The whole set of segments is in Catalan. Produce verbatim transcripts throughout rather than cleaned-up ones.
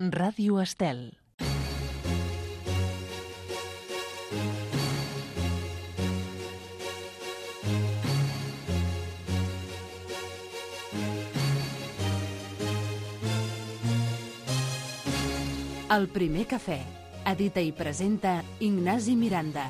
Ràdio Estel. El primer cafè. Edita i presenta Ignasi Miranda.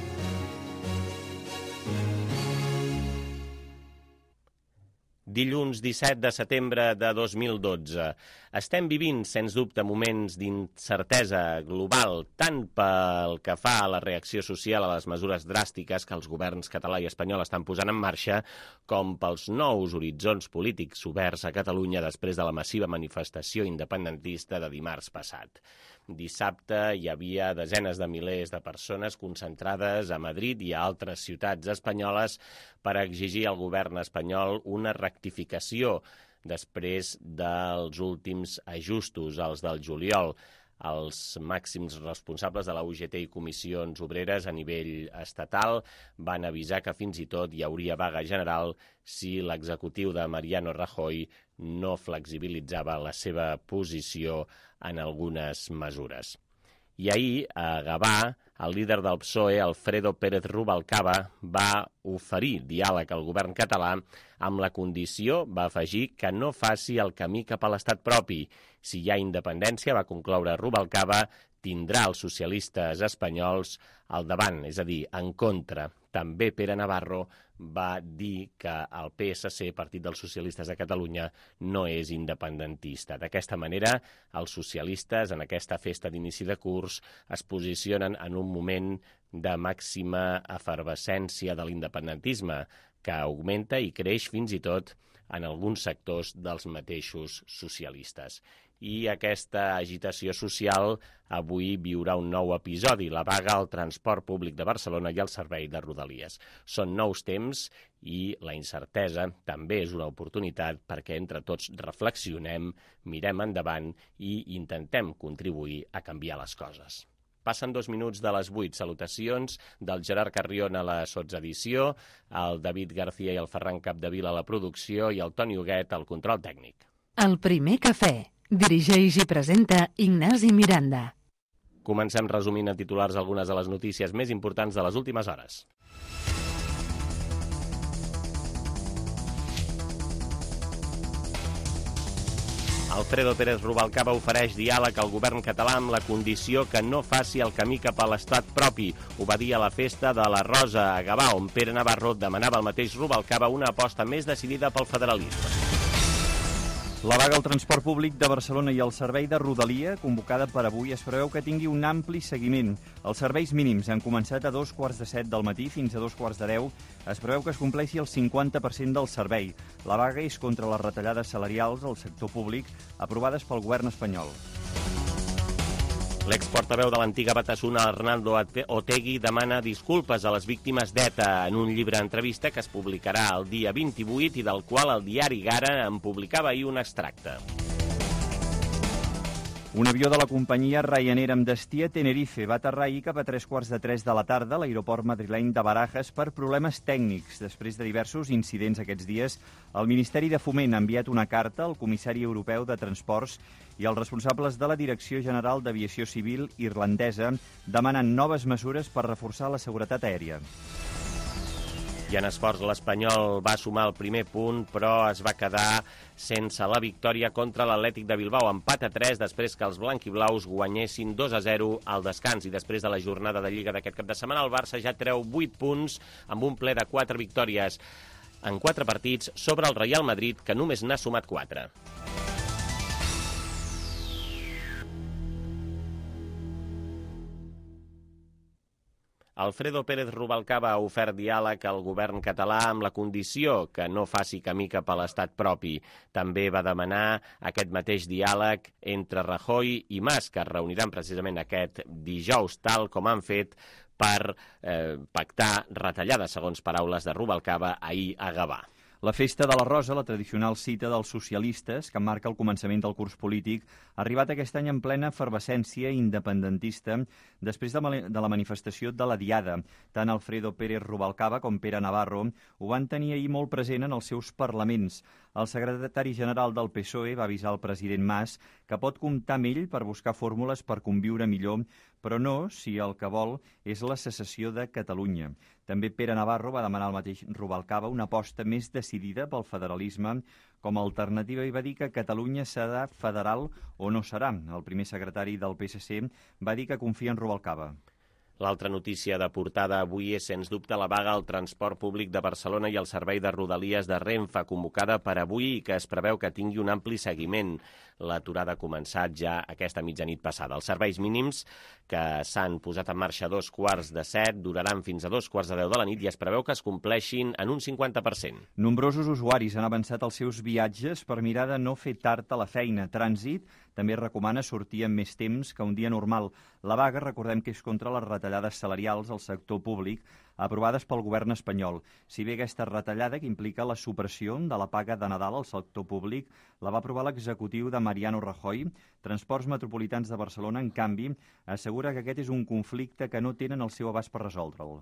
Dilluns disset de setembre de dos mil dotze. Estem vivint, sens dubte, moments d'incertesa global, tant pel que fa a la reacció social a les mesures dràstiques que els governs català i espanyol estan posant en marxa, com pels nous horitzons polítics oberts a Catalunya després de la massiva manifestació independentista de dimarts passat. Dissabte hi havia desenes de milers de persones concentrades a Madrid i a altres ciutats espanyoles per exigir al govern espanyol una rectificació després dels últims ajustos, els del juliol. Els màxims responsables de la U G T i comissions obreres a nivell estatal van avisar que fins i tot hi hauria vaga general si l'executiu de Mariano Rajoy no flexibilitzava la seva posició en algunes mesures. I ahir, a Gavà, el líder del P S O E, Alfredo Pérez Rubalcaba, va oferir diàleg al govern català amb la condició, va afegir, que no faci el camí cap a l'estat propi. Si hi ha independència, va concloure Rubalcaba, tindrà els socialistes espanyols al davant, és a dir, en contra. També Pere Navarro va dir que el P S C, Partit dels Socialistes de Catalunya, no és independentista. D'aquesta manera, els socialistes, en aquesta festa d'inici de curs, es posicionen en un moment de màxima efervescència de l'independentisme, que augmenta i creix fins i tot en alguns sectors dels mateixos socialistes. I aquesta agitació social avui viurà un nou episodi, la vaga al transport públic de Barcelona i al servei de Rodalies. Són nous temps i la incertesa també és una oportunitat perquè entre tots reflexionem, mirem endavant i intentem contribuir a canviar les coses. Passen dos minuts de les vuit. Salutacions del Gerard Carrion a la sotsedició, el David García i el Ferran Capdevila a la producció i el Toni Huguet al control tècnic. El primer cafè. Dirigeix i presenta Ignasi Miranda. Comencem resumint en titulars algunes de les notícies més importants de les últimes hores. Alfredo Pérez Rubalcaba ofereix diàleg al govern català amb la condició que no faci el camí cap a l'estat propi. Ho va dir a la festa de la Rosa a Gavà, on Pere Navarro demanava al mateix Rubalcaba una aposta més decidida pel federalisme. La vaga al transport públic de Barcelona i el servei de Rodalia, convocada per avui, es preveu que tingui un ampli seguiment. Els serveis mínims han començat a dos quarts de set del matí fins a dos quarts de deu. Es preveu que es compleixi el cinquanta per cent del servei. La vaga és contra les retallades salarials al sector públic aprovades pel govern espanyol. L'exportaveu de l'antiga Batasuna, Arnaldo Otegi, demana disculpes a les víctimes d'ETA en un llibre entrevista que es publicarà el dia vint-i-vuit i del qual el diari Gara en publicava ahir un extracte. Un avió de la companyia Ryanair amb destí a Tenerife va aterrar ahir cap a tres quarts de tres de la tarda a l'aeroport madrileny de Barajas per problemes tècnics. Després de diversos incidents aquests dies, el Ministeri de Foment ha enviat una carta al comissari europeu de Transports i als responsables de la Direcció General d'Aviació Civil irlandesa demanant noves mesures per reforçar la seguretat aèria. I en esports, l'Espanyol va sumar el primer punt, però es va quedar sense la victòria contra l'Atlètic de Bilbao. Empat a tres després que els blanquiblaus guanyessin dos a zero al descans. I després de la jornada de Lliga d'aquest cap de setmana, el Barça ja treu vuit punts amb un ple de quatre victòries en quatre partits sobre el Real Madrid, que només n'ha sumat quatre. Alfredo Pérez Rubalcaba ha ofert diàleg al govern català amb la condició que no faci camí cap a l'estat propi. També va demanar aquest mateix diàleg entre Rajoy i Mas, que es reuniran precisament aquest dijous, tal com han fet per eh, pactar retallades, segons paraules de Rubalcaba, ahir a Gavà. La Festa de la Rosa, la tradicional cita dels socialistes, que marca el començament del curs polític, ha arribat aquest any en plena efervescència independentista després de la manifestació de la Diada. Tant Alfredo Pérez Rubalcaba com Pere Navarro ho van tenir ahir molt present en els seus parlaments. El secretari general del P S O E va avisar el president Mas que pot comptar amb ell per buscar fórmules per conviure millor, però no si el que vol és la secessió de Catalunya. També Pere Navarro va demanar al mateix Rubalcaba una aposta més decidida pel federalisme com a alternativa i va dir que Catalunya serà federal o no serà. El primer secretari del P S C va dir que confia en Rubalcaba. L'altra notícia de portada avui és, sens dubte, la vaga al transport públic de Barcelona i el servei de Rodalies de Renfe, convocada per avui i que es preveu que tingui un ampli seguiment. L'aturada ha començat ja aquesta mitjanit passada. Els serveis mínims, que s'han posat en marxa a dos quarts de set, duraran fins a dos quarts de deu de la nit i es preveu que es compleixin en un cinquanta per cent. Nombrosos usuaris han avançat els seus viatges per mirar de no fer tard a la feina. Trànsit també recomana sortir amb més temps que un dia normal. La vaga, recordem que és contra les retallades salarials al sector públic aprovades pel govern espanyol. Si bé aquesta retallada, que implica la supressió de la paga de Nadal al sector públic, la va aprovar l'executiu de Mariano Rajoy, Transports Metropolitans de Barcelona, en canvi, assegura que aquest és un conflicte que no tenen el seu abast per resoldre'l.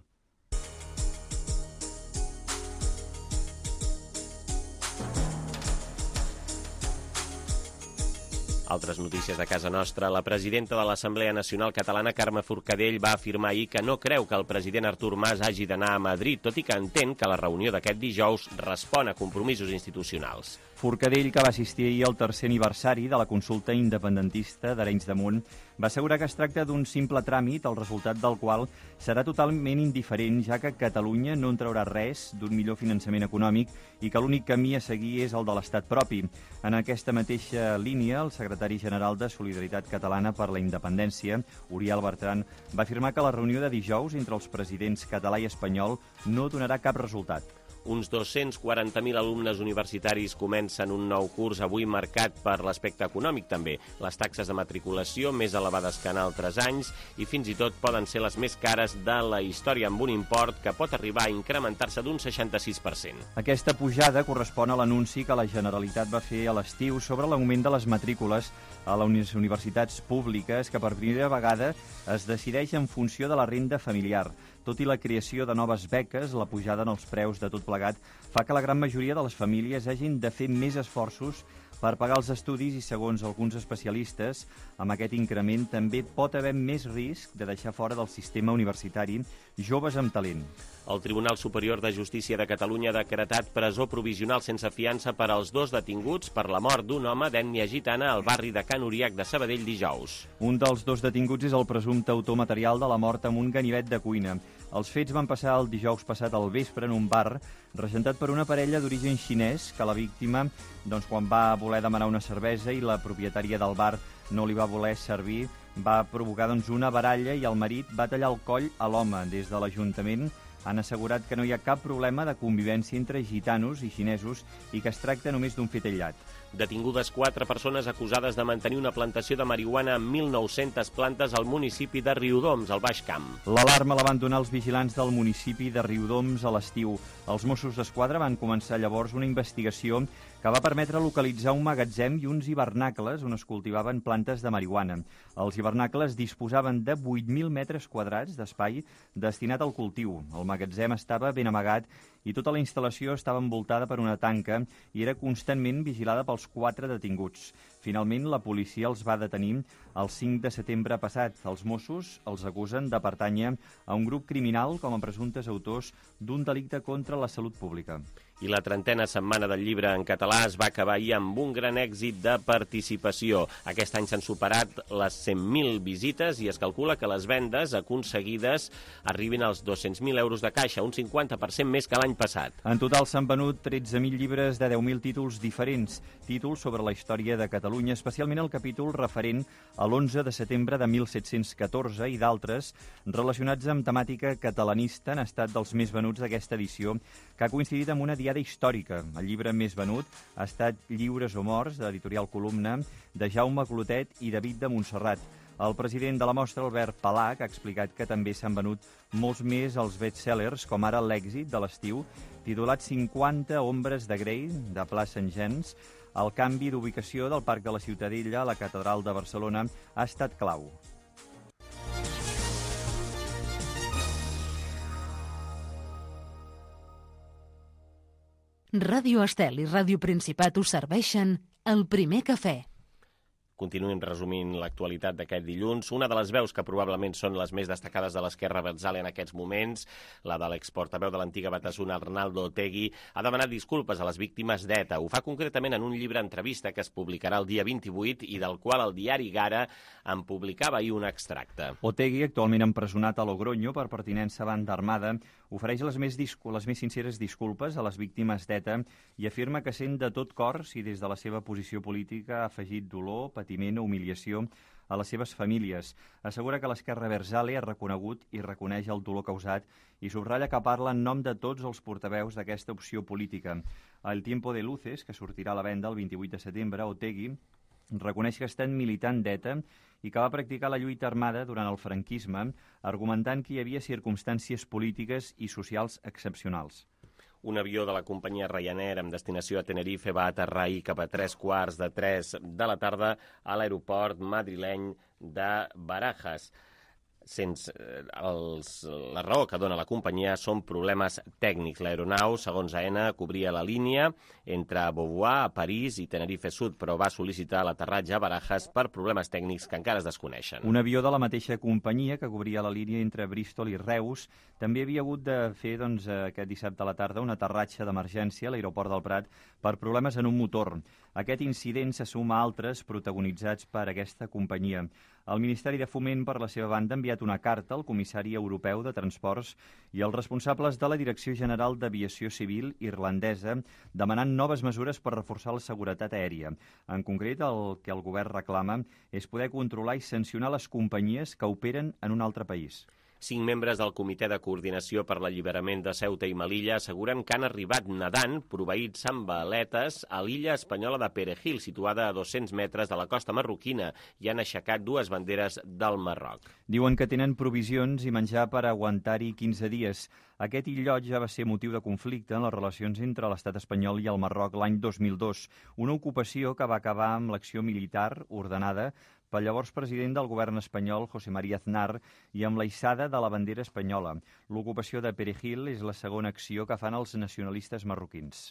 Altres notícies de casa nostra. La presidenta de l'Assemblea Nacional Catalana, Carme Forcadell, va afirmar ahir que no creu que el president Artur Mas hagi d'anar a Madrid, tot i que entén que la reunió d'aquest dijous respon a compromisos institucionals. Forcadell, que va assistir ahir al tercer aniversari de la consulta independentista d'Arenys de Munt, va assegurar que es tracta d'un simple tràmit, el resultat del qual serà totalment indiferent, ja que Catalunya no en traurà res d'un millor finançament econòmic i que l'únic camí a seguir és el de l'estat propi. En aquesta mateixa línia, el secretari general de Solidaritat Catalana per la Independència, Oriol Bertran, va afirmar que la reunió de dijous entre els presidents català i espanyol no donarà cap resultat. Uns dos-cents quaranta mil alumnes universitaris comencen un nou curs avui marcat per l'aspecte econòmic també. Les taxes de matriculació més elevades que en altres anys i fins i tot poden ser les més cares de la història, amb un import que pot arribar a incrementar-se d'un seixanta-sis per cent. Aquesta pujada correspon a l'anunci que la Generalitat va fer a l'estiu sobre l'augment de les matrícules a les universitats públiques, que per primera vegada es decideix en funció de la renda familiar. Tot i la creació de noves beques, la pujada en els preus de tot plegat fa que la gran majoria de les famílies hagin de fer més esforços per pagar els estudis i, segons alguns especialistes, amb aquest increment també pot haver més risc de deixar fora del sistema universitari joves amb talent. El Tribunal Superior de Justícia de Catalunya ha decretat presó provisional sense fiança per als dos detinguts per la mort d'un home d'ètnia gitana al barri de Can Uriac de Sabadell dijous. Un dels dos detinguts és el presumpte autor material de la mort amb un ganivet de cuina. Els fets van passar el dijous passat al vespre en un bar regentat per una parella d'origen xinès que la víctima, doncs, quan va voler demanar una cervesa i la propietària del bar no li va voler servir, va provocar doncs, una baralla i el marit va tallar el coll a l'home. Des de l'Ajuntament han assegurat que no hi ha cap problema de convivència entre gitanos i xinesos i que es tracta només d'un fet aïllat. Detingudes quatre persones acusades de mantenir una plantació de marihuana amb mil nou-centes plantes al municipi de Riudoms, al Baix Camp. L'alarma la van donar els vigilants del municipi de Riudoms a l'estiu. Els Mossos d'Esquadra van començar llavors una investigació que va permetre localitzar un magatzem i uns hivernacles on es cultivaven plantes de marihuana. Els hivernacles disposaven de vuit mil metres quadrats d'espai destinat al cultiu. El magatzem estava ben amagat i tota la instal·lació estava envoltada per una tanca i era constantment vigilada pels quatre detinguts. Finalment, la policia els va detenir el cinc de setembre passat. Els Mossos els acusen de pertànyer a un grup criminal com a presumptes autors d'un delicte contra la salut pública. I la trentena setmana del llibre en català es va acabar ahir amb un gran èxit de participació. Aquest any s'han superat les cent mil visites i es calcula que les vendes aconseguides arribin als dos-cents mil euros de caixa, un cinquanta per cent més que l'any passat. En total s'han venut tretze mil llibres de deu mil títols diferents, títols sobre la història de Catalunya, especialment el capítol referent a l'onze de setembre de mil set-cents catorze i d'altres relacionats amb temàtica catalanista han estat dels més venuts d'aquesta edició, que ha coincidit amb una diada històrica. El llibre més venut ha estat Lliures o morts, de l'editorial Columna, de Jaume Clotet i David de Montserrat. El president de la mostra, Albert Palac, ha explicat que també s'han venut molts més els bestsellers, com ara L'èxit de l'estiu, titulat cinquanta ombres de Grey, de Pla Saint-Gens. El canvi d'ubicació del Parc de la Ciutadella a la Catedral de Barcelona ha estat clau. Ràdio Estel i Ràdio Principat us serveixen El Primer Cafè. Continuem resumint l'actualitat d'aquest dilluns. Una de les veus que probablement són les més destacades de l'esquerra abertzale en aquests moments, la de l'exportaveu de l'antiga Batasuna, Arnaldo Otegi, ha demanat disculpes a les víctimes d'ETA. Ho fa concretament en un llibre entrevista que es publicarà el dia vint-i-vuit i del qual el diari Gara en publicava ahir un extracte. Otegi, actualment empresonat a Logroño per pertinença a banda armada, ofereix les més, discu- les més sinceres disculpes a les víctimes d'ETA i afirma que sent de tot cor si des de la seva posició política ha afegit dolor, patiment o humiliació a les seves famílies. Assegura que l'esquerra abertzale ha reconegut i reconeix el dolor causat i subratlla que parla en nom de tots els portaveus d'aquesta opció política. A El Tiempo de Luces, que sortirà a la venda el vint-i-vuit de setembre, Otegi reconeix que ha estat militant d'ETA i que va practicar la lluita armada durant el franquisme, argumentant que hi havia circumstàncies polítiques i socials excepcionals. Un avió de la companyia Ryanair amb destinació a Tenerife va aterrar ahir cap a tres quarts de tres de la tarda a l'aeroport madrileny de Barajas. Sense els, la raó que dona la companyia són problemes tècnics. L'aeronau, segons AENA, cobria la línia entre Beauvoir, a París, i Tenerife Sud, però va sol·licitar l'aterratge a Barajas per problemes tècnics que encara es desconeixen. Un avió de la mateixa companyia que cobria la línia entre Bristol i Reus també havia hagut de fer doncs, aquest dissabte a la tarda un aterratge d'emergència a l'aeroport del Prat per problemes en un motor. Aquest incident se suma a altres protagonitzats per aquesta companyia. El Ministeri de Foment, per la seva banda, ha enviat una carta al comissari europeu de Transports i als responsables de la Direcció General d'Aviació Civil irlandesa demanant noves mesures per reforçar la seguretat aèria. En concret, el que el govern reclama és poder controlar i sancionar les companyies que operen en un altre país. Cinc membres del Comitè de Coordinació per l'Alliberament de Ceuta i Melilla asseguren que han arribat nedant, proveïts amb veletes, a l'illa espanyola de Perejil, situada a dos-cents metres de la costa marroquina, i han aixecat dues banderes del Marroc. Diuen que tenen provisions i menjar per aguantar-hi quinze dies. Aquest illot ja va ser motiu de conflicte en les relacions entre l'estat espanyol i el Marroc l'any dos mil dos, una ocupació que va acabar amb l'acció militar ordenada pel llavors president del govern espanyol, José María Aznar, i amb la hissada de la bandera espanyola. L'ocupació de Perejil és la segona acció que fan els nacionalistes marroquins.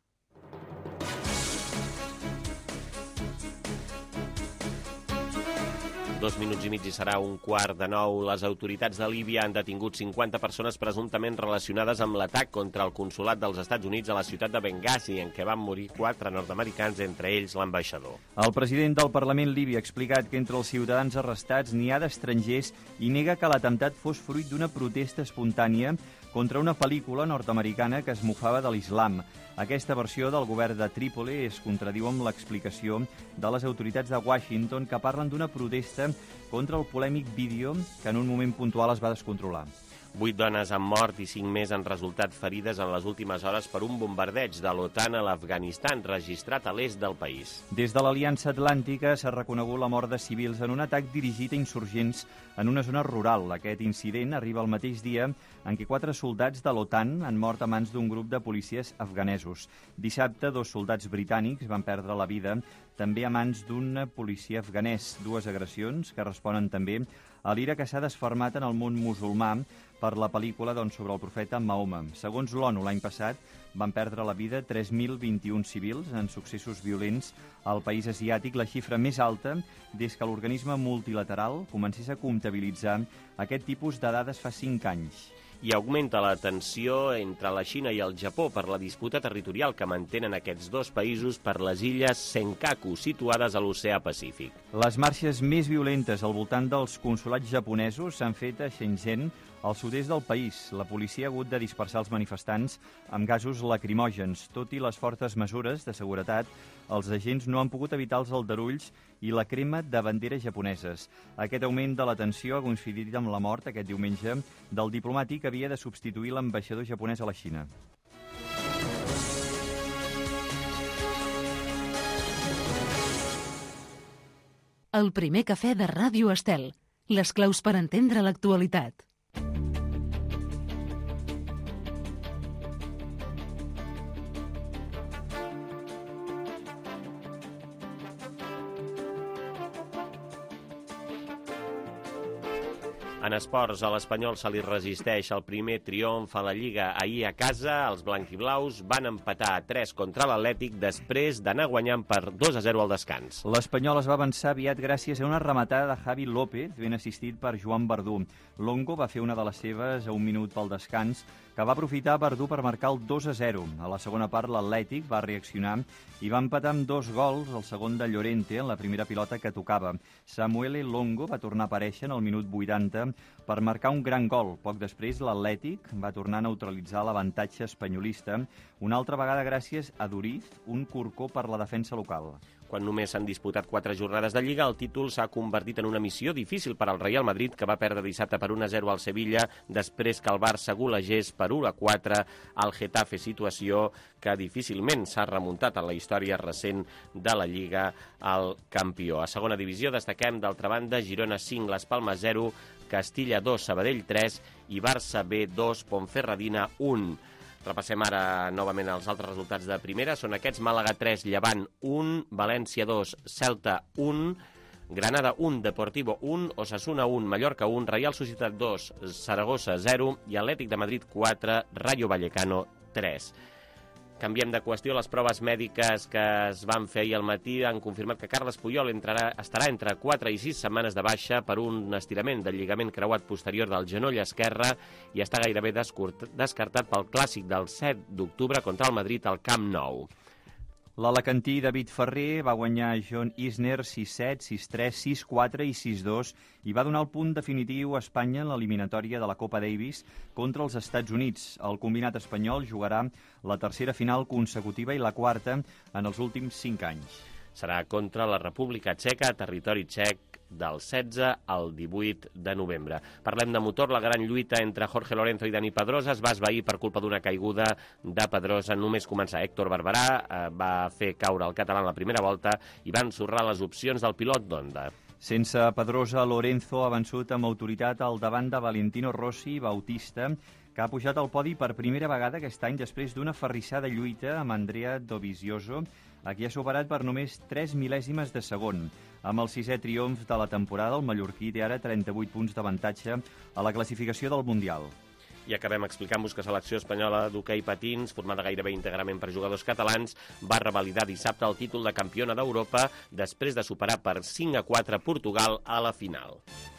Dos minuts i mig i serà un quart de nou. Les autoritats de Líbia han detingut cinquanta persones presumptament relacionades amb l'atac contra el consolat dels Estats Units a la ciutat de Benghazi, en què van morir quatre nord-americans, entre ells l'ambaixador. El president del Parlament libi ha explicat que entre els ciutadans arrestats n'hi ha d'estrangers i nega que l'atemptat fos fruit d'una protesta espontània contra una pel·lícula nord-americana que es mofava de l'islam. Aquesta versió del govern de Trípoli es contradiu amb l'explicació de les autoritats de Washington que parlen d'una protesta contra el polèmic vídeo que en un moment puntual es va descontrolar. Vuit dones han mort i cinc més han resultat ferides en les últimes hores per un bombardeig de l'OTAN a l'Afganistan registrat a l'est del país. Des de l'Aliança Atlàntica s'ha reconegut la mort de civils en un atac dirigit a insurgents en una zona rural. Aquest incident arriba el mateix dia en què quatre soldats de l'OTAN han mort a mans d'un grup de policies afganesos. Dissabte, dos soldats britànics van perdre la vida també a mans d'un policia afganès. Dues agressions que responen també a l'ira que s'ha desfermat en el món musulmà per la pel·lícula doncs, sobre el profeta Mahoma. Segons l'ONU, l'any passat van perdre la vida tres mil vint-i-un civils en successos violents al país asiàtic, la xifra més alta des que l'organisme multilateral comencés a comptabilitzar aquest tipus de dades fa cinc anys. I augmenta la tensió entre la Xina i el Japó per la disputa territorial que mantenen aquests dos països per les illes Senkaku, situades a l'oceà Pacífic. Les marxes més violentes al voltant dels consolats japonesos s'han fet a Shenzhen, al sud-est del país. La policia ha hagut de dispersar els manifestants amb gasos lacrimògens. Tot i les fortes mesures de seguretat, els agents no han pogut evitar els aldarulls i la crema de banderes japoneses. Aquest augment de la tensió ha coincidit amb la mort aquest diumenge del diplomàtic que havia de substituir l'ambaixador japonès a la Xina. El primer cafè de Ràdio Estel. Les claus per entendre l'actualitat. En esports, a l'Espanyol se li resisteix el primer triomf a la Lliga ahir a casa. Els blanquiblaus van empatar a tres contra l'Atlètic després d'anar guanyant per dos a zero al descans. L'Espanyol es va avançar aviat gràcies a una rematada de Javi López, ben assistit per Joan Verdú. Longo va fer una de les seves a un minut pel descans, que va aprofitar Verdú per marcar el dos a zero. A la segona part, l'Atlètic va reaccionar i va empatar amb dos gols, el segon de Llorente en la primera pilota que tocava. Samuel Longo va tornar a aparèixer en el minut vuitanta per marcar un gran gol. Poc després, l'Atlètic va tornar a neutralitzar l'avantatge espanyolista, una altra vegada gràcies a Duriz, un corcó per la defensa local. Quan només s'han disputat quatre jornades de Lliga, el títol s'ha convertit en una missió difícil per al Real Madrid, que va perdre dissabte per un a zero al Sevilla, després que el Barça golegés per u a quatre al Getafe, situació que difícilment s'ha remuntat en la història recent de la Lliga al campió. A segona divisió destaquem, d'altra banda, Girona cinc, Las Palmas zero, Castilla dos, Sabadell tres i Barça B dos, Ponferradina un. Repassem ara novament els altres resultats de primera. Són aquests: Màlaga tres, Llevant un, València dos, Celta un, Granada un, Deportivo un, Osasuna un, Mallorca un, Real Societat dos, Saragossa zero i Atlètic de Madrid quatre, Rayo Vallecano tres. Canviem de qüestió. Les proves mèdiques que es van fer ahir al matí han confirmat que Carles Puyol entrarà, estarà entre quatre i sis setmanes de baixa per un estirament del lligament creuat posterior del genoll esquerre i està gairebé descartat pel clàssic del set d'octubre contra el Madrid al Camp Nou. L'alacantí David Ferrer va guanyar John Isner sis set, sis tres, sis quatre i sis dos i va donar el punt definitiu a Espanya en l'eliminatòria de la Copa Davis contra els Estats Units. El combinat espanyol jugarà la tercera final consecutiva i la quarta en els últims cinc anys. Serà contra la República Txeca, territori txec, del setze al divuit de novembre. Parlem de motor. La gran lluita entre Jorge Lorenzo i Dani Pedrosa es va esvair per culpa d'una caiguda de Pedrosa. Només començar, Héctor Barberà eh, va fer caure el català en la primera volta i va ensorrar les opcions del pilot d'Honda. Sense Pedrosa, Lorenzo ha vençut amb autoritat al davant de Valentino Rossi, Bautista, que ha pujat al podi per primera vegada aquest any després d'una ferrissada lluita amb Andrea Dovizioso, a qui ha superat per només tres mil·lèsimes de segon. Amb el sisè triomf de la temporada, el mallorquí té ara trenta-vuit punts d'avantatge a la classificació del Mundial. I acabem explicant-vos que la selecció espanyola d'hoquei patins, formada gairebé íntegrament per jugadors catalans, va revalidar dissabte el títol de campiona d'Europa després de superar per cinc a quatre Portugal a la final.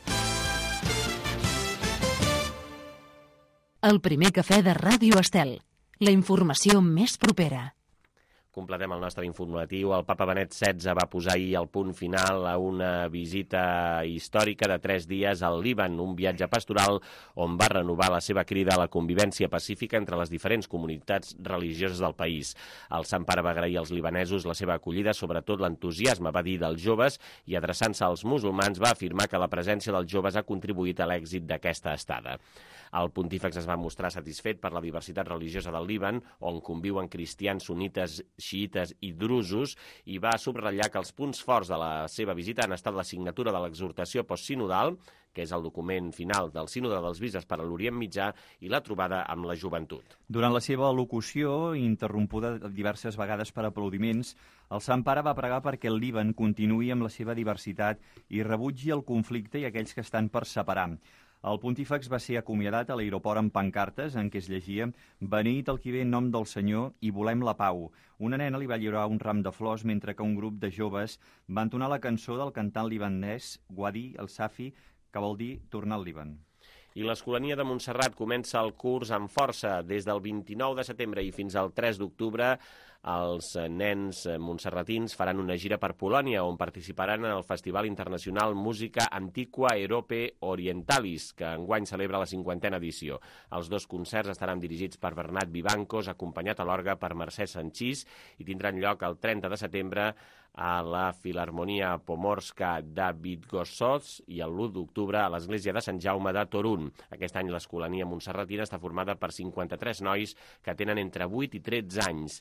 El primer cafè de Ràdio Estel. La informació més propera. Completem el nostre informatiu. El papa Benet setze va posar ahir el punt final a una visita històrica de tres dies al Líban, un viatge pastoral on va renovar la seva crida a la convivència pacífica entre les diferents comunitats religioses del país. El Sant Pare va agrair als libanesos la seva acollida, sobretot l'entusiasme, va dir, dels joves, i adreçant-se als musulmans va afirmar que la presència dels joves ha contribuït a l'èxit d'aquesta estada. El pontífex es va mostrar satisfet per la diversitat religiosa del Líban, on conviuen cristians, sunites, xiïtes i drusos, i va subratllar que els punts forts de la seva visita han estat la signatura de l'exhortació postsinodal, que és el document final del Sínode dels Bisbes per a l'Orient Mitjà, i la trobada amb la joventut. Durant la seva al·locució, interrompuda diverses vegades per aplaudiments, el Sant Pare va pregar perquè el Líban continuï amb la seva diversitat i rebutgi el conflicte i aquells que estan per separar. El pontífex va ser acomiadat a l'aeroport amb pancartes en què es llegia «Beneït el qui ve en nom del Senyor i volem la pau». Una nena li va lliurar un ram de flors mentre que un grup de joves va entonar la cançó del cantant libanès Wadi el-Safi, que vol dir tornar al Líban. I l'Escolania de Montserrat comença el curs amb força. Des del vint-i-nou de setembre i fins al tres d'octubre, els nens montserratins faran una gira per Polònia, on participaran en el Festival Internacional Música Antiqua Europe Orientalis, que enguany celebra la cinquantena edició. Els dos concerts estaran dirigits per Bernat Vivancos, acompanyat a l'orgue per Mercè Sanchís, i tindran lloc el trenta de setembre a la Filharmonia Pomorska de Bydgoszcz i el l'u d'octubre a l'Església de Sant Jaume de Torun. Aquest any l'Escolania Montserratina està formada per cinquanta-tres nois que tenen entre vuit i tretze anys. Dels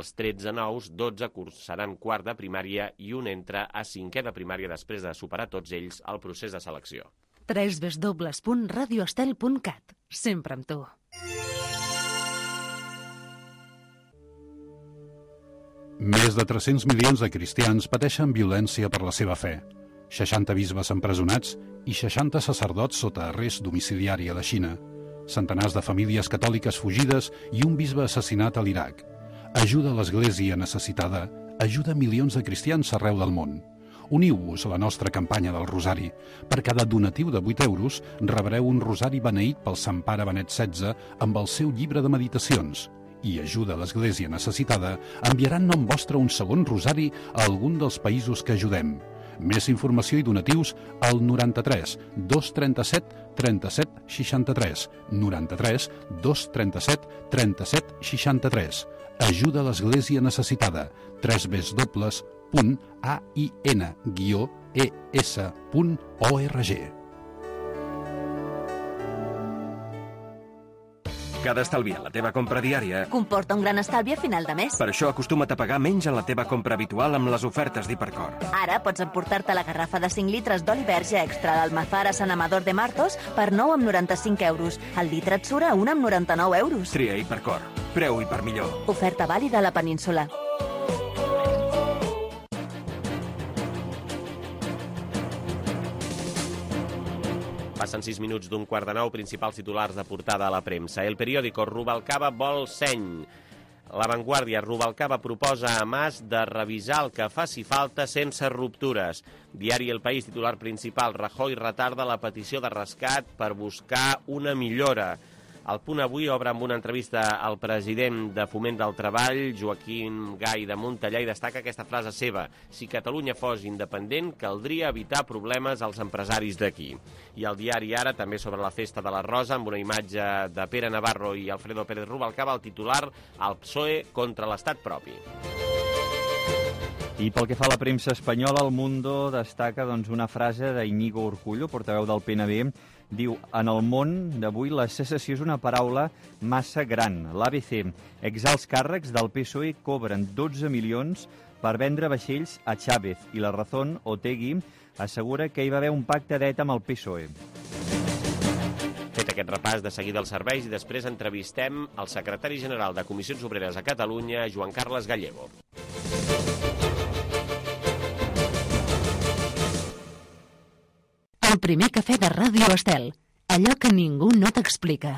Dels tretze nous, dotze cursaran quart de primària i un entra a cinquè de primària després de superar tots ells el procés de selecció. w w w punt radio estel punt cat. Sempre amb tu. Més de tres-cents milions de cristians pateixen violència per la seva fe. seixanta bisbes empresonats i seixanta sacerdots sota arrest domiciliari a la Xina. Centenars de famílies catòliques fugides i un bisbe assassinat a l'Iraq. Ajuda a l'Església necessitada, ajuda milions de cristians arreu del món. Uniu-vos a la nostra campanya del Rosari. Per cada donatiu de vuit euros rebreu un rosari beneït pel Sant Pare Benet setze amb el seu llibre de meditacions. I ajuda a l'Església necessitada enviaran nom vostre un segon rosari a algun dels països que ajudem. Més informació i donatius al noranta-tres dos trenta-set trenta-set seixanta-tres, noranta-tres dos trenta-set trenta-set seixanta-tres. Ajuda a l'Església necessitada. w w w punt a i ena guió e essa punt org. Cada estalvi en la teva compra diària comporta un gran estalvi a final de mes. Per això acostuma't a pagar menys en la teva compra habitual amb les ofertes d'Hipercor. Ara pots emportar-te la garrafa de cinc litres d'oli verge extra d'Almazara San Amador de Martos per nou amb noranta-cinc euros. El litre et surt a un amb noranta-nou euros. Tria Hipercor. Preu i per millor. Oferta vàlida a la península. Passen sis minuts d'un quart de nou, principals titulars de portada a la premsa. El periòdico Rubalcaba vol seny. La Vanguardia, Rubalcaba proposa a Mas de revisar el que faci falta sense ruptures. Diari El País, titular principal, Rajoy retarda la petició de rescat per buscar una millora. El Punt Avui obre amb una entrevista al president de Foment del Treball, Joaquim Gai de Montellà, i destaca aquesta frase seva: si Catalunya fos independent, caldria evitar problemes als empresaris d'aquí. I el diari Ara, també sobre la festa de la Rosa, amb una imatge de Pere Navarro i Alfredo Pérez Rubalcaba, el titular, el P S O E contra l'estat propi. I pel que fa a la premsa espanyola, El Mundo destaca doncs, una frase d'Iñigo Urkullu, portaveu del P N B. Diu, en el món d'avui la secessió és una paraula massa gran. L'A B C, exalts càrrecs del P S O E cobren dotze milions per vendre vaixells a Chávez. I La Razón, Otegi, assegura que hi va haver un pacte d'E T A amb el P S O E. Fet aquest repàs de seguida als serveis i després entrevistem el secretari general de Comissions Obreres a Catalunya, Joan Carles Gallego. El primer cafè de Ràdio Estel. Allò que ningú no t'explica.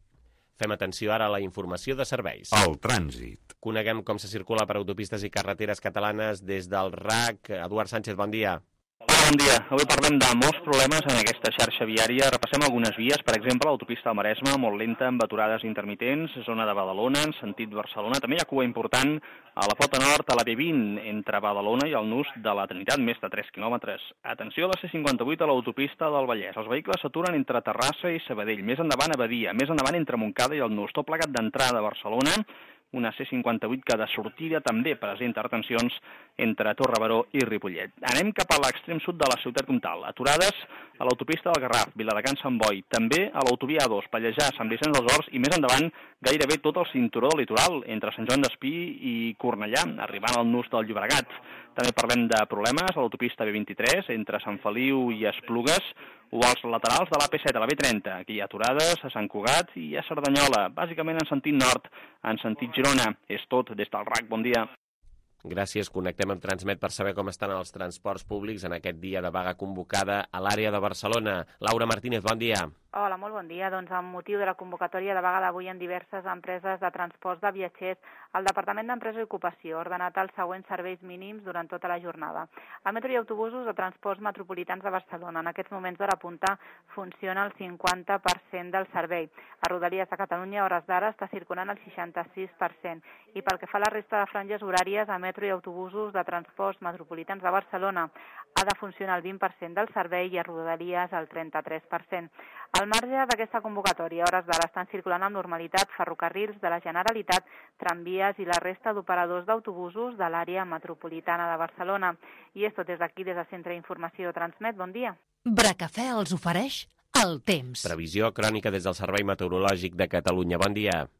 Fem atenció ara a la informació de serveis. El trànsit. Coneguem com se circula per autopistes i carreteres catalanes des del R A C. Eduard Sánchez, bon dia. Bon dia. Avui parlem de molts problemes en aquesta xarxa viària. Repassem algunes vies, per exemple, l'autopista del Maresme, molt lenta, amb aturades intermitents, zona de Badalona, en sentit Barcelona. També hi ha cua important a la Flota Nord, a la B vint, entre Badalona i el nus de la Trinitat, més de tres quilòmetres. Atenció a la C cinquanta-vuit, a l'autopista del Vallès. Els vehicles s'aturen entre Terrassa i Sabadell, més endavant a Badia, més endavant entre Montcada i el nus. Tot plegat d'entrada a Barcelona, una C cinquanta-vuit que de sortida també presenta retencions entre Torrebaró i Ripollet. Anem cap a l'extrem sud de la ciutat comtal. Aturades a l'autopista del Garraf, Viladecans, Sant Boi, també a l'autovia A dos, Pallejà, Sant Vicenç dels Horts i més endavant gairebé tot el cinturó del litoral entre Sant Joan d'Espí i Cornellà, arribant al nus del Llobregat. També parlem de problemes a l'autopista B vint-i-tres entre Sant Feliu i Esplugues o als laterals de l'A P set a la B trenta. Aquí hi ha aturades a Sant Cugat i a Cerdanyola, bàsicament en sentit nord, en sentit Girona. És tot des del R A C. Bon dia. Gràcies. Connectem amb Transmet per saber com estan els transports públics en aquest dia de vaga convocada a l'àrea de Barcelona. Laura Martínez, bon dia. Hola, molt bon dia. Doncs amb motiu de la convocatòria de vaga d'avui en diverses empreses de transports de viatgers, el Departament d'Empresa i Ocupació ha ordenat els següents serveis mínims durant tota la jornada. El metro i autobusos de transports metropolitans de Barcelona. En aquests moments d'hora punta funciona el cinquanta per cent del servei. A Rodalies de Catalunya, a hores d'ara, està circulant el seixanta-sis per cent. I pel que fa a la resta de franges horàries, a metro i autobusos de transports metropolitans de Barcelona ha de funcionar el vint per cent del servei i a Rodalies el trenta-tres per cent. Al marge d'aquesta convocatòria, a hores d'ara estan circulant amb normalitat ferrocarrils de la Generalitat, tramvies i la resta d'operadors d'autobusos de l'àrea metropolitana de Barcelona. I és tot des d'aquí, des del Centre d'Informació Transmet. Bon dia. Bracafè els ofereix el temps. Previsió crònica des del Servei Meteorològic de Catalunya. Bon dia.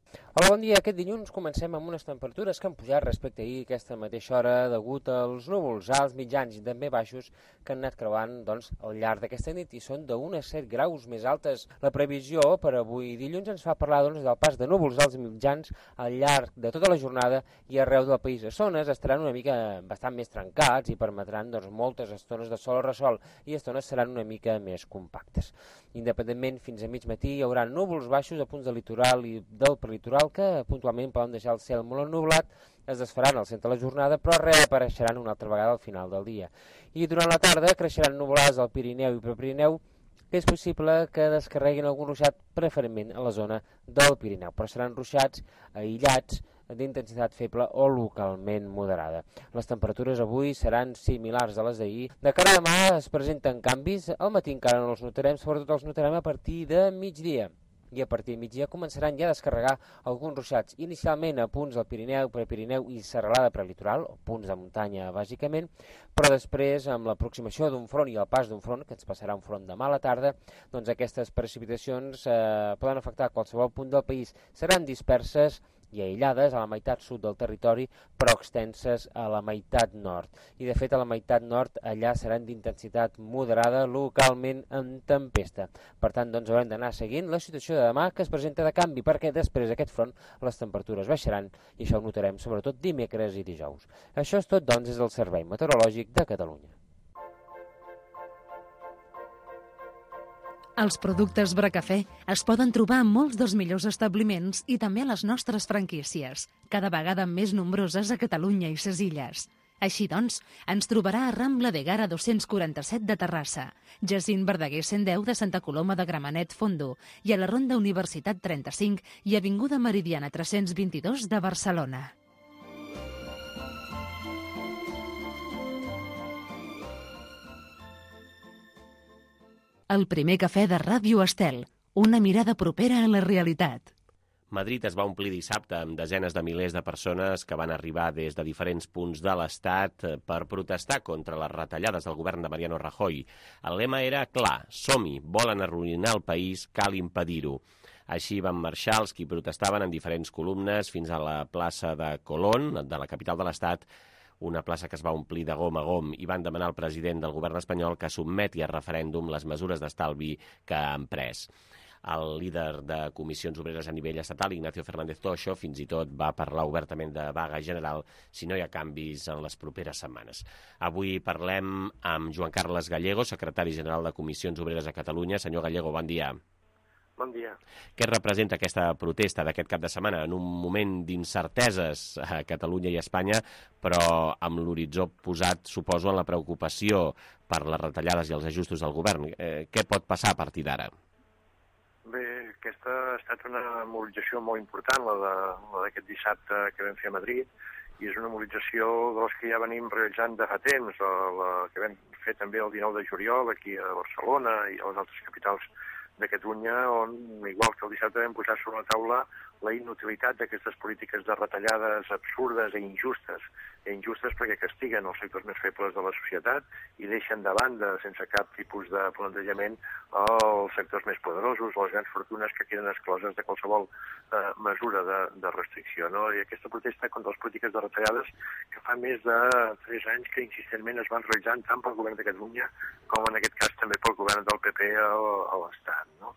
Hola, bon dia. Aquest dilluns comencem amb unes temperatures que han pujat respecte a ahir aquesta mateixa hora degut als núvols alts, mitjans i també baixos que han anat creuant doncs, al llarg d'aquesta nit i són d'un a set graus més altes. La previsió per avui dilluns ens fa parlar doncs, del pas de núvols alts i mitjans al llarg de tota la jornada i arreu del país. Les zones estaran una mica bastant més trencats i permetran doncs, moltes estones de sol o ressol i estones seran una mica més compactes. Independentment, fins a mig matí hi haurà núvols baixos a punts del litoral i del prelitoral que puntualment poden deixar el cel molt ennublat, es desfaran al centre de la jornada, però reapareixeran una altra vegada al final del dia. I durant la tarda creixeran nuvolades al Pirineu i Prepirineu, que és possible que descarreguin algun ruixat preferentment a la zona del Pirineu, però seran ruixats aïllats d'intensitat feble o localment moderada. Les temperatures avui seran similars a les d'ahir. De cara a demà es presenten canvis, al matí encara no els notarem, sobretot els notarem a partir de migdia. I a partir de migdia començaran ja a descarregar alguns ruixats, inicialment a punts del Pirineu, Prepirineu i serralada prelitoral, o punts de muntanya bàsicament, però després, amb l'aproximació d'un front i el pas d'un front, que ens passarà un front demà a la tarda, doncs aquestes precipitacions eh, poden afectar qualsevol punt del país, seran disperses i aïllades a la meitat sud del territori, però extenses a la meitat nord. I de fet a la meitat nord allà seran d'intensitat moderada, localment en tempesta. Per tant, doncs haurem d'anar seguint la situació de demà que es presenta de canvi, perquè després d'aquest front les temperatures baixaran i això ho notarem sobretot dimecres i dijous. Això és tot, doncs, des del Servei Meteorològic de Catalunya. Els productes Bracafè es poden trobar en molts dels millors establiments i també a les nostres franquícies, cada vegada més nombroses a Catalunya i ses Illes. Així doncs, ens trobarà a Rambla de Gara dos-cents quaranta-set de Terrassa, Jacint Verdaguer cent deu de Santa Coloma de Gramenet Fondo i a la Ronda Universitat trenta-cinc i Avinguda Meridiana tres-cents vint-i-dos de Barcelona. El primer cafè de Ràdio Estel, una mirada propera a la realitat. Madrid es va omplir dissabte amb desenes de milers de persones que van arribar des de diferents punts de l'Estat per protestar contra les retallades del govern de Mariano Rajoy. El lema era clar, som-hi, volen arruïnar el país, cal impedir-ho. Així van marxar els qui protestaven en diferents columnes fins a la plaça de Colón, de la capital de l'Estat, una plaça que es va omplir de gom a gom, i van demanar al president del govern espanyol que sotmeti a referèndum les mesures d'estalvi que han pres. El líder de comissions obreres a nivell estatal, Ignacio Fernández Toixo, fins i tot va parlar obertament de vaga general si no hi ha canvis en les properes setmanes. Avui parlem amb Joan Carles Gallego, secretari general de Comissions Obreres a Catalunya. Senyor Gallego, bon dia. Bon dia. Què representa aquesta protesta d'aquest cap de setmana en un moment d'incerteses a Catalunya i a Espanya, però amb l'horitzó posat, suposo, en la preocupació per les retallades i els ajustos del govern? Eh, què pot passar a partir d'ara? Bé, aquesta ha estat una mobilització molt important, la d'aquest dissabte que vam fer a Madrid, i és una mobilització de les que ja venim realitzant de fa temps, la que vam fer també el dinou de juliol aquí a Barcelona i a les altres capitals de Catalunya, on, igual que el dissabte, vam posar sobre la taula la inutilitat d'aquestes polítiques de retallades absurdes i injustes, i injustes perquè castiguen els sectors més febles de la societat i deixen de banda, sense cap tipus de plantejament, els sectors més poderosos, les grans fortunes que queden excloses de qualsevol eh, mesura de, de restricció. No? I aquesta protesta contra les polítiques de retallades que fa més de tres anys que insistentment es van realitzant tant pel govern de Catalunya com en aquest cas també pel govern del P P a, a l'Estat. No?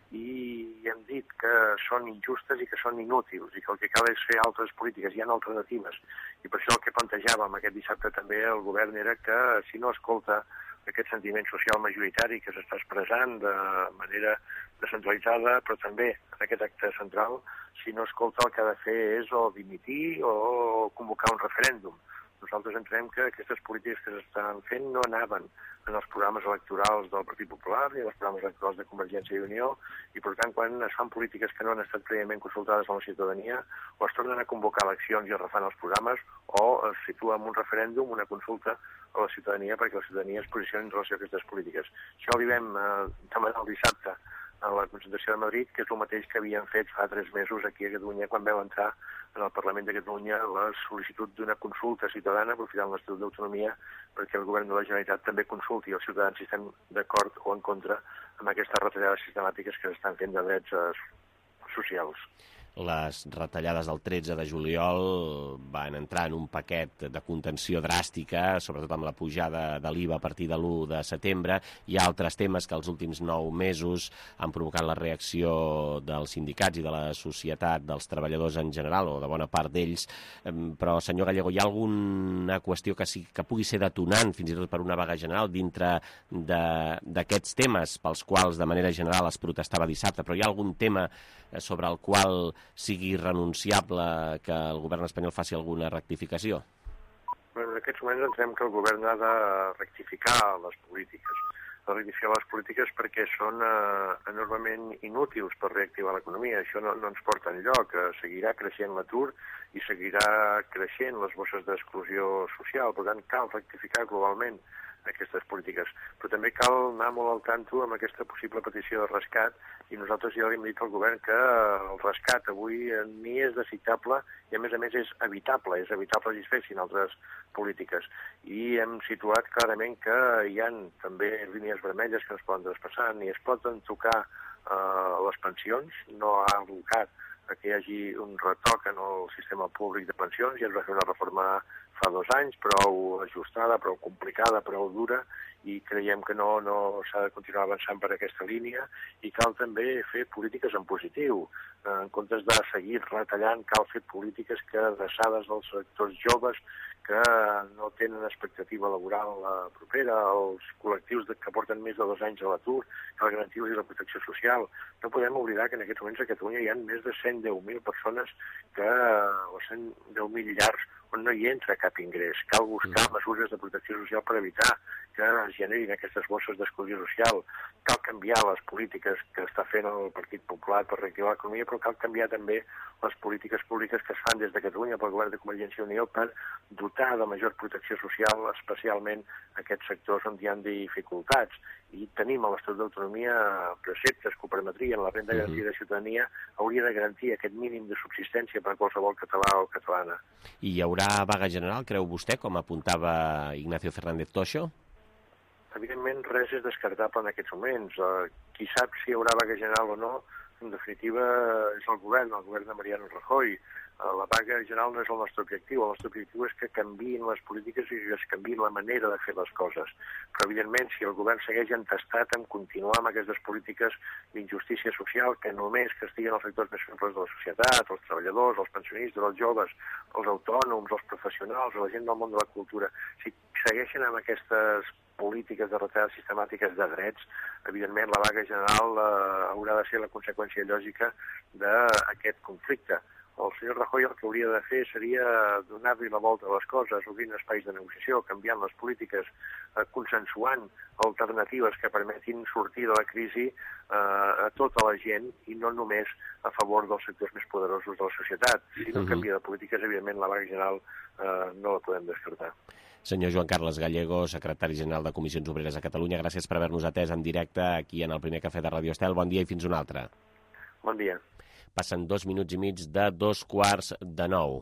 I hem dit que són injustes i que són inútils i que el que cal és fer altres polítiques, hi ha alternatives. I per això el que plantejàvem aquest dissabte també el govern era que si no escolta aquest sentiment social majoritari que s'està expressant de manera descentralitzada, però també en aquest acte central, si no escolta el que ha de fer és o dimitir o convocar un referèndum. Nosaltres entenem que aquestes polítiques que s'estan fent no anaven en els programes electorals del Partit Popular ni en els programes electorals de Convergència i Unió, i per tant quan es fan polítiques que no han estat prèviament consultades amb la ciutadania, o es tornen a convocar eleccions i es refan els programes, o es situa en un referèndum, una consulta a la ciutadania perquè la ciutadania es posicioni en relació a aquestes polítiques. Això ho vam eh, demanar el dissabte a la concentració de Madrid, que és el mateix que havien fet fa tres mesos aquí a Catalunya quan vau entrar en el Parlament de Catalunya la sol·licitud d'una consulta ciutadana aprofitant l'Estatut d'Autonomia perquè el govern de la Generalitat també consulti els ciutadans si estan d'acord o en contra amb aquestes retallades sistemàtiques que s'estan fent de drets eh, socials. les retallades del tretze de juliol van entrar en un paquet de contenció dràstica, sobretot amb la pujada de l'I V A a partir de l'u de setembre. Hi ha altres temes que els últims nou mesos han provocat la reacció dels sindicats i de la societat, dels treballadors en general, o de bona part d'ells. Però, senyor Gallego, hi ha alguna qüestió que, sí, que pugui ser detonant, fins i tot per una vaga general, dintre d'aquests temes pels quals, de manera general, es protestava dissabte, però hi ha algun tema sobre el qual sigui renunciable que el govern espanyol faci alguna rectificació? Bueno, en aquests moments entenem que el govern ha de rectificar les polítiques. De rectificar les polítiques perquè són eh, enormement inútils per reactivar l'economia. Això no, no ens porta enlloc. Eh, seguirà creixent l'atur i seguirà creixent les bosses d'exclusió social. Per tant, cal rectificar globalment aquestes polítiques. Però també cal anar molt al tanto amb aquesta possible petició de rescat, i nosaltres ja li hem dit al govern que el rescat avui ni és desitjable i a més a més és evitable, és evitable que es fessin altres polítiques. I hem situat clarament que hi ha també línies vermelles que no es poden traspassar, ni es poden tocar eh, les pensions, no ha abocat a que hi hagi un retoc en el sistema públic de pensions, ja es va fer una reforma fa dos anys, prou ajustada, prou complicada, prou dura, i creiem que no, no s'ha de continuar avançant per aquesta línia, i cal també fer polítiques en positiu. En comptes de seguir retallant, cal fer polítiques que adreçades als sectors joves que no tenen expectativa laboral propera, als col·lectius que porten més de dos anys a l'atur, cal garantir-los la protecció social. No podem oblidar que en aquests moments a Catalunya hi ha més de cent deu mil persones que, o cent deu mil llars on no hi entra cap ingrés. Cal buscar mesures de protecció social per evitar que es generin aquestes bosses d'exclusió social. Cal canviar les polítiques que està fent el Partit Popular per reactivar l'economia, però cal canviar també les polítiques públiques que es fan des de Catalunya pel govern de Convergència i Unió per dotar de major protecció social, especialment aquests sectors on hi ha dificultats. I tenim a l'Estatut d'Autonomia preceptes que ho permetrien. La renda garantida de ciutadania hauria de garantir aquest mínim de subsistència per a qualsevol català o catalana. I hi haurà vaga general, creu vostè, com apuntava Ignacio Fernández Toixo? Evidentment, res és descartable en aquests moments. Qui sap si hi haurà vaga general o no, en definitiva, és el govern, el govern de Mariano Rajoy. La vaga general no és el nostre objectiu. El nostre objectiu és que canviïn les polítiques i que es canviï la manera de fer les coses. Però, evidentment, si el govern segueix entestat en continuar amb aquestes polítiques d'injustícia social que només castiguen els sectors més febles de la societat, els treballadors, els pensionistes, els joves, els autònoms, els professionals, la gent del món de la cultura, si segueixen amb aquestes polítiques de retallades sistemàtiques de drets, evidentment la vaga general eh, haurà de ser la conseqüència lògica d'aquest conflicte. El senyor Rajoy el que hauria de fer seria donar-li la volta a les coses, obrint espais de negociació, canviant les polítiques, eh, consensuant alternatives que permetin sortir de la crisi eh, a tota la gent i no només a favor dels sectors més poderosos de la societat. Si no canvia de polítiques, evidentment la vaga general eh, no la podem descartar. Senyor Joan Carles Gallego, secretari general de Comissions Obreres a Catalunya, gràcies per haver-nos atès en directe aquí en el primer cafè de Radio Estel. Bon dia i fins un altre. Bon dia. Passen dos minuts i mig de dos quarts de nou.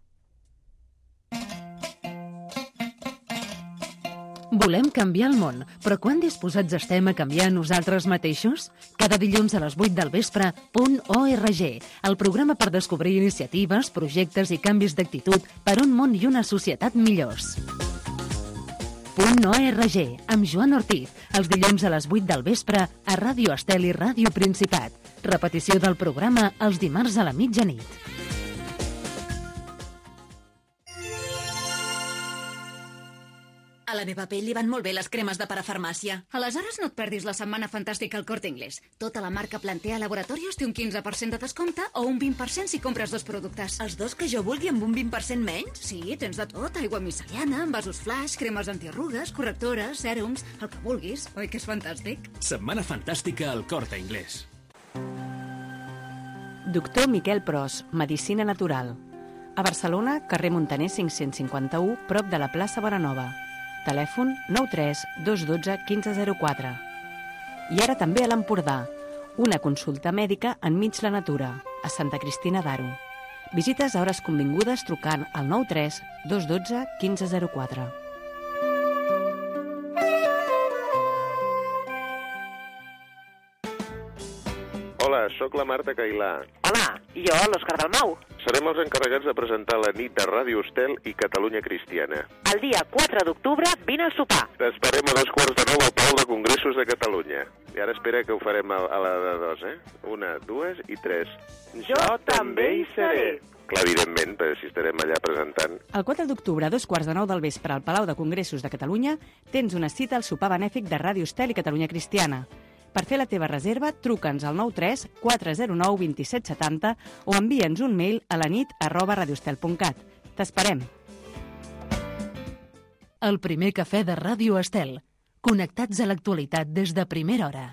Volem canviar el món, però quan disposats estem a canviar nosaltres mateixos? Cada dilluns a les vuit del vespre, Punt org, el programa per descobrir iniciatives, projectes i canvis d'actitud per un món i una societat millors. Punt org, amb Joan Ortiz, els dilluns a les vuit del vespre a Ràdio Estel i Ràdio Principat. Repetició del programa els dimarts a la mitjanit. A la meva pell li van molt bé les cremes de parafarmàcia. Aleshores no et perdis la setmana fantàstica al Corte Inglés. Tota la marca Plantea Laboratorios té un quinze per cent de descompte o un vint per cent si compres dos productes. Els dos que jo vulgui amb un vint per cent menys? Sí, tens de tot. Aigua miceliana, envasos flash, cremes antiarrugues, correctores, sèrums, el que vulguis. Oi que és fantàstic? Setmana fantàstica al Corte Inglés. Doctor Miquel Pros, Medicina Natural. A Barcelona, carrer Montaner cinc-cents cinquanta-u, prop de la plaça Bonanova. Telèfon nou tres dos un dos un cinc zero quatre. I ara també a l'Empordà, una consulta mèdica enmig la natura, a Santa Cristina d'Aro. Visites a hores convingudes trucant al nou tres dos un dos un cinc zero quatre. Hola, sóc la Marta Cailà. Hola, i jo, l'Òscar Dalmau. Serem els encarregats de presentar la nit de Ràdio Estel i Catalunya Cristiana. El dia quatre d'octubre vine a sopar. T'esperem a dos quarts de nou al Palau de Congressos de Catalunya. I ara espera que ho farem a, a la de dos, eh? Una, dues i tres. Jo, jo també hi seré. Clar, evidentment, perquè si estarem allà presentant. El quatre d'octubre, a dos quarts de nou del vespre, al Palau de Congressos de Catalunya, tens una cita al sopar benèfic de Ràdio Estel i Catalunya Cristiana. Per fer la teva reserva, truca'ns al nou tres quatre zero nou dos set set zero o envia'ns un mail a la nit arroba radioestel punt cat. T'esperem. El primer cafè de Ràdio Estel. Connectats a l'actualitat des de primera hora.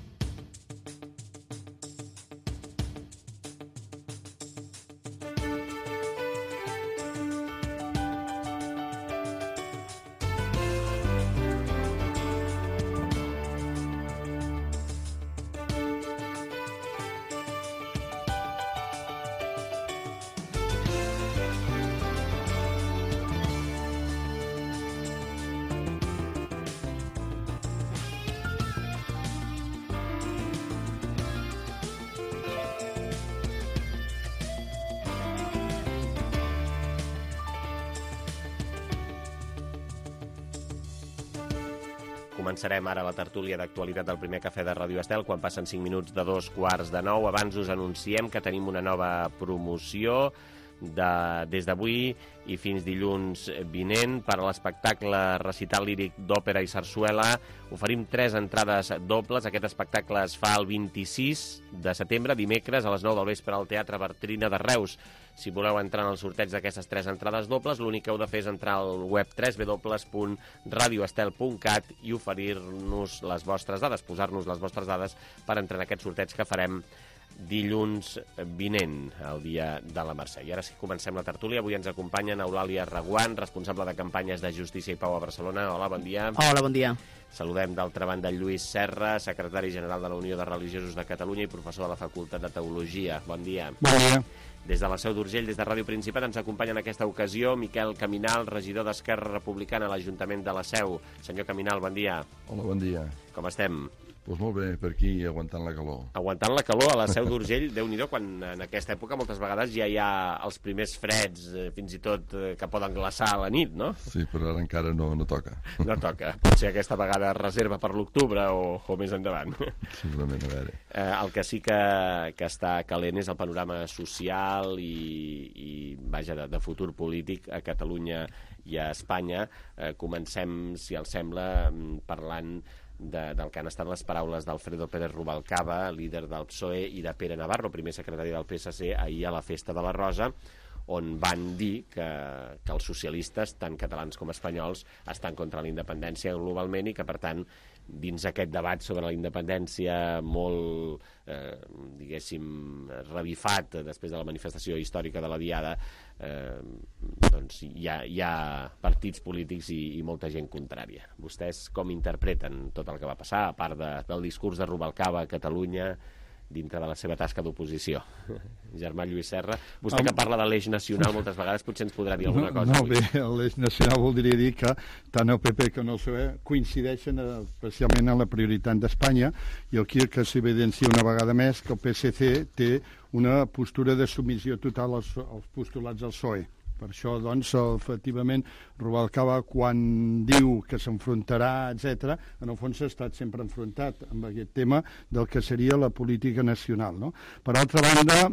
Començarem ara la tertúlia d'actualitat del primer cafè de Ràdio Estel quan passen cinc minuts de dos quarts de nou. Abans us anunciem que tenim una nova promoció de, des d'avui i fins dilluns vinent per a l'espectacle recital líric d'òpera i sarsuela. Oferim tres entrades dobles. Aquest espectacle es fa el vint-i-sis de setembre, dimecres, a les nou del vespre al Teatre Bartrina de Reus. Si voleu entrar en el sorteig d'aquestes tres entrades dobles, l'únic que heu de fer és entrar al web w w w punt radioestel punt cat i oferir-nos les vostres dades, posar-nos les vostres dades per entrar en aquest sorteig que farem dilluns vinent, el dia de la Mercè. I ara sí, comencem la tertúlia. Avui ens acompanyen Eulàlia Reguant, responsable de campanyes de Justícia i Pau a Barcelona. Hola, bon dia. Hola, bon dia. Saludem d'altra banda Lluís Serra, secretari general de la Unió de Religiosos de Catalunya i professor de la Facultat de Teologia. Bon dia. Bon dia. Des de la Seu d'Urgell, des de Ràdio Principat, ens acompanya en aquesta ocasió Miquel Caminal, regidor d'Esquerra Republicana a l'Ajuntament de la Seu. Senyor Caminal, bon dia. Hola, bon dia. Com estem? Doncs molt bé, per aquí, aguantant la calor. Aguantant la calor a la Seu d'Urgell, Déu-n'hi-do, quan en aquesta època moltes vegades ja hi ha els primers freds, fins i tot que poden glaçar a la nit, no? Sí, però ara encara no, no toca. No toca. Potser aquesta vegada reserva per l'octubre o, o més endavant. Segurament, a veure. Eh, el que sí que, que està calent és el panorama social i, i vaja, de, de futur polític a Catalunya i a Espanya. Eh, comencem, si els sembla, parlant De, del que han estat les paraules d'Alfredo Pérez Rubalcaba, líder del P S O E, i de Pere Navarro, primer secretari del P S C, ahir a la Festa de la Rosa, on van dir que, que els socialistes, tant catalans com espanyols, estan contra la independència globalment i que, per tant, dins aquest debat sobre la independència molt, eh, diguéssim, revifat després de la manifestació històrica de la Diada, eh, doncs hi ha, hi ha partits polítics i, i molta gent contrària. Vostès com interpreten tot el que va passar, a part de, del discurs de Rubalcaba a Catalunya, dintre de la seva tasca d'oposició? Germà Lluís Serra, vostè que parla de l'eix nacional moltes vegades potser ens podrà dir alguna cosa. No, no bé, l'eix nacional voldria dir que tant el P P com el P S O E coincideixen especialment en la prioritat d'Espanya, i aquí que s'evidencia una vegada més que el P S C té una postura de submissió total als, als postulats del P S O E. Per això, doncs, efectivament, Rubalcaba, quan diu que s'enfrontarà, etcètera, en el fons s'ha estat sempre enfrontat amb aquest tema del que seria la política nacional, no? Per altra banda,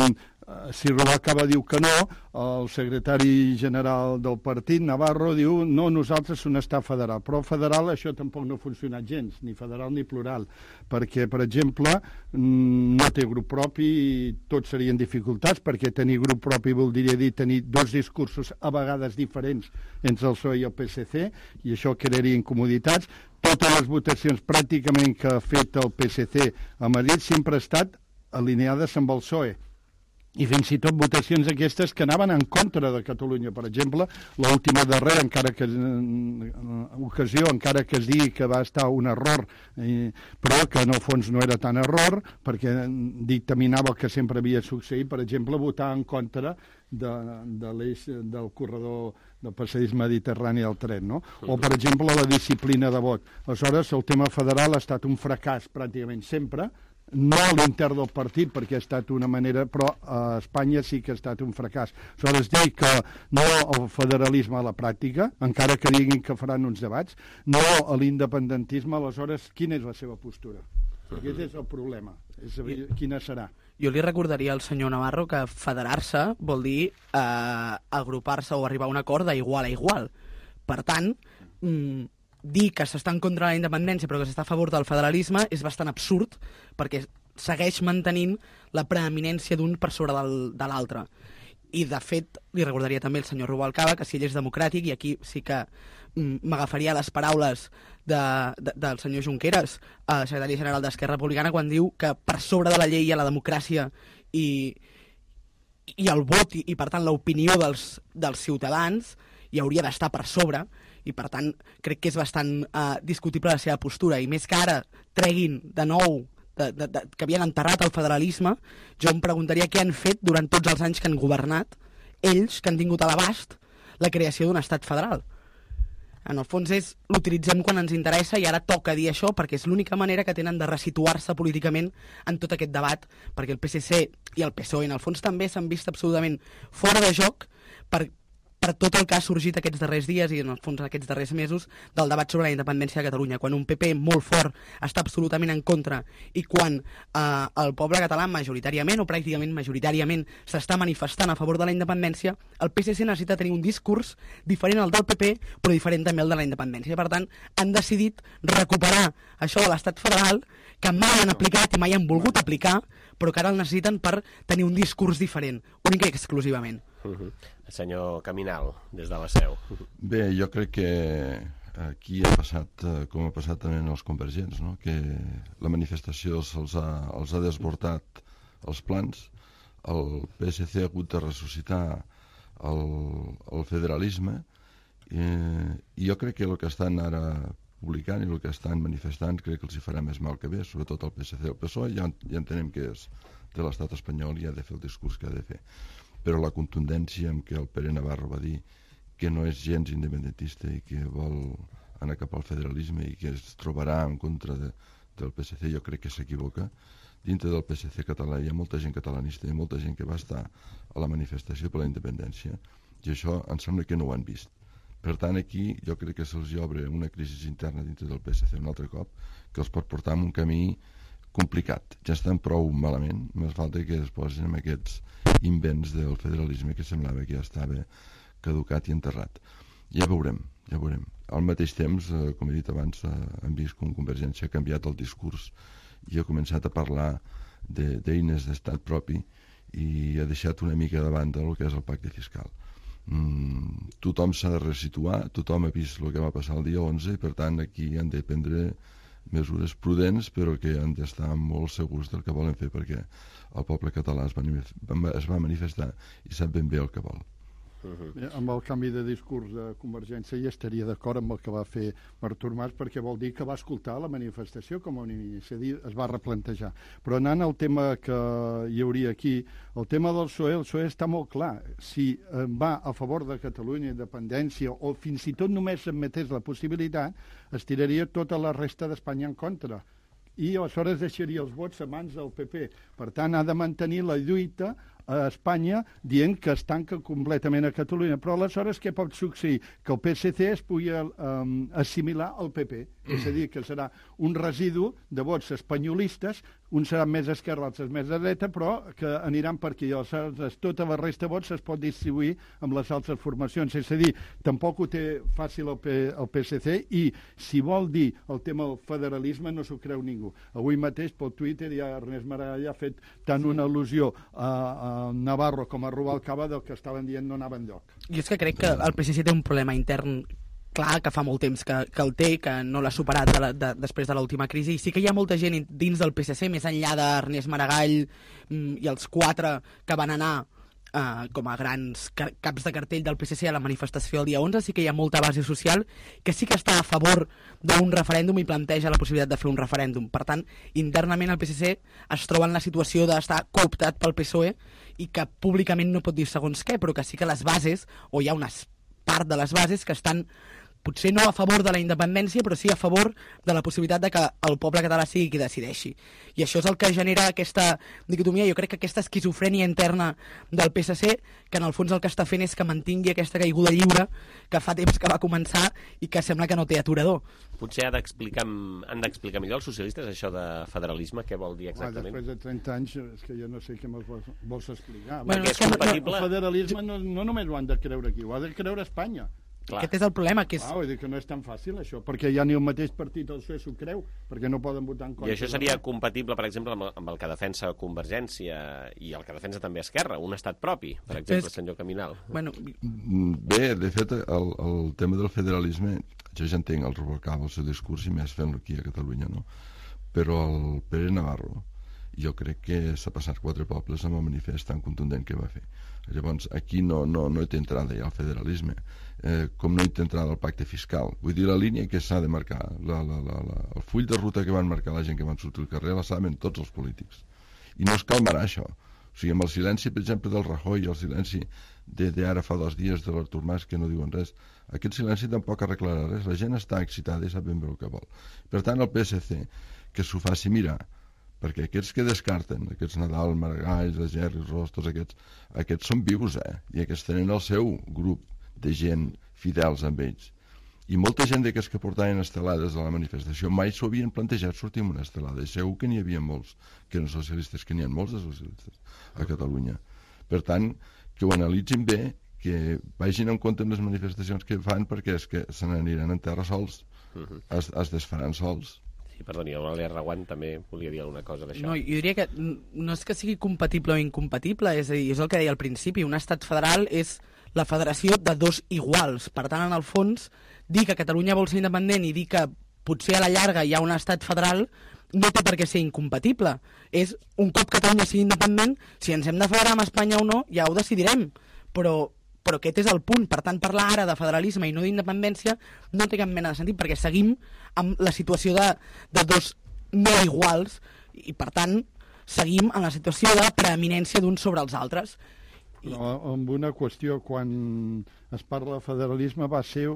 si Rubalcaba diu que no, el secretari general del partit, Navarro, diu no, nosaltres un estat federal. Però federal això tampoc no ha funcionat gens, ni federal ni plural, perquè, per exemple, no té grup propi i tots serien dificultats, perquè tenir grup propi voldria dir tenir dos discursos a vegades diferents entre el P S O E i el P S C, i això crearia incomoditats. Totes les votacions pràcticament que ha fet el P S C a Madrid sempre han estat alineades amb el P S O E. I fins i tot votacions aquestes que anaven en contra de Catalunya. Per exemple, l'última darrera, encara que ocasió, encara que es digui que va estar un error, eh, però que en el fons no era tan error, perquè dictaminava el que sempre havia succeït, per exemple, votar en contra de, de l'eix del corredor del passadís mediterrani al tren, no? O, per exemple, la disciplina de vot. Aleshores, el tema federal ha estat un fracàs pràcticament sempre, no a l'intern del partit, perquè ha estat una manera, però a Espanya sí que ha estat un fracàs. Aleshores, dir que no al federalisme a la pràctica, encara que diguin que faran uns debats, no a l'independentisme, aleshores, quina és la seva postura? Aquest és el problema, és saber quina serà. Jo li recordaria al senyor Navarro que federar-se vol dir eh, agrupar-se o arribar a un acord d'igual a igual. Per tant, mm, dir que s'està en contra de la independència però que s'està a favor del federalisme és bastant absurd perquè segueix mantenint la preeminència d'un per sobre del, de l'altre. I, de fet, li recordaria també el senyor Rubalcaba que si ell és democràtic, i aquí sí que mm, m'agafaria les paraules de, de, del senyor Junqueras, eh, secretari general d'Esquerra Republicana, quan diu que per sobre de la llei hi ha la democràcia i, i el vot i, i per tant, l'opinió dels, dels ciutadans hi hauria d'estar per sobre, i per tant crec que és bastant eh, discutible la seva postura, i més que ara treguin de nou de, de, de, que havien enterrat el federalisme, jo em preguntaria què han fet durant tots els anys que han governat ells, que han tingut a l'abast la creació d'un estat federal. En el fons és l'utilitzem quan ens interessa i ara toca dir això perquè és l'única manera que tenen de resituar-se políticament en tot aquest debat, perquè el P S C i el P S O E en el fons també s'han vist absolutament fora de joc per per tot el que ha sorgit aquests darrers dies i en el fons aquests darrers mesos del debat sobre la independència de Catalunya, quan un P P molt fort està absolutament en contra i quan eh, el poble català majoritàriament o pràcticament majoritàriament s'està manifestant a favor de la independència, el P S C necessita tenir un discurs diferent al del P P però diferent també al de la independència. Per tant, han decidit recuperar això de l'estat federal que mai han aplicat i mai han volgut aplicar, però que ara el necessiten per tenir un discurs diferent, únic i exclusivament. Uh-huh. El senyor Caminal, des de la seu. Bé, jo crec que aquí ha passat, com ha passat també en els convergents, no? Que la manifestació se'ls ha, els ha desbordat els plans, el P S C ha hagut de ressuscitar el, el federalisme, i, i jo crec que el que estan ara publicant i el que estan manifestant crec que els hi farà més mal que bé, sobretot el P S C. El P S O E ja, ja entenem que és de l'estat espanyol i ha de fer el discurs que ha de fer. Però la contundència amb què el Pere Navarro va dir que no és gens independentista i que vol anar cap al federalisme i que es trobarà en contra de, del P S C, jo crec que s'equivoca. Dintre del P S C català hi ha molta gent catalanista i molta gent que va estar a la manifestació per la independència i això em sembla que no ho han vist. Per tant, aquí jo crec que se'ls obre una crisi interna dintre del P S C un altre cop que els pot portar en un camí complicat. Ja estan prou malament, més falta que es posin amb aquests invents del federalisme que semblava que ja estava caducat i enterrat. Ja veurem, ja veurem. Al mateix temps, eh, com he dit abans, eh, hem vist com Convergència ha canviat el discurs i ha començat a parlar d'eines de, d'estat propi i ha deixat una mica de banda el que és el pacte fiscal. Mm, tothom s'ha de resituar, tothom ha vist el que va passar el dia onze i per tant aquí han de prendre mesures prudents però que han d'estar molt segurs del que volen fer perquè el poble català es va, es va manifestar i sap ben bé el que vol. Uh-huh. Amb el canvi de discurs de Convergència ja estaria d'acord amb el que va fer Artur Mas perquè vol dir que va escoltar la manifestació com a un inici, es va replantejar. Però anant al tema que hi hauria aquí, el tema del P S O E, el P S O E està molt clar. Si va a favor de Catalunya, independència, o fins i tot només admetés la possibilitat, es tiraria tota la resta d'Espanya en contra. I aleshores deixaria els vots a mans del P P. Per tant, ha de mantenir la lluita a Espanya dient que es tanca completament a Catalunya. Però aleshores què pot succeir? Que el P S C es pugui um, assimilar al P P. És a dir, que serà un residu de vots espanyolistes, uns seran més esquerra, altres més de dreta, però que aniran per aquí. Aleshores, tota la resta de vots es pot distribuir amb les altres formacions. És a dir, tampoc ho té fàcil el, P, el P S C i si vol dir el tema del federalisme no s'ho creu ningú. Avui mateix pel Twitter ja Ernest Maragall ha fet tant una al·lusió a, a Navarro com a Rubalcaba del que estaven dient no anava enlloc. Jo és que crec que el P S C té un problema intern clar, que fa molt temps que, que el té, que no l'ha superat de la, de, després de l'última crisi, i sí que hi ha molta gent dins del P S C, més enllà d'Ernest Maragall mm, i els quatre que van anar eh, com a grans caps de cartell del P S C a la manifestació el dia onze, sí que hi ha molta base social que sí que està a favor d'un referèndum i planteja la possibilitat de fer un referèndum. Per tant, internament el P S C es troba en la situació d'estar cooptat pel P S O E i que públicament no pot dir segons què, però que sí que les bases, o hi ha una part de les bases que estan potser no a favor de la independència, però sí a favor de la possibilitat de que el poble català sigui qui decideixi. I això és el que genera aquesta dicotomia. Jo crec que aquesta esquizofrènia interna del P S C, que en el fons el que està fent és que mantingui aquesta caiguda lliure que fa temps que va començar i que sembla que no té aturador. Potser ha d'explicar, han d'explicar millor els socialistes això de federalisme, què vol dir exactament? Ah, després de trenta anys, és que jo no sé què me'ls vols, vols explicar. Bueno, és compatible... El federalisme no, no només ho han de creure aquí, ho ha de creure Espanya. Clar. Aquest és el problema. Que és... Clar, vull dir que no és tan fàcil, això, perquè ja ni el mateix partit el P S O E s'ho creu, perquè no poden votar en contra. I això seria compatible, per exemple, amb el, amb el que defensa Convergència i el que defensa també Esquerra, un estat propi, per exemple, és... senyor Caminal. Bueno... Bé, de fet, el, el tema del federalisme, jo ja entenc el revolcava el seu discurs i més fent-lo aquí a Catalunya, no? Però el Pere Navarro, jo crec que s'ha passat quatre pobles amb el manifest tan contundent que va fer. Llavors, aquí no, no, no hi té entrada ja el federalisme, eh, com no hi té entrada el pacte fiscal. Vull dir, la línia que s'ha de marcar, la, la, la, la, el full de ruta que van marcar la gent que van sortir al carrer, la saben tots els polítics. I no es calmarà això. O sigui, amb el silenci, per exemple, del Rajoy i el silenci d'ara fa dos dies de l'Artur Mas, que no diuen res, aquest silenci tampoc arreglarà res. La gent està excitada i sap ben bé el que vol. Per tant, el P S C, que s'ho faci mirar, perquè aquests que descarten, aquests Nadal, Maragall, Gerri, Ros, tots aquests, aquests són vius, eh? I aquests tenen el seu grup de gent fidels amb ells. I molta gent d'aquests que portaven estelades a la manifestació mai s'ho havien plantejat sortir amb una estelada. I segur que n'hi havia molts que eren socialistes, que n'hi ha molts de socialistes a Catalunya. Per tant, que ho analitzin bé, que vagin en compte amb les manifestacions que fan, perquè és que se n'aniran en terra sols, uh-huh. es, es desfaran sols. Sí, perdoni, l'Eulàlia Reguant també volia dir alguna cosa d'això. No, jo diria que no és que sigui compatible o incompatible, és a dir, és el que deia al principi, un estat federal és la federació de dos iguals. Per tant, en el fons, dir que Catalunya vol ser independent i dir que potser a la llarga hi ha un estat federal no té per què ser incompatible. És un cop Catalunya sigui independent, si ens hem de federar amb Espanya o no, ja ho decidirem. Però però aquest és el punt. Per tant, parlar ara de federalisme i no d'independència no té cap mena de sentit, perquè seguim amb la situació de, de dos no iguals i, per tant, seguim en la situació de preeminència d'uns sobre els altres. Però amb una qüestió, quan es parla de federalisme va ser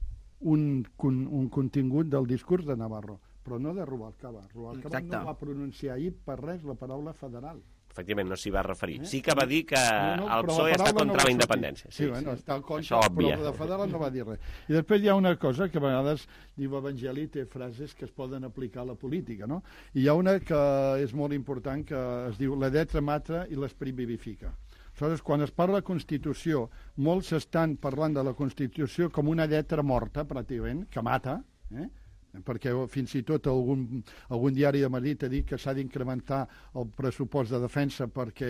un, un contingut del discurs de Navarro, però no de Rubalcaba. Rubalcaba Exacte. No va pronunciar ahir per res la paraula federal. Efectivament, no s'hi va referir. Sí que va dir que no, no, el P S O E està contra no la independència. Sí, sí, bueno, sí. Està contra, però de federal no va dir res. I després hi ha una cosa que a vegades diu Evangeli, té frases que es poden aplicar a la política, no? I hi ha una que és molt important, que es diu la lletra mata i l'esperit vivifica. Aleshores, quan es parla de Constitució, molts estan parlant de la Constitució com una lletra morta, pràcticament, que mata, eh? perquè fins i tot algun, algun diari de Madrid ha dit que s'ha d'incrementar el pressupost de defensa perquè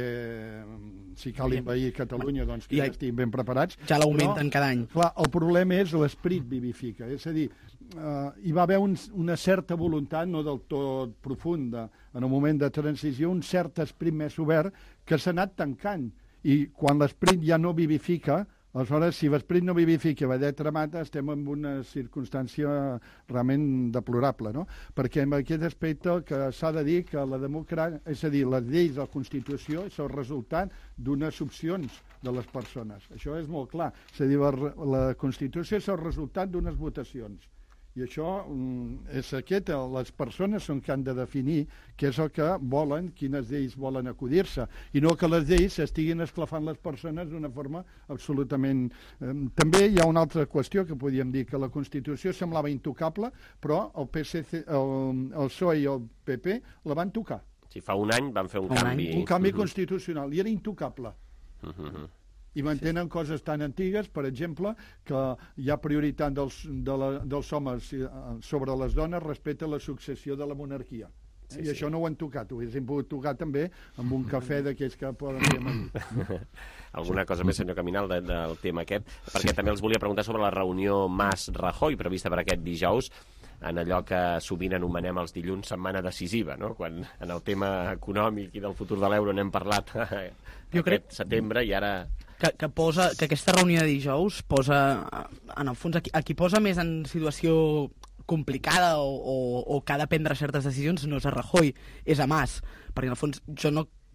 si cal invair Catalunya doncs que ja estiguin ben preparats. Ja l'augmenten cada any. Clar, el problema és l'esperit vivifica, és a dir, eh, hi va haver un, una certa voluntat, no del tot profunda, en un moment de transició, un cert esperit més obert que s'ha anat tancant, i quan l'esperit ja no vivifica, aleshores, si l'esperit no vivifica i la lletra mata, estem en una circumstància realment deplorable, no? Perquè en aquest aspecte que s'ha de dir que la democràcia, és a dir, les lleis de la Constitució és el resultat d'unes opcions de les persones. Això és molt clar. És a dir, la, la Constitució és el resultat d'unes votacions. I això és aquest, les persones són que han de definir què és el que volen, quines lleis volen acudir-se, i no que les lleis estiguin esclafant les persones d'una forma absolutament... Eh, també hi ha una altra qüestió que podríem dir, que la Constitució semblava intocable, però el P S C, el, el P S O E i el P P la van tocar. Sí, fa un any van fer un, un canvi. Un canvi uh-huh. constitucional, i era intocable. Uh-huh. I mantenen coses tan antigues, per exemple, que hi ha prioritat dels, de la, dels homes sobre les dones respecte a la successió de la monarquia. Sí, I sí. això no ho han tocat, ho haguéssim pogut tocar també amb un cafè d'aquells que poden dir a Madrid. Alguna cosa més, senyor Caminal, de, del tema aquest? Perquè sí. també els volia preguntar sobre la reunió Mas-Rajoy prevista per aquest dijous, en allò que sovint anomenem els dilluns setmana decisiva, no? Quan en el tema econòmic i del futur de l'euro n'hem parlat jo aquest crec... setembre i ara... Que, que, posa, que aquesta reunió de dijous posa, en el fons, a qui, a qui posa més en situació complicada o, o, o que ha de prendre certes decisions no és a Rajoy, és a Mas, perquè en el fons jo no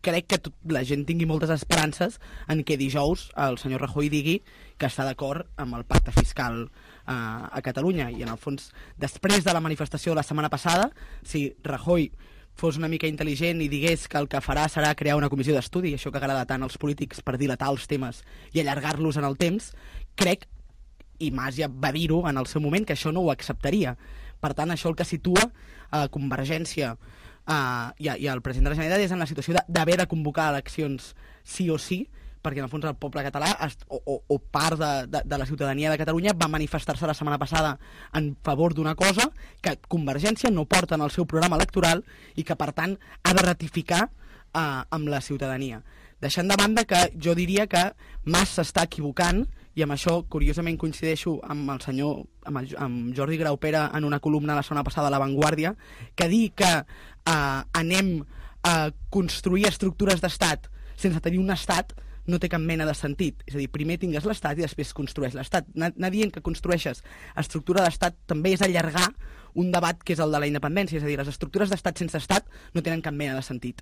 crec que tot, la gent tingui moltes esperances en què dijous el senyor Rajoy digui que està d'acord amb el pacte fiscal eh, a Catalunya. I en el fons, després de la manifestació de la setmana passada, si Rajoy fos una mica intel·ligent i digués que el que farà serà crear una comissió d'estudi, això que agrada tant als polítics per dilatar els temes i allargar-los en el temps, crec, i Mas ja va dir-ho en el seu moment, que això no ho acceptaria. Per tant, això el que situa a Convergència Uh, i, i el president de la Generalitat és en la situació d'haver de, de convocar eleccions sí o sí, perquè en el fons el poble català es, o, o, o part de, de, de la ciutadania de Catalunya va manifestar-se la setmana passada en favor d'una cosa que Convergència no porta en el seu programa electoral i que per tant ha de ratificar uh, amb la ciutadania. Deixant de banda que jo diria que Mas s'està equivocant, i amb això curiosament coincideixo amb el senyor amb, el, amb Jordi Graupera en una columna la setmana passada a La Vanguardia, que dir que eh, anem a construir estructures d'estat sense tenir un estat no té cap mena de sentit. És a dir, primer tingues l'estat i després construeix l'estat. Anar dient que construeixes estructura d'estat també és allargar un debat que és el de la independència. És a dir, les estructures d'estat sense estat no tenen cap mena de sentit.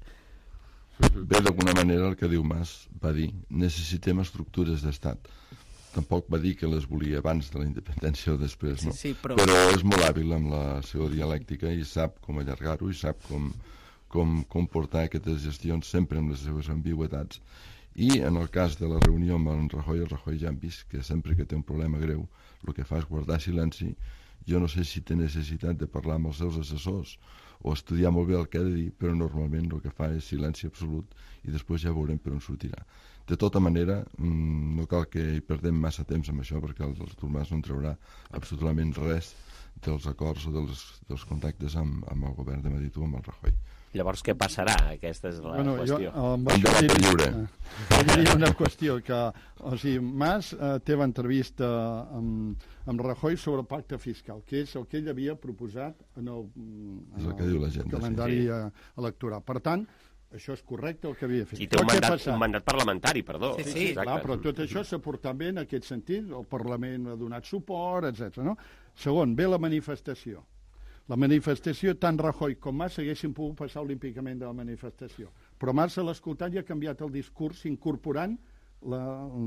Bé, d'alguna manera el que diu Mas va dir necessitem estructures d'estat. Tampoc va dir que les volia abans de la independència o després, no? Sí, sí, però... però és molt hàbil amb la seva dialèctica i sap com allargar-ho i sap com, com, com portar aquestes gestions sempre amb les seves ambigüetats. I en el cas de la reunió amb en Rajoy, el Rajoy ja hem vist que sempre que té un problema greu el que fa és guardar silenci. Jo no sé si té necessitat de parlar amb els seus assessors o estudiar molt bé el que ha de dir, però normalment el que fa és silenci absolut i després ja veurem per on sortirà. De tota manera, no cal que hi perdem massa temps amb això perquè el Artur Mas no en traurà absolutament res dels acords o dels, dels contactes amb, amb el govern de Madrid o amb el Rajoy. Llavors, què passarà? Aquesta és la bueno, qüestió. Jo, amb això diria, jo diria una qüestió, que o sigui, Mas eh, té l'entrevista amb, amb Rajoy sobre el pacte fiscal, que és el que ell havia proposat en el, en el, el, el calendari sí. electoral. Per tant, això és correcte el que havia fet. I té un mandat, un mandat parlamentari, perdó. Sí, sí, clar, però tot això s'ha portat bé en aquest sentit, el Parlament ha donat suport, etcètera. No? Segon, ve la manifestació. La manifestació, tant Rajoy com Mas haguessin pogut passar olímpicament de la manifestació. Però Mas a l'escoltat ja ha canviat el discurs incorporant la,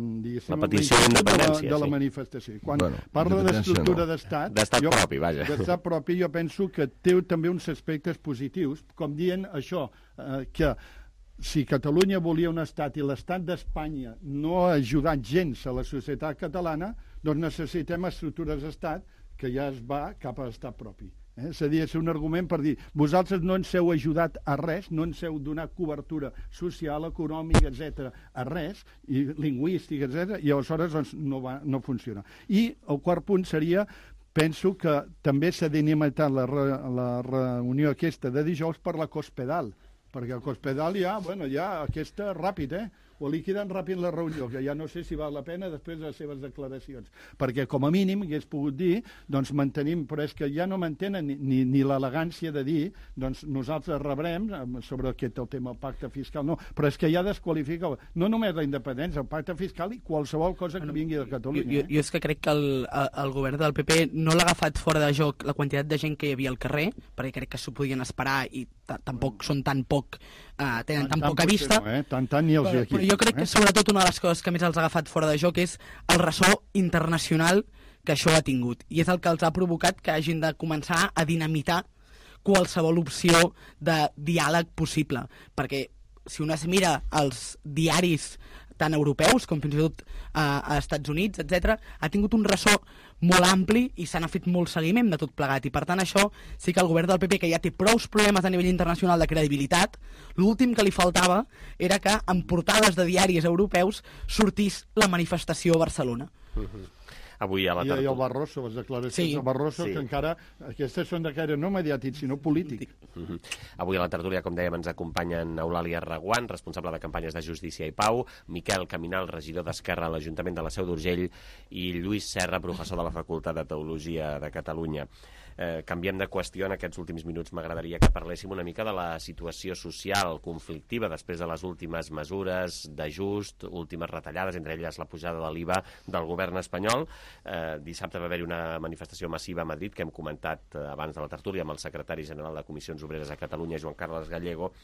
la petició d'independència de, la, de la sí. manifestació. Quan bueno, parla d'estructura no. d'estat... D'estat propi, vaja. D'estat propi, jo penso que té també uns aspectes positius, com dient això, eh, que si Catalunya volia un estat i l'estat d'Espanya no ha ajudat gens a la societat catalana, doncs necessitem estructures d'estat que ja es va cap a l'estat propi. Eh? És a dir, és un argument per dir vosaltres no ens heu ajudat a res, no ens heu donat cobertura social, econòmica, etcètera, a res, i lingüística, etcètera, i aleshores doncs, no, va, no funciona. I el quart punt seria, penso que també s'ha dinamitat la, re, la reunió aquesta de dijous per la Cospedal, perquè el Cospedal ja, bueno, ja aquesta ràpid, eh? O liquiden ràpid la reunió, que ja no sé si val la pena després de les seves declaracions. Perquè, com a mínim, hagués pogut dir, doncs mantenim, però és que ja no mantenen ni, ni, ni l'elegància de dir, doncs nosaltres rebrem, sobre aquest el tema del pacte fiscal, no, però és que ja desqualifica, no només la independència, el pacte fiscal i qualsevol cosa que vingui de Catalunya. Jo, jo, jo és que crec que el, el govern del P P no l'ha agafat fora de joc la quantitat de gent que hi havia al carrer, perquè crec que s'ho podien esperar i tampoc són tan poc, uh, tenen tan, tan poca vista. No, eh? Tant, tant ni els però, aquí. Però jo crec que sobretot una de les coses que més els ha agafat fora de joc és el ressò internacional que això ha tingut. I és el que els ha provocat que hagin de començar a dinamitar qualsevol opció de diàleg possible. Perquè si un es mira els diaris tant europeus com fins i tot uh, a Estats Units, etcètera, ha tingut un ressò molt ampli i se n'ha fet molt seguiment de tot plegat. I per tant això sí que el govern del P P, que ja té prous problemes a nivell internacional de credibilitat, l'últim que li faltava era que en portades de diaris europeus sortís la manifestació a Barcelona. Uh-huh. Avui a la I, I el Barroso, les declaracions sí. del Barroso, sí. que encara aquestes són de caire no mediàtic, sinó polític. Uh-huh. Avui a la tertúlia, com dèiem, ens acompanyen Eulàlia Reguant, responsable de campanyes de Justícia i Pau, Miquel Caminal, regidor d'Esquerra a l'Ajuntament de la Seu d'Urgell, i Lluís Serra, professor de la Facultat de Teologia de Catalunya. Eh, canviem de qüestió en aquests últims minuts. M'agradaria que parléssim una mica de la situació social conflictiva després de les últimes mesures d'ajust, últimes retallades, entre elles la pujada de l'I V A del govern espanyol. Eh, dissabte va haver-hi una manifestació massiva a Madrid que hem comentat eh, abans de la tertúlia amb el secretari general de Comissions Obreres a Catalunya, Joan Carles Gallego.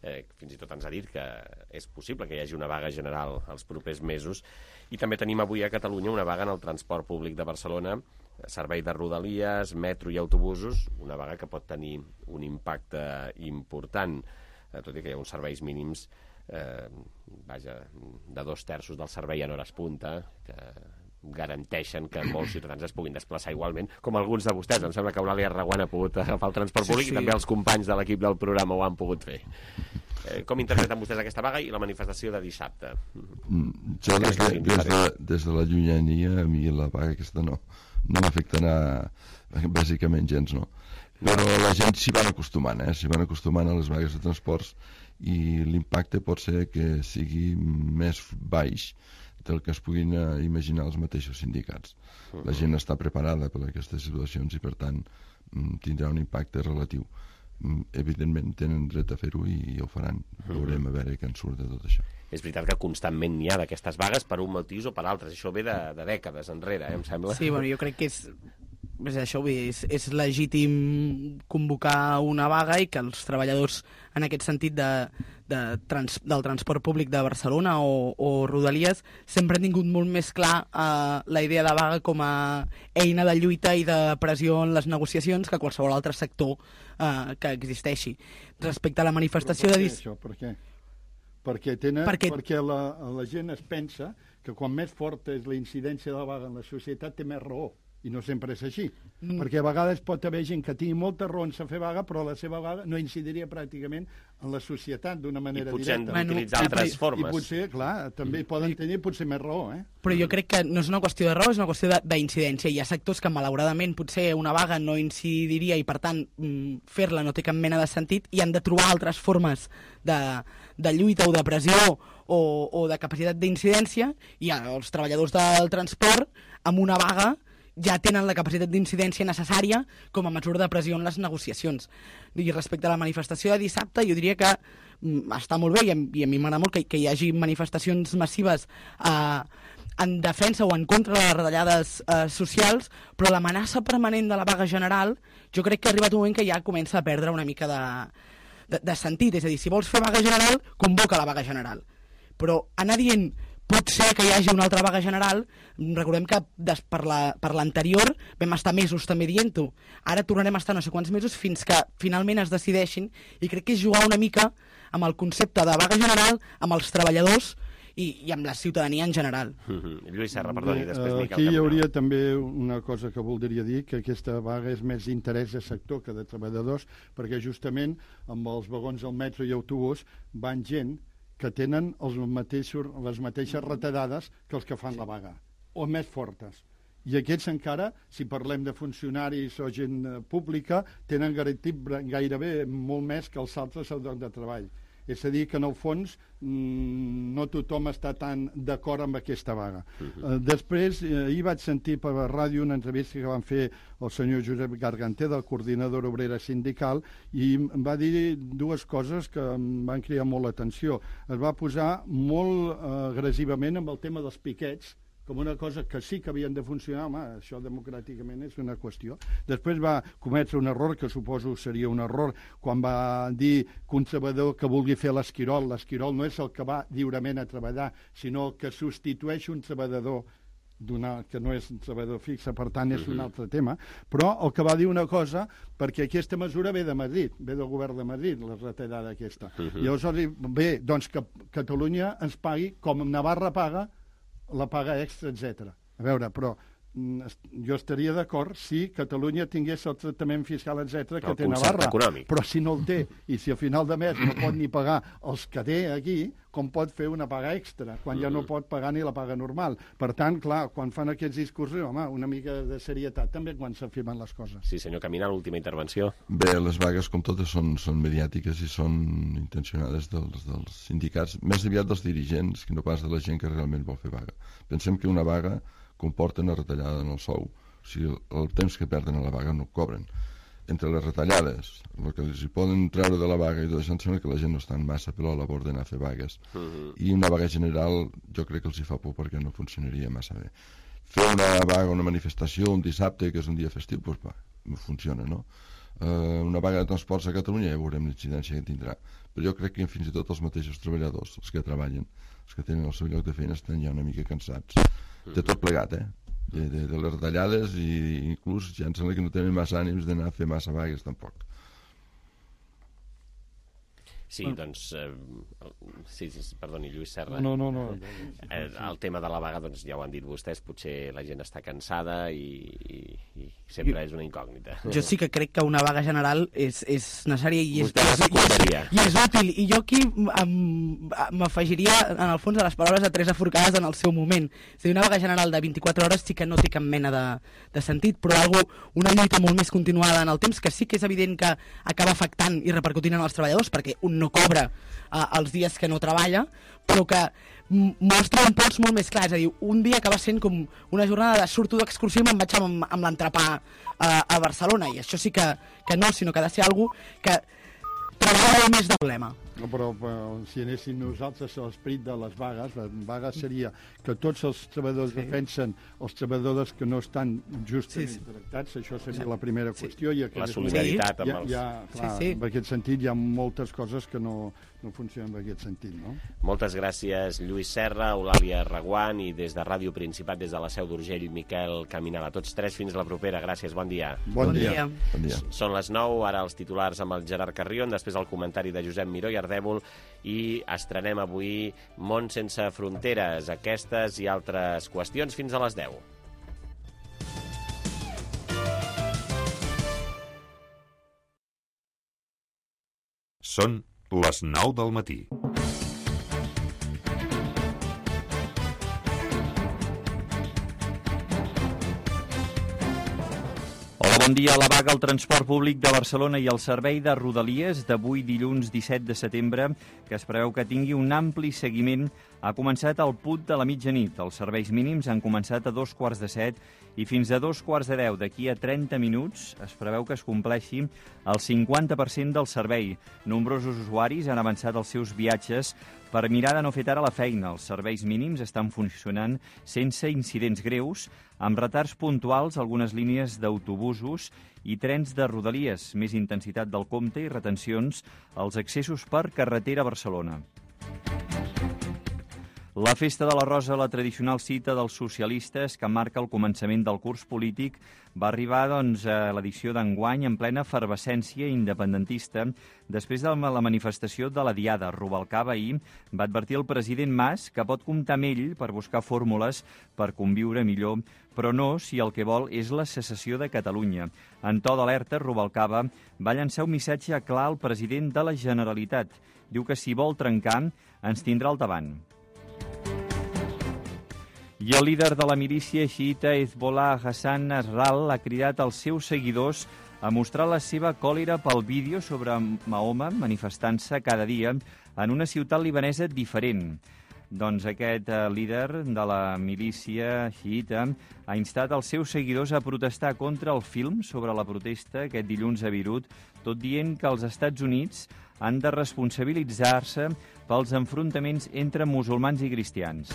Eh, fins i tot ens ha dit que és possible que hi hagi una vaga general els propers mesos. I també tenim avui a Catalunya una vaga en el transport públic de Barcelona, servei de rodalies, metro i autobusos, una vaga que pot tenir un impacte important, eh, tot i que hi ha uns serveis mínims eh, vaja, de dos terços del servei en hores punta, que garanteixen que molts ciutadans es puguin desplaçar igualment, com alguns de vostès. Em sembla que Eulàlia Reguant ha pogut agafar el transport públic sí, sí. i també els companys de l'equip del programa ho han pogut fer. Eh, com interpreten vostès aquesta vaga i la manifestació de dissabte? Jo des de, des de, des de la llunyania, a mi la vaga aquesta no, no m'afectarà bàsicament gens, no. Però la gent s'hi van acostumant, eh? s'hi van acostumant a les vagues de transports i l'impacte pot ser que sigui més baix del que es puguin imaginar els mateixos sindicats. Uh-huh. La gent està preparada per a aquestes situacions i, per tant, tindrà un impacte relatiu. Evidentment, tenen dret a fer-ho i ho faran. Uh-huh. Veurem a veure què en surt de tot això. És veritat que constantment n'hi ha d'aquestes vagues per un motius o per altres. Això ve de, de dècades enrere, eh, em sembla. Sí, bueno, jo crec que és... És això, és, és legítim convocar una vaga i que els treballadors en aquest sentit de, de trans, del transport públic de Barcelona o, o Rodalies sempre han tingut molt més clar eh, la idea de vaga com a eina de lluita i de pressió en les negociacions que qualsevol altre sector eh, que existeixi. Respecte a la manifestació per de... Què, això? Per què? Perquè, tenen, perquè... perquè la, la gent es pensa que quan més forta és la incidència de la vaga en la societat té més raó. I no sempre és així, mm. perquè a vegades pot haver gent que tingui moltes raons a fer vaga, però la seva vaga no incidiria pràcticament en la societat d'una manera directa. I potser han d'utilitzar altres formes. I potser, clar, també mm. poden tenir potser més raó, eh? Però jo crec que no és una qüestió de raó, és una qüestió d'incidència. Hi ha sectors que, malauradament, potser una vaga no incidiria i, per tant, fer-la no té cap mena de sentit i han de trobar altres formes de, de lluita o de pressió o, o de capacitat d'incidència, i els treballadors del transport, amb una vaga, ja tenen la capacitat d'incidència necessària com a mesura de pressió en les negociacions. I respecte a la manifestació de dissabte, jo diria que mm, està molt bé, i a, i a mi m'agrada molt que, que hi hagi manifestacions massives eh, en defensa o en contra de les retallades eh, socials, però l'amenaça permanent de la vaga general jo crec que ha arribat un moment que ja comença a perdre una mica de, de, de sentit. És a dir, si vols fer vaga general, convoca la vaga general. Però anar dient pot ser que hi hagi una altra vaga general, recordem que des, per l'anterior la, vam estar mesos també dient-ho. Ara tornarem a estar no sé quants mesos fins que finalment es decideixin, i crec que és jugar una mica amb el concepte de vaga general, amb els treballadors i, i amb la ciutadania en general. Mm-hmm. Lluís Serra, perdoni, després Miquel. Aquí hi hauria també una cosa que voldria dir, que aquesta vaga és més d'interès de sector que de treballadors, perquè justament amb els vagons del metro i autobús van gent que tenen els mateixos, les mateixes retallades que els que fan la vaga, o més fortes. I aquests encara, si parlem de funcionaris o gent pública, tenen garantit gairebé molt més que els altres al lloc de treball. És a dir, que en el fons no tothom està tan d'acord amb aquesta vaga. Uh-huh. Després, ahir vaig sentir per la ràdio una entrevista que van fer el senyor Josep Garganter, del coordinador obrera sindical, i va dir dues coses que em van cridar molt l'atenció. Es va posar molt eh, agressivament amb el tema dels piquets, com una cosa que sí que havien de funcionar. Home, això democràticament és una qüestió. Després va cometre un error, que suposo seria un error, quan va dir que un treballador que vulgui fer l'esquirol, l'esquirol no és el que va lliurement a treballar, sinó que substitueix un treballador d'una, que no és un treballador fix, per tant és un altre tema, però el que va dir una cosa, perquè aquesta mesura ve de Madrid, ve del govern de Madrid, la retallada aquesta. Uh-huh. I llavors ve, doncs, que Catalunya ens pagui com Navarra paga la paga extra, etcètera. A veure, però jo estaria d'acord si Catalunya tingués el tractament fiscal, etcètera, que té Navarra. Però si no el té, i si a final de mes no pot ni pagar els que té aquí, com pot fer una paga extra, quan ja no pot pagar ni la paga normal? Per tant, clar, quan fan aquests discursos, home, una mica de serietat també quan s'afirmen les coses. Sí, senyor Camina, l'última intervenció. Bé, les vagues, com totes, són, són mediàtiques i són intencionades dels, dels sindicats, més aviat dels dirigents, que no pas de la gent que realment vol fer vaga. Pensem que una vaga comporta una retallada en el sou. O sigui, el, el temps que perden a la vaga no cobren. Entre les retallades, el que els hi poden treure de la vaga i tot això, em sembla que la gent no està massa per la labor d'anar a fer vagues. Uh-huh. I una vaga general jo crec que els hi fa por perquè no funcionaria massa bé. Fer una vaga, una manifestació un dissabte, que és un dia festiu, doncs va, no funciona, no? eh, una vaga de transports a Catalunya, ja veurem l'incidència que tindrà. Però jo crec que fins i tot els mateixos treballadors, els que treballen, els que tenen el seu lloc de feina, estan ja una mica cansats. De tot plegat, eh? De, de, de les retallades, i inclús ja em sembla que no tenen massa ànims d'anar a fer massa vagues tampoc. Sí, doncs... Eh, sí, sí, perdoni, Lluís Serra. No, no, no. Eh, el tema de la vaga, doncs ja ho han dit vostès, potser la gent està cansada i, i, i sempre és una incògnita. Jo sí que crec que una vaga general és, és necessària i és, Vostè la recordaria. i és útil. I jo aquí m'afegiria, en el fons, a les paraules de Teresa Forcades en el seu moment. És a dir, una vaga general de vint-i-quatre hores sí que no té cap mena de, de sentit, però algo, una lluita molt més continuada en el temps, que sí que és evident que acaba afectant i repercutint en els treballadors, perquè un no cobra uh, els dies que no treballa, però que mostra un pols molt més clar. És a dir, un dia acaba sent com una jornada de surto d'excursió i me'n vaig amb, amb l'entrepà uh, a Barcelona, i això sí que, que no, sinó que ha de ser algú que treballa més de problema. No, però, però si anéssim nosaltres a l'esperit de les vagues, la vaga seria que tots els treballadors sí. defensen els treballadors que no estan justament sí, sí. tractats, això seria la primera qüestió. Sí. I la solidaritat amb hi ha, els... hi ha, clar, sí, sí. En aquest sentit hi ha moltes coses que no, no funcionen en aquest sentit, no? Moltes gràcies, Lluís Serra, Eulàlia Reguant, i des de Ràdio Principat, des de la Seu d'Urgell, Miquel Caminal. A tots tres, fins la propera. Gràcies, bon dia. Bon, bon dia. dia. Bon dia. Són les nou, ara els titulars amb el Gerard Carrion, després el comentari de Josep Miró i Ardèvol, i estrenem avui Món sense fronteres, aquestes i altres qüestions fins a les deu. Són les nou del matí. Bon dia. La vaga al transport públic de Barcelona i el servei de Rodalies d'avui dilluns disset de setembre, que es preveu que tingui un ampli seguiment, ha començat al punt de la mitjanit. Els serveis mínims han començat a dos quarts de set i fins a dos quarts de deu. D'aquí a trenta minuts es preveu que es compleixi el cinquanta per cent del servei. Nombrosos usuaris han avançat els seus viatges per mirar de no fer tard a la feina. Els serveis mínims estan funcionant sense incidents greus, amb retards puntuals algunes línies d'autobusos i trens de Rodalies, més intensitat del compte i retencions als accessos per carretera a Barcelona. La Festa de la Rosa, la tradicional cita dels socialistes que marca el començament del curs polític, va arribar doncs, a l'edició d'enguany en plena efervescència independentista després de la manifestació de la Diada. Rubalcaba ahir va advertir el president Mas que pot comptar amb ell per buscar fórmules per conviure millor, però no si el que vol és la secessió de Catalunya. En to d'alerta, Rubalcaba va llançar un missatge clar al president de la Generalitat. Diu que si vol trencar, ens tindrà al davant. I el líder de la milícia xiita Hezbollah, Hassan Nasrallah, ha cridat als seus seguidors a mostrar la seva còlera pel vídeo sobre Mahoma manifestant-se cada dia en una ciutat libanesa diferent. Doncs aquest eh, líder de la milícia xiita ha instat els seus seguidors a protestar contra el film sobre la protesta aquest dilluns a Beirut, tot dient que els Estats Units han de responsabilitzar-se pels enfrontaments entre musulmans i cristians.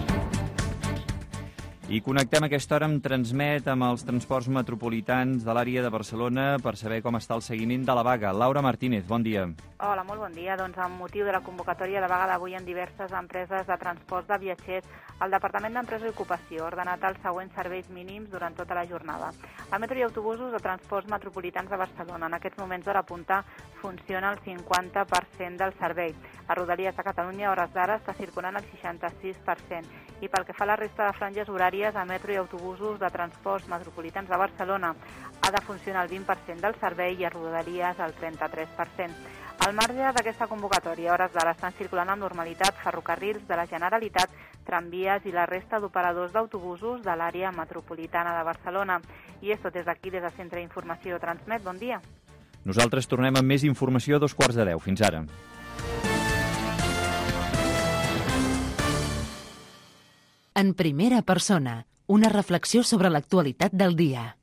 I connectem a aquesta hora amb Transmet, amb els transports metropolitans de l'àrea de Barcelona, per saber com està el seguiment de la vaga. Laura Martínez, bon dia. Hola, molt bon dia. Doncs amb motiu de la convocatòria de vaga d'avui en diverses empreses de transports de viatgers, el Departament d'Empresa i Ocupació ha ordenat els següents serveis mínims durant tota la jornada. El metro i autobusos de transports metropolitans de Barcelona. En aquests moments d'hora punta funciona el cinquanta per cent del servei. A Rodalies de Catalunya, a hores d'ara, està circulant el seixanta-sis per cent. I pel que fa a la resta de franges horàries, a metro i autobusos de transports metropolitans de Barcelona ha de funcionar el vint per cent del servei i a Rodalies el trenta-tres per cent. Al marge d'aquesta convocatòria, a hores d'ara estan circulant amb normalitat ferrocarrils de la Generalitat, tramvies i la resta d'operadors d'autobusos de l'àrea metropolitana de Barcelona. I és tot des d'aquí, des del Centre d'Informació Transmet. Bon dia. Nosaltres tornem amb més informació a dos quarts de deu. Fins ara. En primera persona, una reflexió sobre l'actualitat del dia.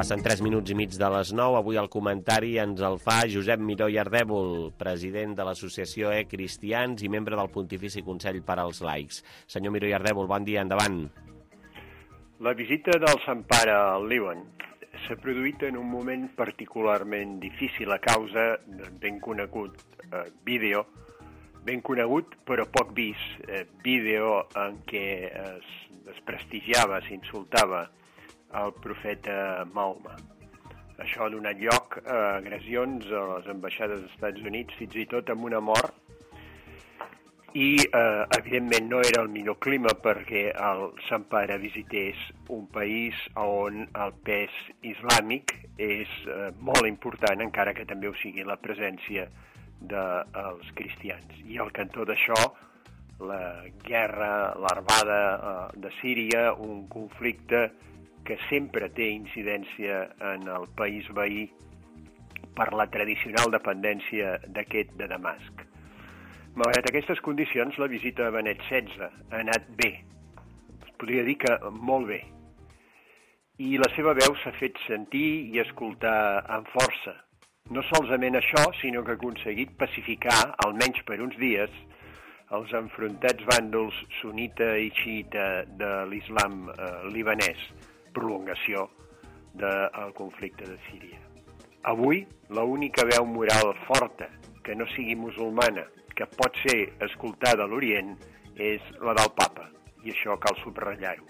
Passen tres minuts i mig de les nou. Avui el comentari ens el fa Josep Miró i Ardèvol, president de l'associació E-Cristians i membre del Pontifici Consell per als Laics. Senyor Miró i Ardèvol, bon dia, endavant. La visita del Sant Pare al Líban s'ha produït en un moment particularment difícil a causa del ben conegut eh, vídeo, ben conegut però poc vist, eh, vídeo en què es desprestigiava, s'insultava el profeta Mahoma. Això ha donat lloc a agressions a les ambaixades dels Estats Units, fins i tot amb una mort, i eh, evidentment no era el millor clima perquè el Sant Pare visités un país on el pes islàmic és eh, molt important, encara que també ho sigui la presència dels cristians. I al cantó d'això, la guerra, l'armada eh, de Síria, un conflicte que sempre té incidència en el país veí per la tradicional dependència d'aquest de Damasc. Malgrat aquestes condicions, la visita a Benet setze ha anat bé. Es podria dir que molt bé. I la seva veu s'ha fet sentir i escoltar amb força. No solament això, sinó que ha aconseguit pacificar, almenys per uns dies, els enfrontats bàndols sunita i xiita de l'islam eh, libanès, prolongació del conflicte de Síria. Avui, l'única veu moral forta, que no sigui musulmana, que pot ser escoltada a l'Orient, és la del papa, i això cal subratllar-ho.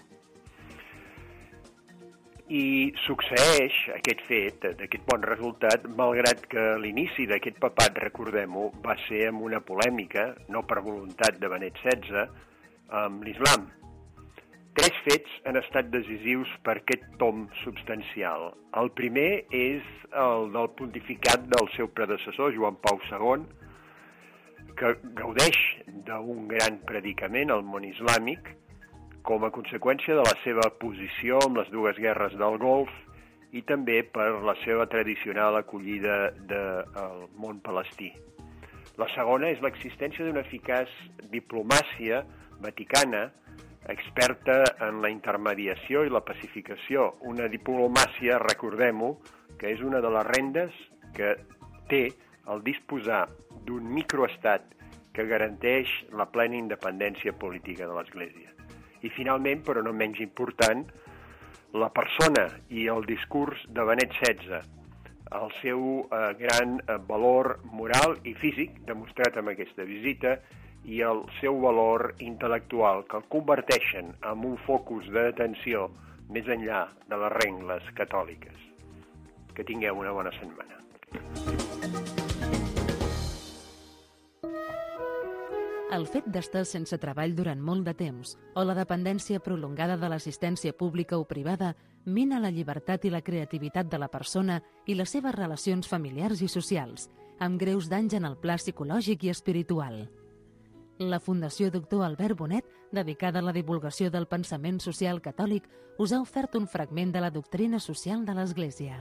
I succeeix aquest fet, d'aquest bon resultat, malgrat que l'inici d'aquest papat, recordem-ho, va ser amb una polèmica, no per voluntat de Benet setze, amb l'islam. Tres fets han estat decisius per aquest tom substancial. El primer és el del pontificat del seu predecessor, Joan Pau segon, que gaudeix d'un gran predicament al món islàmic com a conseqüència de la seva posició amb les dues guerres del Golf i també per la seva tradicional acollida del món palestí. La segona és l'existència d'una eficaç diplomàcia vaticana experta en la intermediació i la pacificació. Una diplomàcia, recordem-ho, que és una de les rendes que té el disposar d'un microestat que garanteix la plena independència política de l'Església. I finalment, però no menys important, la persona i el discurs de Benet setze, el seu eh, gran eh, valor moral i físic, demostrat amb aquesta visita, i el seu valor intel·lectual, que el converteixen en un focus d'atenció més enllà de les rengles catòliques. Que tingueu una bona setmana. El fet d'estar sense treball durant molt de temps o la dependència prolongada de l'assistència pública o privada mina la llibertat i la creativitat de la persona i les seves relacions familiars i socials, amb greus danys en el pla psicològic i espiritual. La Fundació Doctor Albert Bonet, dedicada a la divulgació del pensament social catòlic, us ha ofert un fragment de la doctrina social de l'Església.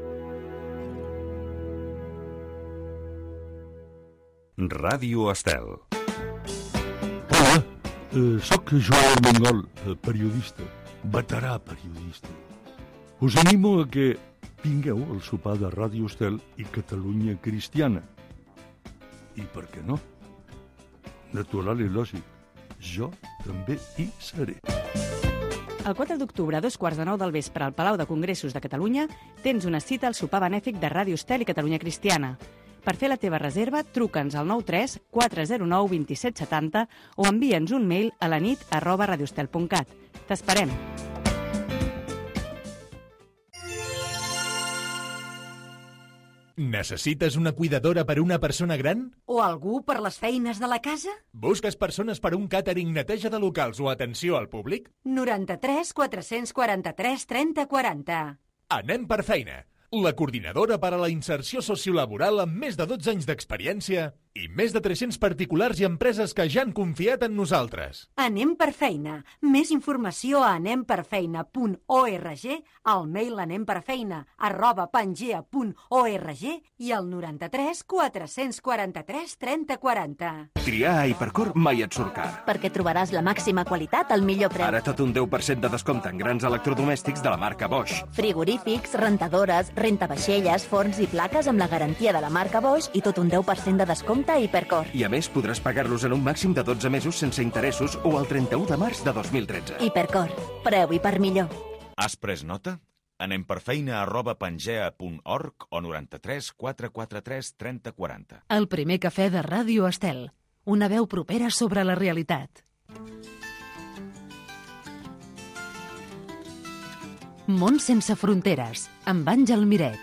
Ràdio Estel. Hola, eh, soc Joel Mongol, periodista, veterà periodista. Us animo a que vingueu al sopar de Ràdio Estel i Catalunya Cristiana. I per què no? Natural i lògic. Jo també hi seré. El quatre d'octubre, a dos quarts de nou del vespre, al Palau de Congressos de Catalunya, tens una cita al sopar benèfic de Ràdio Estel i Catalunya Cristiana. Per fer la teva reserva, truca'ns al nou tres quatre zero nou dos set set zero o envia'ns un mail a la nit arroba radioestel punt cat. T'esperem! Necessites una cuidadora per a una persona gran? O algú per les feines de la casa? Busques persones per a un càtering, neteja de locals o atenció al públic? noranta-tres quatre-cents quaranta-tres trenta quaranta. Anem per feina! La coordinadora per a la inserció sociolaboral amb més de dotze anys d'experiència i més de tres-cents particulars i empreses que ja han confiat en nosaltres. Anem per feina. Més informació a anem per feina punt org, al mail anemperfeina arroba pangea punt org i al noranta-tres quatre-cents quaranta-tres trenta quaranta. Triar a Hipercor mai et surt car. Perquè trobaràs la màxima qualitat al millor preu. Ara tot un deu per cent de descompte en grans electrodomèstics de la marca Bosch. Frigorífics, rentadores, rentavaixelles, forns i plaques amb la garantia de la marca Bosch i tot un deu per cent de descompte a Hipercor. I a més podràs pagar-los en un màxim de dotze mesos sense interessos o el trenta-u de març de dos mil tretze. Hipercor. Preu i per millor. Has pres nota? Anem per feina arroba pangea punt org o noranta-tres quatre quatre tres trenta quaranta. El primer cafè de Ràdio Estel. Una veu propera sobre la realitat. Món sense fronteres, amb Àngel Miret.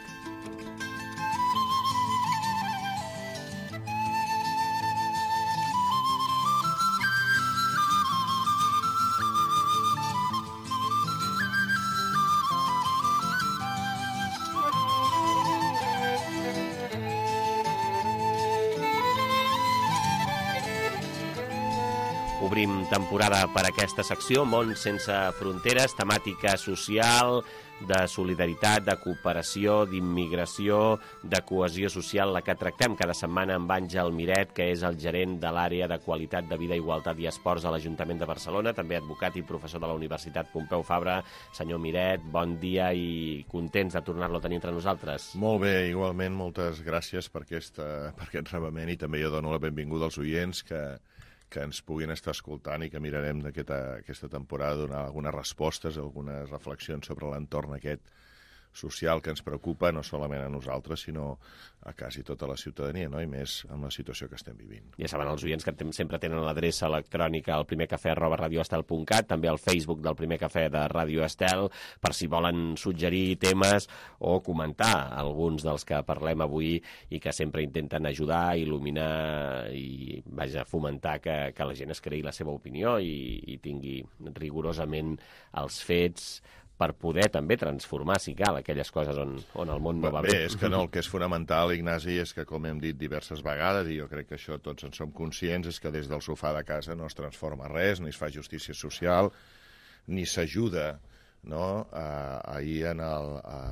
Obrim temporada per aquesta secció, Món sense fronteres, temàtica social, de solidaritat, de cooperació, d'immigració, de cohesió social, la que tractem cada setmana amb Àngel Miret, que és el gerent de l'àrea de qualitat de vida, igualtat i esports a l'Ajuntament de Barcelona, també advocat i professor de la Universitat Pompeu Fabra. Senyor Miret, bon dia i contents de tornar-lo a tenir entre nosaltres. Molt bé, igualment, moltes gràcies per, aquesta, per aquest rebament i també jo dono la benvinguda als oients que que ens puguin estar escoltant i que mirarem d'aquesta aquesta temporada donar algunes respostes, algunes reflexions sobre l'entorn aquest social que ens preocupa, no solament a nosaltres, sinó a quasi tota la ciutadania, no? I més amb la situació que estem vivint. Ja saben els oients que sempre tenen l'adreça electrònica al primercafè arroba radioestel punt cat, també al Facebook del Primer Cafè de Ràdio Estel, per si volen suggerir temes o comentar alguns dels que parlem avui i que sempre intenten ajudar, il·luminar i, vaja, fomentar que, que la gent es creï la seva opinió i, i tingui rigorosament els fets per poder també transformar, si cal, aquelles coses on, on el món no va bé. Bé, és que no, el que és fonamental, Ignasi, és que, com hem dit diverses vegades, i jo crec que això tots en som conscients, és que des del sofà de casa no es transforma res, ni es fa justícia social, ni s'ajuda, no? Uh, ahir en el,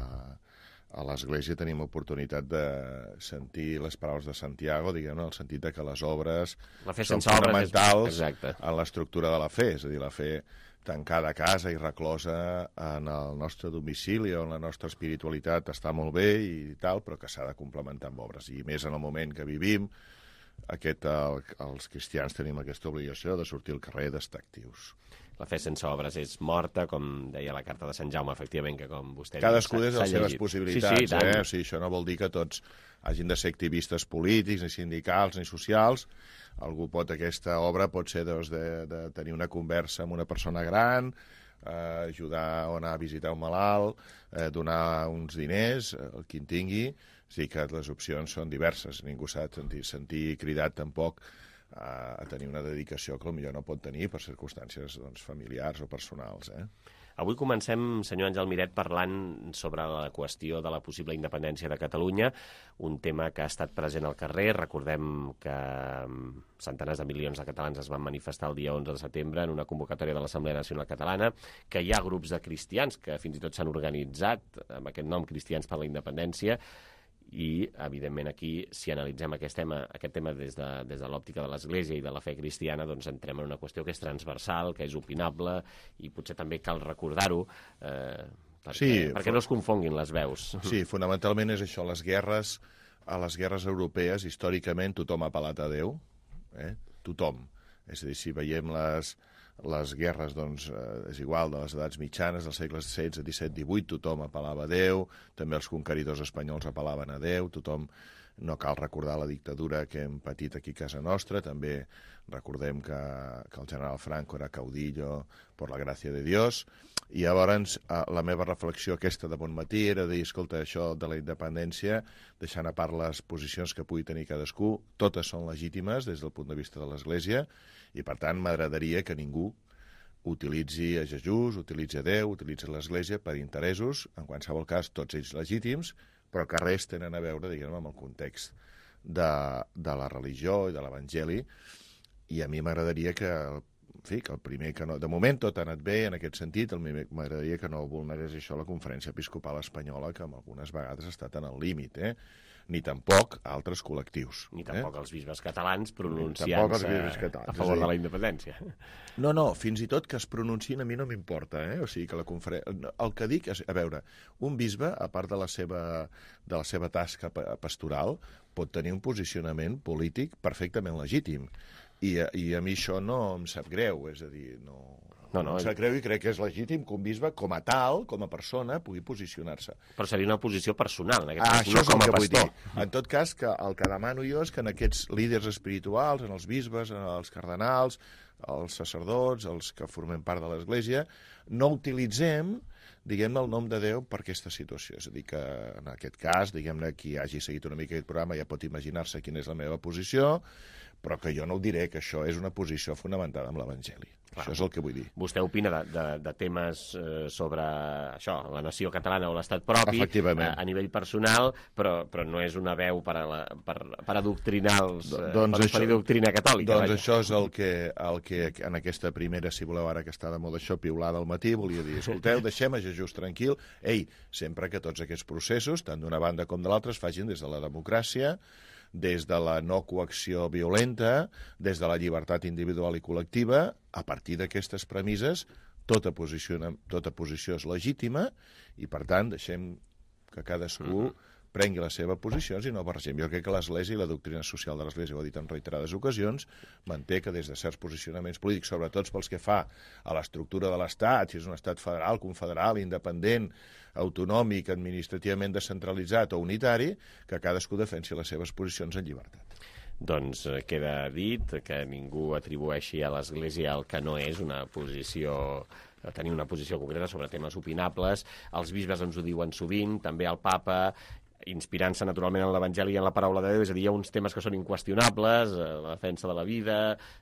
uh, a l'Església tenim oportunitat de sentir les paraules de Santiago, diguem, en el sentit de que les obres són fonamentals és... en l'estructura de la fe, és a dir, la fe tancada a casa i reclosa en el nostre domicili on la nostra espiritualitat està molt bé i tal, però que s'ha de complementar amb obres. I més en el moment que vivim, aquest, el, els cristians tenim aquesta obligació de sortir al carrer d'estar actius. La fe sense obres és morta, com deia la carta de Sant Jaume, efectivament, que com vostè diu... Cadascú des de les seves possibilitats, sí, sí, eh? O sigui, això no vol dir que tots hagin de ser activistes polítics, ni sindicals, ni socials. Algú pot, aquesta obra pot ser doncs, de, de tenir una conversa amb una persona gran, eh, ajudar o anar a visitar un malalt, eh, donar uns diners, eh, el qui en tingui. O sigui que les opcions són diverses. Ningú s'ha de sentir, sentir cridat tampoc a, a tenir una dedicació que potser no pot tenir per circumstàncies doncs, familiars o personals, eh? Avui comencem, senyor Àngel Miret, parlant sobre la qüestió de la possible independència de Catalunya, un tema que ha estat present al carrer. Recordem que centenars de milions de catalans es van manifestar el dia onze de setembre en una convocatòria de l'Assemblea Nacional Catalana, que hi ha grups de cristians que fins i tot s'han organitzat amb aquest nom, Cristians per la Independència, i, evidentment, aquí, si analitzem aquest tema, aquest tema des de, des de l'òptica de l'Església i de la fe cristiana, doncs entrem en una qüestió que és transversal, que és opinable, i potser també cal recordar-ho, eh, perquè, sí, perquè no es confonguin les veus. Sí, fonamentalment és això, les guerres, a les guerres europees, històricament, tothom ha apel·lat a Déu, eh? Tothom. És a dir, si veiem les... les guerres, doncs, eh, és igual, de les edats mitjanes, dels segles setze, disset, divuit, tothom apel·lava a Déu, també els conqueridors espanyols apel·laven a Déu, tothom, no cal recordar la dictadura que hem patit aquí a casa nostra, també recordem que, que el general Franco era caudillo per la gràcia de Dios, i llavors la meva reflexió aquesta de bon matí era dir, escolta, això de la independència, deixant a part les posicions que pugui tenir cadascú, totes són legítimes des del punt de vista de l'Església, i per tant m'agradaria que ningú utilitzi a Jesús, utilitzi a Déu, utilitzi l'Església per interessos, en qualsevol cas tots ells legítims, però que res tenen a veure, diguem, amb el context de, de la religió i de l'evangeli, i a mi m'agradaria que, en fi, que el primer que no... De moment tot ha anat bé en aquest sentit, m'agradaria que no vulnerés això la Conferència Episcopal Espanyola, que algunes vegades ha estat en el límit, eh? Ni tampoc altres col·lectius. Ni tampoc eh? els bisbes catalans pronunciant-se catalans, a favor de la independència. No, no, fins i tot que es pronunciïn a mi no m'importa, eh? O sigui que la conferència... El que dic és, a veure, un bisbe, a part de la seva, de la seva tasca pastoral, pot tenir un posicionament polític perfectament legítim. I, i a mi això no em sap greu, és a dir, no... No, no, em sap greu i crec que és legítim que un bisbe, com a tal, com a persona, pugui posicionar-se. Però seria una posició personal, en aquest ah, cas, no com a pastor. En tot cas, que el que demano jo és que en aquests líders espirituals, en els bisbes, en els cardenals, els sacerdots, els que formem part de l'Església, no utilitzem, diguem-ne, el nom de Déu per aquesta situació. És a dir, que en aquest cas, diguem-ne, qui hagi seguit una mica aquest programa ja pot imaginar-se quina és la meva posició, però que jo no ho diré, que això és una posició fonamentada en l'Evangeli. Clar. Això és el que vull dir. Vostè opina de, de, de temes eh, sobre això, la nació catalana o l'estat propi, a, a nivell personal, però, però no és una veu per, a la, per, per adoctrinar els, Do, doncs per això, oferir doctrina catòlica. Doncs vaja. Això és el que, el que en aquesta primera, si voleu, ara que està de moda això, piulada al matí, volia dir, escolteu, deixem a Jesús tranquil. Ei, sempre que tots aquests processos, tant d'una banda com de l'altra, es facin des de la democràcia, des de la no coacció violenta, des de la llibertat individual i col·lectiva, a partir d'aquestes premisses, tota posició, tota posició és legítima i, per tant, deixem que cadascú prengui les seves posicions i no barregem. Jo crec que l'Església i la doctrina social de l'Església, ho he dit en reiterades ocasions, manté que des de certs posicionaments polítics, sobretot pels que fa a l'estructura de l'Estat, si és un estat federal, confederal, independent, autonòmic, administrativament descentralitzat o unitari, que cadascú defensi les seves posicions en llibertat. Doncs queda dit que ningú atribueixi a l'Església el que no és una posició, tenir una posició concreta sobre temes opinables. Els bisbes ens ho diuen sovint, també el papa, inspirant-se naturalment en l'Evangeli i en la paraula de Déu, és a dir, hi ha uns temes que són inqüestionables, eh, la defensa de la vida,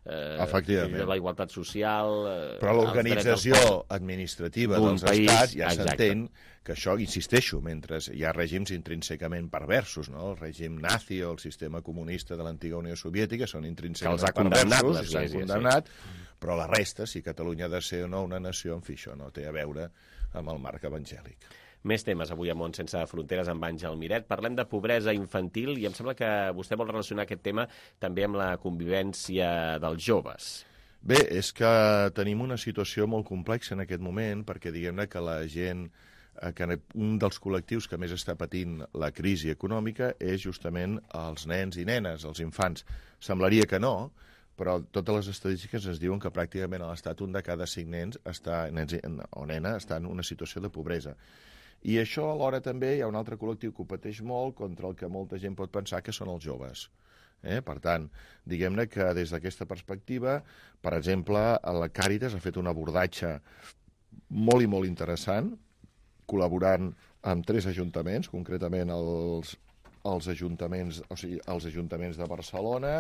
eh, la igualtat social... Eh, Però l'organització administrativa dels país, estats ja s'entén que això, insisteixo, mentre hi ha règims intrínsecament perversos, no? El règim nazi o el sistema comunista de l'antiga Unió Soviètica són intrínsecament perversos i s'han condemnat, sí. Però la resta, si Catalunya ha de ser o no una nació, en fi, això no té a veure amb el marc evangèlic. Més temes avui a Món Sense Fronteres amb Àngel Miret. Parlem de pobresa infantil i em sembla que vostè vol relacionar aquest tema també amb la convivència dels joves. Bé, és que tenim una situació molt complexa en aquest moment perquè diguem-ne que la gent, que un dels col·lectius que més està patint la crisi econòmica és justament els nens i nenes, els infants. Semblaria que no, però totes les estadístiques ens diuen que pràcticament a l'Estat un de cada cinc nens, està, nens o nena està en una situació de pobresa. I això alhora també hi ha un altre col·lectiu que ho pateix molt, contra el que molta gent pot pensar que són els joves. Eh? Per tant, diguem-ne que des d'aquesta perspectiva, per exemple, la Càritas ha fet un abordatge molt i molt interessant, col·laborant amb tres ajuntaments, concretament els, els, ajuntaments, o sigui, els ajuntaments de Barcelona,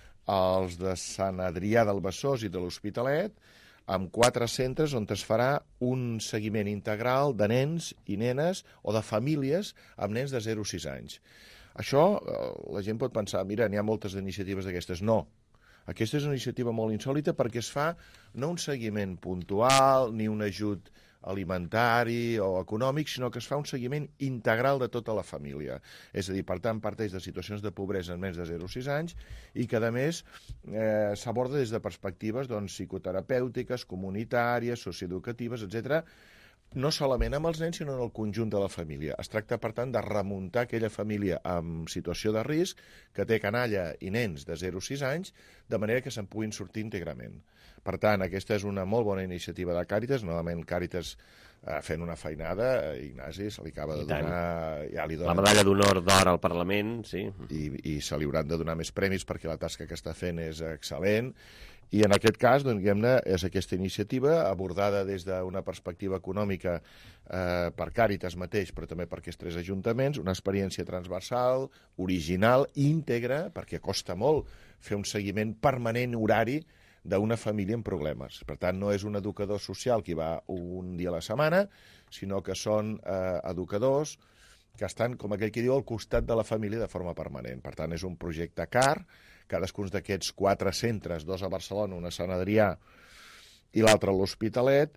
els de Sant Adrià del Besòs i de l'Hospitalet, amb quatre centres on es farà un seguiment integral de nens i nenes o de famílies amb nens de zero a sis anys. Això, la gent pot pensar, mira, n'hi ha moltes iniciatives d'aquestes. No. Aquesta és una iniciativa molt insòlita perquè es fa no un seguiment puntual ni un ajut alimentari o econòmic, sinó que es fa un seguiment integral de tota la família. És a dir, per tant, parteix de situacions de pobresa en menys de zero a sis anys i que, a més, eh, s'aborda des de perspectives doncs, psicoterapèutiques, comunitàries, socioeducatives, etcètera, no solament amb els nens, sinó en el conjunt de la família. Es tracta, per tant, de remuntar aquella família en situació de risc que té canalla i nens de zero a sis anys, de manera que se'n puguin sortir íntegrament. Per tant, aquesta és una molt bona iniciativa de Càritas, novament Càritas eh, fent una feinada, Ignasi se li acaba de donar... Ja li donen... La medalla d'honor d'or al Parlament, sí. I, I se li hauran de donar més premis perquè la tasca que està fent és excel·lent. I en aquest cas, doncs, diguem-ne, és aquesta iniciativa abordada des d'una perspectiva econòmica eh, per Càritas mateix, però també per aquests tres ajuntaments, una experiència transversal, original, íntegra, perquè costa molt fer un seguiment permanent horari d'una família amb problemes. Per tant, no és un educador social que va un dia a la setmana, sinó que són eh, educadors que estan, com aquell que diu, al costat de la família de forma permanent. Per tant, és un projecte car, cadascun d'aquests quatre centres, dos a Barcelona, un a Sant Adrià i l'altre a l'Hospitalet,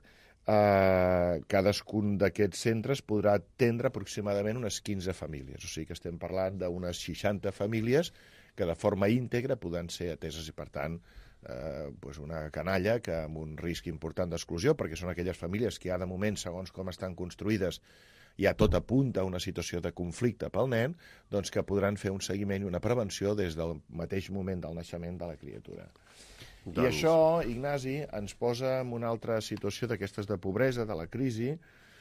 eh, cadascun d'aquests centres podrà atendre aproximadament unes quinze famílies. O sigui que estem parlant d'unes seixanta famílies que de forma íntegra poden ser ateses i, per tant, eh, doncs una canalla que amb un risc important d'exclusió, perquè són aquelles famílies que ja de moment, segons com estan construïdes, ja tot apunta a una situació de conflicte pel nen, doncs que podran fer un seguiment i una prevenció des del mateix moment del naixement de la criatura. Doncs... I això, Ignasi, ens posa en una altra situació d'aquestes de pobresa, de la crisi,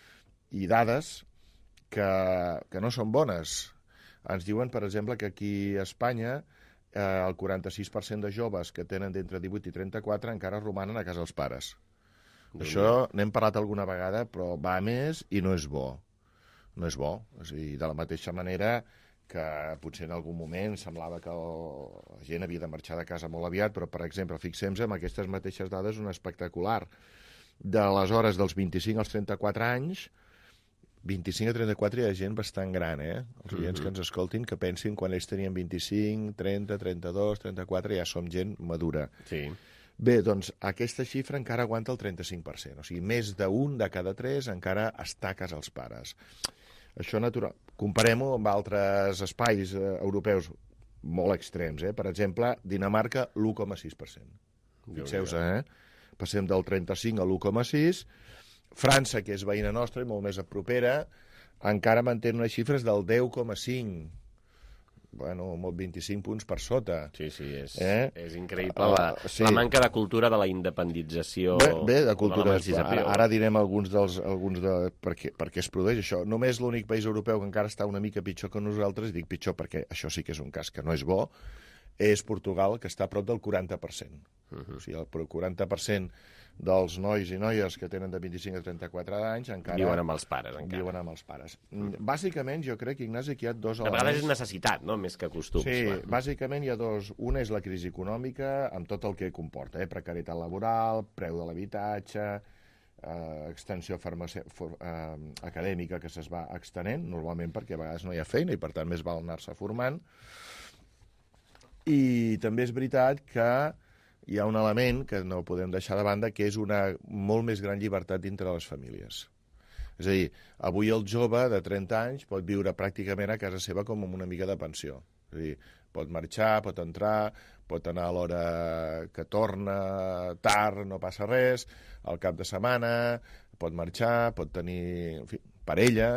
i dades que, que no són bones. Ens diuen, per exemple, que aquí a Espanya eh, el quaranta-sis per cent de joves que tenen d'entre divuit i trenta-quatre encara romanen a casa dels pares. Déu Això n'hem parlat alguna vegada, però va a més i no és bo. No és bo. És a dir, de la mateixa manera que potser en algun moment semblava que la gent havia de marxar de casa molt aviat, però, per exemple, fixem-nos en aquestes mateixes dades, una espectacular. D'aleshores, dels vint-i-cinc als trenta-quatre anys, vint-i-cinc a trenta-quatre hi ha gent bastant gran, eh? Els oients mm-hmm. que ens escoltin, que pensin quan ells tenien vint-i-cinc, trenta, trenta-dos, trenta-quatre, ja som gent madura. Sí. Bé, doncs aquesta xifra encara aguanta el trenta-cinc per cent, o sigui, més d'un de cada tres encara està a casa els pares. Això natural. Comparem-ho amb altres espais eh, europeus molt extrems, eh? Per exemple, Dinamarca, l'u coma sis per cent. Fixeu-vos, eh? Passem del trenta-cinc a l'u coma sis. França, que és veïna nostra i molt més a propera, encara manté unes xifres del deu coma cinc. Bueno, vint-i-cinc punts per sota. Sí, sí, és, eh? és increïble la, uh, sí. la manca de cultura de la independització. Bé, bé de cultura. De ara, ara direm alguns dels... Alguns de, per, què, per què es produeix això. Només l'únic país europeu que encara està una mica pitjor que nosaltres, dic pitjor perquè això sí que és un cas que no és bo, és Portugal, que està a prop del quaranta per cent. Uh-huh. O sigui, el quaranta per cent dels nois i noies que tenen de vint-i-cinc a trenta-quatre anys encara... Viuen amb els pares, encara. Viuen amb els pares. Mm. Bàsicament, jo crec, Ignasi, que hi ha dos elements... A vegades és necessitat, no?, més que costums. Sí, clar. Bàsicament hi ha dos. Una és la crisi econòmica, amb tot el que comporta, eh? Precarietat laboral, preu de l'habitatge, eh, extensió farmace... for... eh, acadèmica que se's va extenent, normalment perquè a vegades no hi ha feina i, per tant, més val anar-se formant. I també és veritat que hi ha un element que no podem deixar de banda, que és una molt més gran llibertat dintre les famílies. És a dir, avui el jove de trenta anys pot viure pràcticament a casa seva com amb una mica de pensió. És a dir, pot marxar, pot entrar, pot anar a l'hora que torna, tard, no passa res, al cap de setmana, pot marxar, pot tenir, en fi, parella.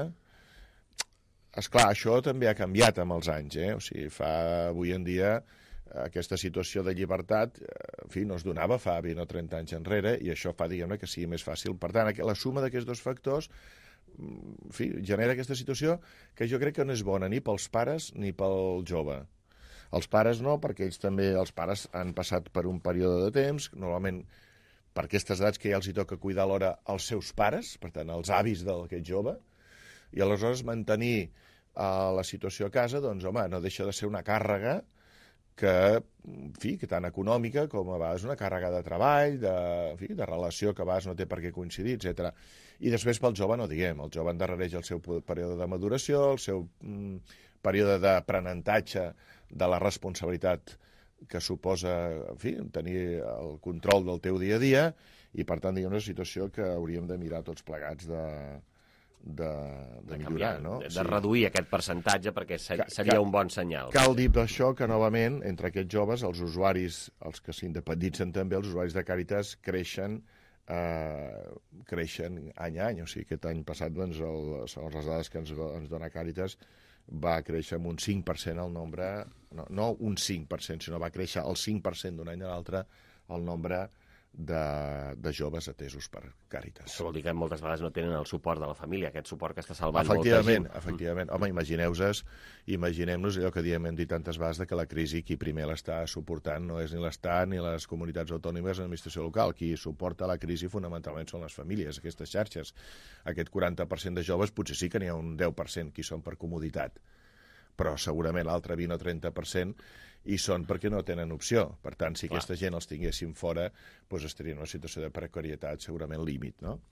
Esclar, això també ha canviat amb els anys, eh? O sigui, fa avui en dia aquesta situació de llibertat, en fi, no es donava fa vint o trenta anys enrere, i això fa, diguem-ne, que sigui més fàcil. Per tant, la suma d'aquests dos factors, en fi, genera aquesta situació que jo crec que no és bona ni pels pares ni pel jove. Els pares no, perquè ells també, els pares han passat per un període de temps, normalment per aquestes edats que ja els hi toca cuidar alhora els seus pares, per tant, els avis d'aquest jove, i aleshores mantenir uh, la situació a casa, doncs, home, no deixa de ser una càrrega que, en fi, que tant econòmica com a vegades una càrrega de treball, de, en fi, de relació que a vegades no té per què coincidir, etcètera. I després pel jove no diguem, el jove endarrereix el seu període de maduració, el seu mm, període d'aprenentatge de la responsabilitat que suposa, en fi, tenir el control del teu dia a dia, i per tant, diguem, una situació que hauríem de mirar tots plegats de... de, de, de millorar, canviar, no? De, de sí. reduir aquest percentatge perquè ser, seria cal, un bon senyal. Cal dir d'això que, novament, entre aquests joves, els usuaris, els que s'independitzen també, els usuaris de Càritas, creixen, eh, creixen any a any. O sigui, aquest any passat, doncs, el, segons les dades que ens, ens dona Càritas, va créixer amb un cinc per cent el nombre, no, no un cinc per cent, sinó va créixer el cinc per cent d'un any a l'altre el nombre de, de joves atesos per Càritas. Això vol dir que moltes vegades no tenen el suport de la família, aquest suport que està salvant efectivament, molta gent. Efectivament. Home, imagineu-vos, imaginem-nos allò que diem, hem dit tantes vegades, de que la crisi qui primer l'està suportant no és ni l'Estat ni les comunitats autònomes ni l'administració local. Qui suporta la crisi fonamentalment són les famílies, aquestes xarxes. Aquest quaranta per cent de joves potser sí que n'hi ha un deu per cent qui són per comoditat, però segurament l'altre vint o trenta per cent i són perquè no tenen opció. Per tant, si Clar. aquesta gent els tinguéssim fora, doncs estaria en una situació de precarietat segurament límit, no?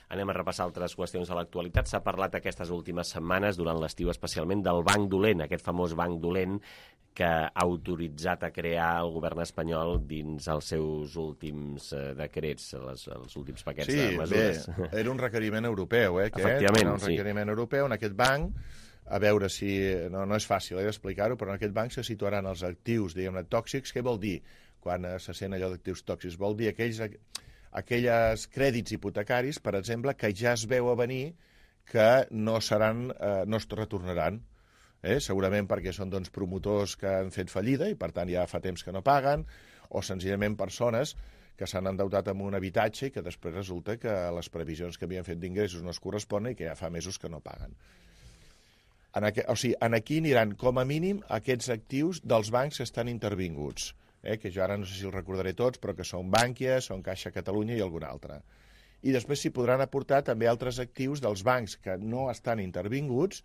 Anem a repassar altres qüestions de l'actualitat. S'ha parlat aquestes últimes setmanes, durant l'estiu especialment, del banc dolent, aquest famós banc dolent que ha autoritzat a crear el govern espanyol dins els seus últims eh, decrets, les, els últims paquets sí, de mesures. Sí, bé, era un requeriment europeu, eh? Aquest, Efectivament, era un sí. requeriment europeu en aquest banc, a veure si... No, no és fàcil eh, d'explicar-ho, però en aquest banc se situaran els actius, diguem-ne, tòxics. Què vol dir quan se sent allò d'actius tòxics? Vol dir aquells, aquelles crèdits hipotecaris, per exemple, que ja es veu a venir que no seran, eh, no es retornaran. Eh? Segurament perquè són doncs, promotors que han fet fallida i per tant ja fa temps que no paguen, o senzillament persones que s'han endeutat amb un habitatge i que després resulta que les previsions que havien fet d'ingressos no es corresponen i que ja fa mesos que no paguen. En aqu... O sigui, en aquí aniran com a mínim aquests actius dels bancs que estan intervinguts, eh? Que jo ara no sé si els recordaré tots, però que són Bankia, són Caixa Catalunya i algun altre. I després s'hi podran aportar també altres actius dels bancs que no estan intervinguts.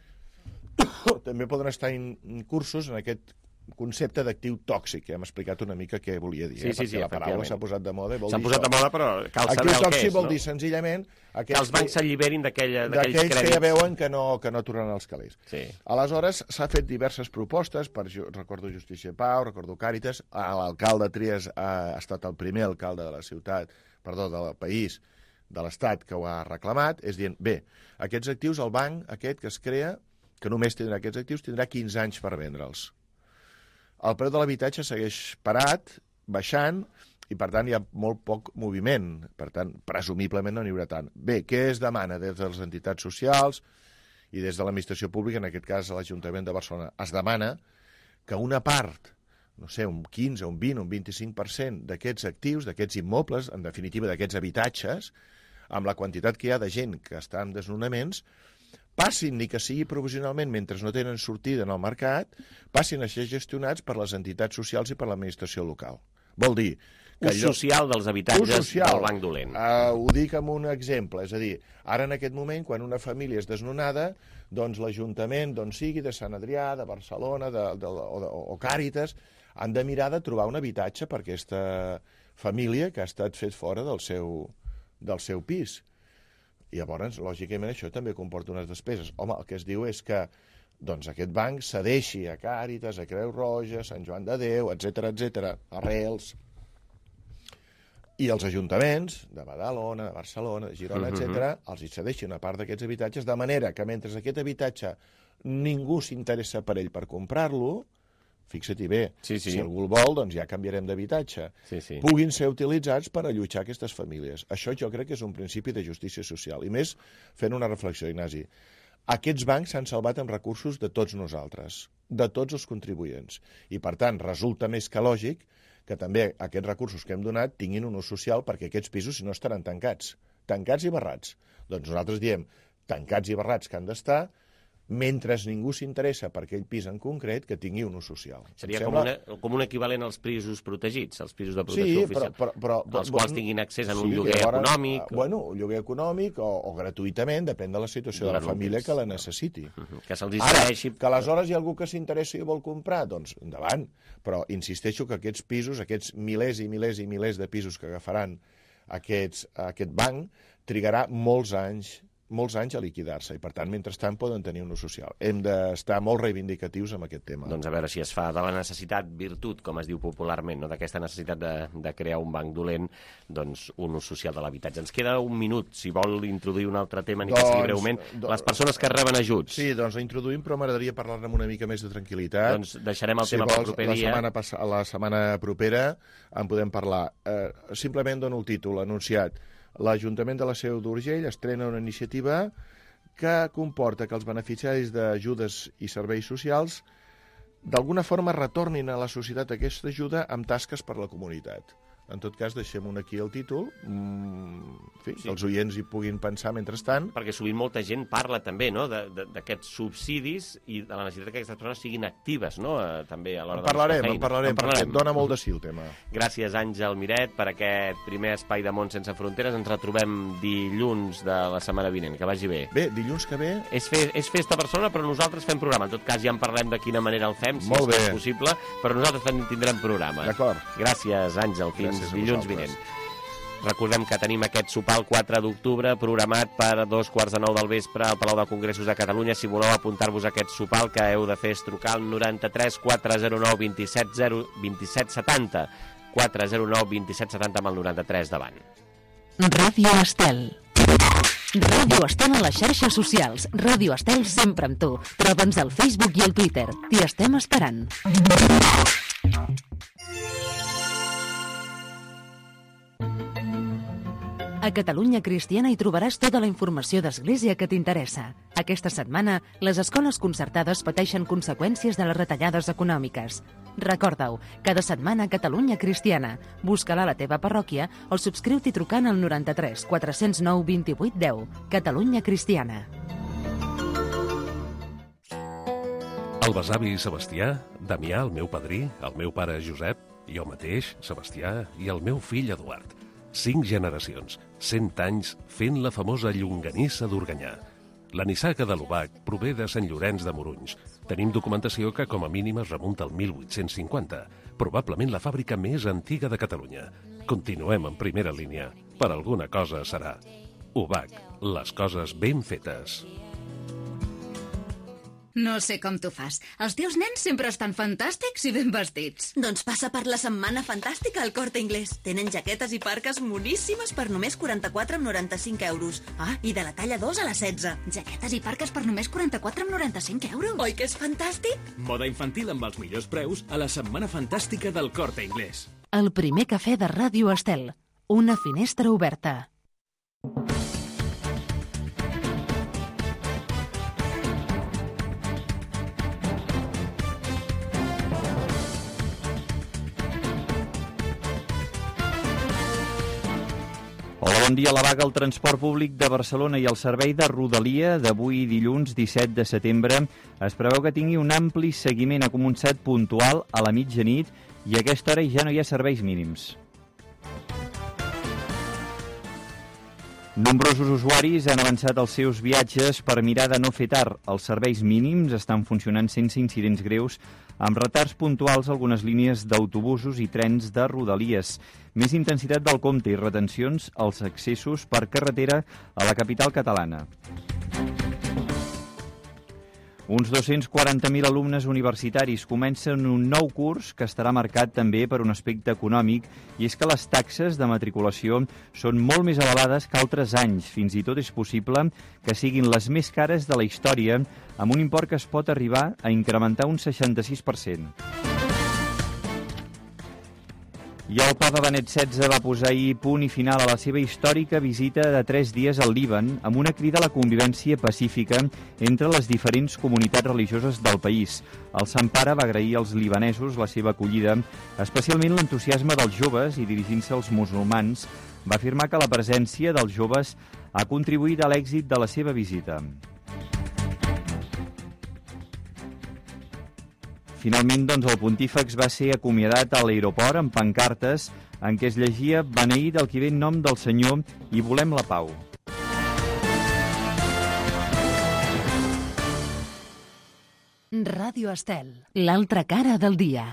També poden estar en cursos en aquest concepte d'actiu tòxic, que hem explicat una mica què volia dir, sí, eh? sí, Perquè sí, la paraula s'ha posat de moda. S'ha posat de moda, però cal saber actiu el tòxic que és, vol no? dir senzillament que els bancs s'alliberin d'aquells crèdits. que ja veuen que no, que no tornen els calés. Sí. Aleshores, s'ha fet diverses propostes, per, recordo Justícia Pau, recordo Càritas, l'alcalde Trias ha estat el primer alcalde de la ciutat, perdó, del país, de l'Estat, que ho ha reclamat, és dient, bé, aquests actius, el banc aquest que es crea, que només tindrà aquests actius, tindrà quinze anys per vendre'ls. El preu de l'habitatge segueix parat, baixant, i per tant hi ha molt poc moviment. Per tant, presumiblement no n'hi haurà tant. Bé, què es demana des de les entitats socials i des de l'administració pública, en aquest cas l'Ajuntament de Barcelona? Es demana que una part, no sé, un quinze, un vint, un vint-i-cinc per cent d'aquests actius, d'aquests immobles, en definitiva d'aquests habitatges, amb la quantitat que hi ha de gent que està en desnonaments, passin, ni que sigui provisionalment, mentre no tenen sortida en el mercat, passin a ser gestionats per les entitats socials i per l'administració local. Vol dir... Que ús allò... social dels habitatges social, del banc dolent. Uh, ho dic amb un exemple, és a dir, ara en aquest moment, quan una família és desnonada, doncs l'Ajuntament, d'on sigui, de Sant Adrià, de Barcelona, de, de, o, de, o Càritas, han de mirar de trobar un habitatge per aquesta família que ha estat fet fora del seu, del seu pis. I llavors, lògicament, això també comporta unes despeses. Home, el que es diu és que doncs, aquest banc cedeixi a Càritas, a Creu Roja, Sant Joan de Déu, etcètera, etcètera, Arrels, i els ajuntaments de Badalona, de Barcelona, de Girona, uh-huh. etcètera, els hi cedeixi una part d'aquests habitatges, de manera que mentre aquest habitatge ningú s'interessa per ell per comprar-lo, fixa-t'hi bé, sí, sí. si algú el vol, doncs ja canviarem d'habitatge, sí, sí. puguin ser utilitzats per allotjar aquestes famílies. Això jo crec que és un principi de justícia social. I més, fent una reflexió, Ignasi, aquests bancs s'han salvat amb recursos de tots nosaltres, de tots els contribuents. I, per tant, resulta més que lògic que també aquests recursos que hem donat tinguin un ús social, perquè aquests pisos, si no, estaran tancats. Tancats i barrats. Doncs nosaltres diem tancats i barrats que han d'estar, mentre ningú s'interessa per aquell pis en concret que tingui un ús social. Seria sembla... com, una, com un equivalent als pisos protegits, als pisos de protecció sí, oficial, però, però, però, als quals tinguin accés a un sí, lloguer llavors, econòmic. O... Bueno, un lloguer econòmic o, o gratuïtament, depèn de la situació de la família que la necessiti. Uh-huh. Que se'ls distraeixi. Ara, que aleshores hi ha algú que s'interessa i vol comprar, doncs endavant. Però insisteixo que aquests pisos, aquests milers i milers i milers de pisos que agafaran aquests, aquest banc, trigarà molts anys molts anys a liquidar-se i, per tant, mentrestant poden tenir un ús social. Hem d'estar molt reivindicatius amb aquest tema. Doncs a veure si es fa de la necessitat virtut, com es diu popularment, no? D'aquesta necessitat de, de crear un banc dolent, doncs un ús social de l'habitatge. Ens queda un minut, si vol introduir un altre tema, ni doncs, que sigui breument, do... les persones que reben ajuts. Sí, doncs la introduïm, però m'agradaria parlar-ne amb una mica més de tranquil·litat. Doncs deixarem el si tema vols, pel proper la dia. Setmana pass... La setmana propera en podem parlar. Eh, simplement dono el títol anunciat. L'Ajuntament de la Seu d'Urgell estrena una iniciativa que comporta que els beneficiaris d'ajudes i serveis socials d'alguna forma retornin a la societat aquesta ajuda amb tasques per la comunitat. En tot cas, deixem-ho aquí el títol, mm, en fi, sí. que els oients hi puguin pensar mentrestant. Perquè sovint molta gent parla també, no?, d'aquests subsidis i de la necessitat que aquestes persones siguin actives, no?, eh, també a l'hora de la feina. En parlarem, en parlarem, perquè dona molt de sí el tema. Gràcies, Àngel Miret, per aquest primer espai de Món sense fronteres. Ens retrobem dilluns de la setmana vinent. Que vagi bé. Bé, dilluns que ve... És, fe, és festa a Barcelona, però nosaltres fem programa. En tot cas, ja en parlem de quina manera el fem, si molt és bé. possible, però nosaltres tindrem programa. D'acord. Gràcies, Àngel. Fins dilluns vinent. Recordem que tenim aquest sopar el quatre d'octubre programat per dos quarts de nou del vespre al Palau de Congressos de Catalunya. Si voleu apuntar-vos a aquest sopar, el que heu de fer és trucar al noranta-tres quatre zero nou dos set zero dos set setanta. quatre zero nou dos set setanta amb el noranta-tres davant. Ràdio Estel. Ràdio Estel a les xarxes socials. Ràdio Estel sempre amb tu. Troba'ns al Facebook i al Twitter. T'hi estem esperant. A Catalunya Cristiana hi trobaràs tota la informació d'Església que t'interessa. Aquesta setmana, les escoles concertades pateixen conseqüències de les retallades econòmiques. Recorda-ho, cada setmana a Catalunya Cristiana. Busca-la a la teva parròquia o subscriu-t'hi trucant al noranta-tres quatre zero nou dos vuit deu. Catalunya Cristiana. El besavi Sebastià, Damià, el meu padrí, el meu pare Josep, jo mateix, Sebastià, i el meu fill Eduard. Cinc generacions, cent anys, fent la famosa llonganissa d'Organyà. La nissaga de l'Obac prové de Sant Llorenç de Morunys. Tenim documentació que com a mínim es remunta al mil vuit-cents cinquanta, probablement la fàbrica més antiga de Catalunya. Continuem en primera línia. Per alguna cosa serà. Obac, les coses ben fetes. No sé com tu fas. Els teus nens sempre estan fantàstics i ben vestits. Doncs passa per la setmana fantàstica al Corte Inglés. Tenen jaquetes i parques moníssimes per només quaranta-quatre coma noranta-cinc euros. Ah, i de la talla dos a la setze. Jaquetes i parques per només quaranta-quatre coma noranta-cinc euros. Oi que és fantàstic? Moda infantil amb els millors preus a la setmana fantàstica del Corte Inglés. El primer cafè de Ràdio Estel. Una finestra oberta. Bon dia. La vaga al transport públic de Barcelona i el servei de Rodalia d'avui dilluns disset de setembre es preveu que tingui un ampli seguiment. Ha començat puntual a la mitjanit i a aquesta hora ja no hi ha serveis mínims. Nombrosos usuaris han avançat els seus viatges per mirar de no fer tard. Els serveis mínims estan funcionant sense incidents greus, amb retards puntuals algunes línies d'autobusos i trens de Rodalies. Més intensitat del compte i retencions als accessos per carretera a la capital catalana. Uns dos-cents quaranta mil alumnes universitaris comencen un nou curs que estarà marcat també per un aspecte econòmic, i és que les taxes de matriculació són molt més elevades que altres anys. Fins i tot és possible que siguin les més cares de la història, amb un import que es pot arribar a incrementar un seixanta-sis per cent. I el papa Benet setze va posar ahir punt i final a la seva històrica visita de tres dies al Líban amb una crida a la convivència pacífica entre les diferents comunitats religioses del país. El Sant Pare va agrair als libanesos la seva acollida, especialment l'entusiasme dels joves, i dirigint-se als musulmans va afirmar que la presència dels joves ha contribuït a l'èxit de la seva visita. Finalment, doncs, el pontífex va ser acomiadat a l'aeroport amb pancartes en què es llegia «Beneït el qui ve en nom del Senyor» i «Volem la pau». Ràdio Estel, l'altra cara del dia.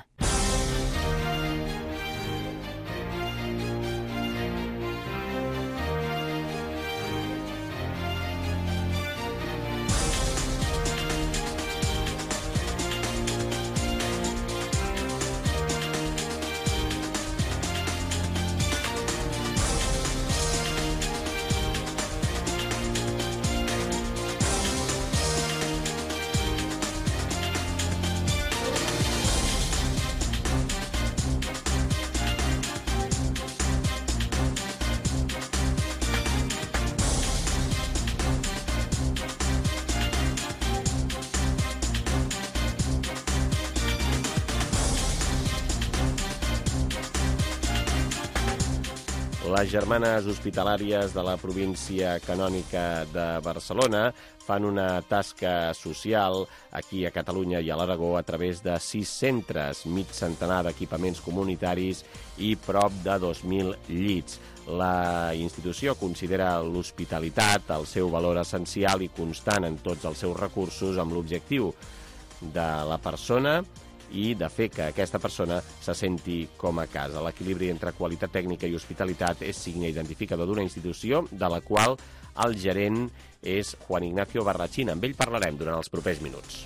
Les germanes hospitalàries de la província canònica de Barcelona fan una tasca social aquí a Catalunya i a l'Aragó a través de sis centres, mig centenar d'equipaments comunitaris i prop de dos mil llits. La institució considera l'hospitalitat el seu valor essencial i constant en tots els seus recursos, amb l'objectiu de la persona i de fer que aquesta persona se senti com a casa. L'equilibri entre qualitat tècnica i hospitalitat és signe identificador d'una institució de la qual el gerent és Juan Ignacio Barrachina. Amb ell parlarem durant els propers minuts.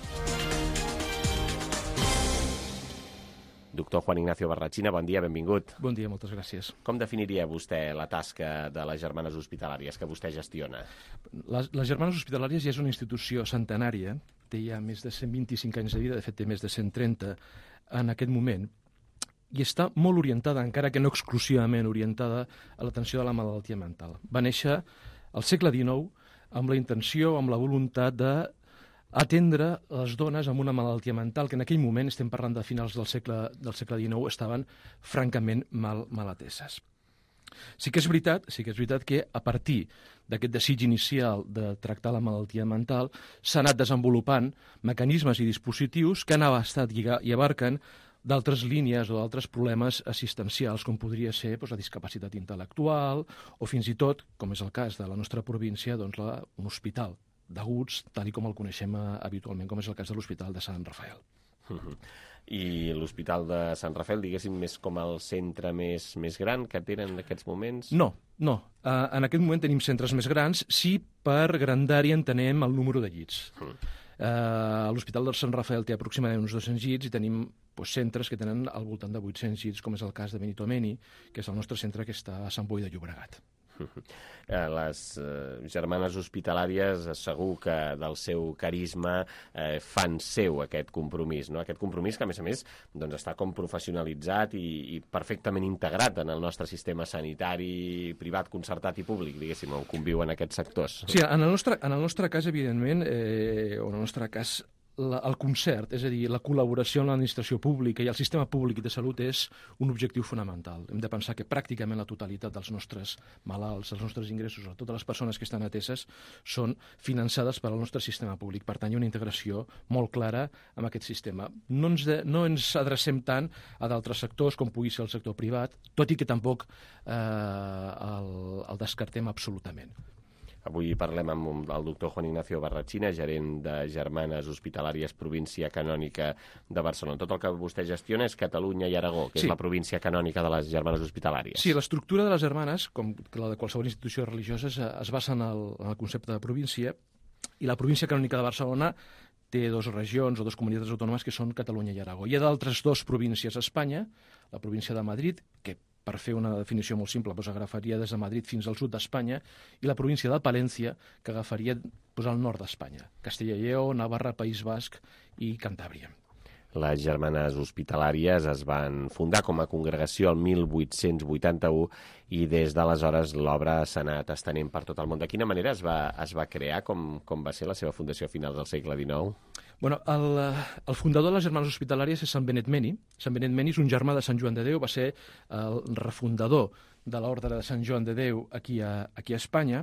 Doctor Juan Ignacio Barrachina, bon dia, benvingut. Bon dia, moltes gràcies. Com definiria vostè la tasca de les Germanes Hospitalàries que vostè gestiona? Les, les Germanes Hospitalàries ja és una institució centenària, té ja més de cent vint-i-cinc anys de vida, de fet té més de cent trenta en aquest moment, i està molt orientada, encara que no exclusivament orientada, a l'atenció de la malaltia mental. Va néixer al segle dinou amb la intenció, amb la voluntat de atendre les dones amb una malaltia mental que en aquell moment, estem parlant de finals del segle, del segle dinou, estaven francament mal, mal ateses. Sí que és veritat, sí que és veritat que a partir d'aquest desig inicial de tractar la malaltia mental s'han anat desenvolupant mecanismes i dispositius que han abastat i abarquen d'altres línies o d'altres problemes assistencials, com podria ser doncs, la discapacitat intel·lectual o fins i tot, com és el cas de la nostra província, doncs, la, un hospital d'aguts, tal com el coneixem habitualment, com és el cas de l'Hospital de Sant Rafael. Uh-huh. I l'Hospital de Sant Rafael, diguéssim, més com el centre més, més gran que tenen en aquests moments? No, no. Uh, en aquest moment tenim centres més grans, sí, per grandària entenem el número de llits. Uh-huh. Uh, L'Hospital de Sant Rafael té aproximadament uns dos-cents llits i tenim doncs, centres que tenen al voltant de vuit-cents llits, com és el cas de Benito Meni, que és el nostre centre que està a Sant Boi de Llobregat. Les eh, Germanes Hospitalàries segur que del seu carisma eh, fan seu aquest compromís, no? Aquest compromís que, a més a més, doncs, està com professionalitzat i, i perfectament integrat en el nostre sistema sanitari, privat, concertat i públic, diguéssim, on conviuen aquests sectors. Sí, en el nostre, en el nostre cas, evidentment, eh, o en el nostre cas, La, el concert, és a dir, la col·laboració amb l'administració pública i el sistema públic de salut és un objectiu fonamental. Hem de pensar que pràcticament la totalitat dels nostres malalts, els nostres ingressos, o totes les persones que estan ateses, són finançades per al nostre sistema públic. Per tant, hi ha una integració molt clara amb aquest sistema. No ens, de, no ens adrecem tant a d'altres sectors, com pugui ser el sector privat, tot i que tampoc eh, el, el descartem absolutament. Avui parlem amb el doctor Juan Ignacio Barrachina, gerent de Germanes Hospitalàries Província Canònica de Barcelona. Tot el que vostè gestiona és Catalunya i Aragó, que sí. és la província canònica de les Germanes Hospitalàries. Sí, l'estructura de les germanes, com la de qualsevol institució religiosa, es basa en el, en el concepte de província, i la província canònica de Barcelona té dues regions o dues comunitats autònomes que són Catalunya i Aragó. Hi ha d'altres dues províncies a Espanya, la província de Madrid, que per fer una definició molt simple, doncs agafaria des de Madrid fins al sud d'Espanya, i la província de Palència, que agafaria doncs, al nord d'Espanya, Castella i Lleó, Navarra, País Basc i Cantàbria. Les Germanes Hospitalàries es van fundar com a congregació el mil vuit-cents vuitanta-u i des d'aleshores l'obra s'ha anat estenent per tot el món. De quina manera es va, es va crear? Com, com va ser la seva fundació a finals del segle dinou? Bueno, el, el fundador de les Germanes Hospitalàries és Sant Benet Meni. Sant Benet Meni és un germà de Sant Joan de Déu, va ser el refundador de l'ordre de Sant Joan de Déu aquí a, aquí a Espanya.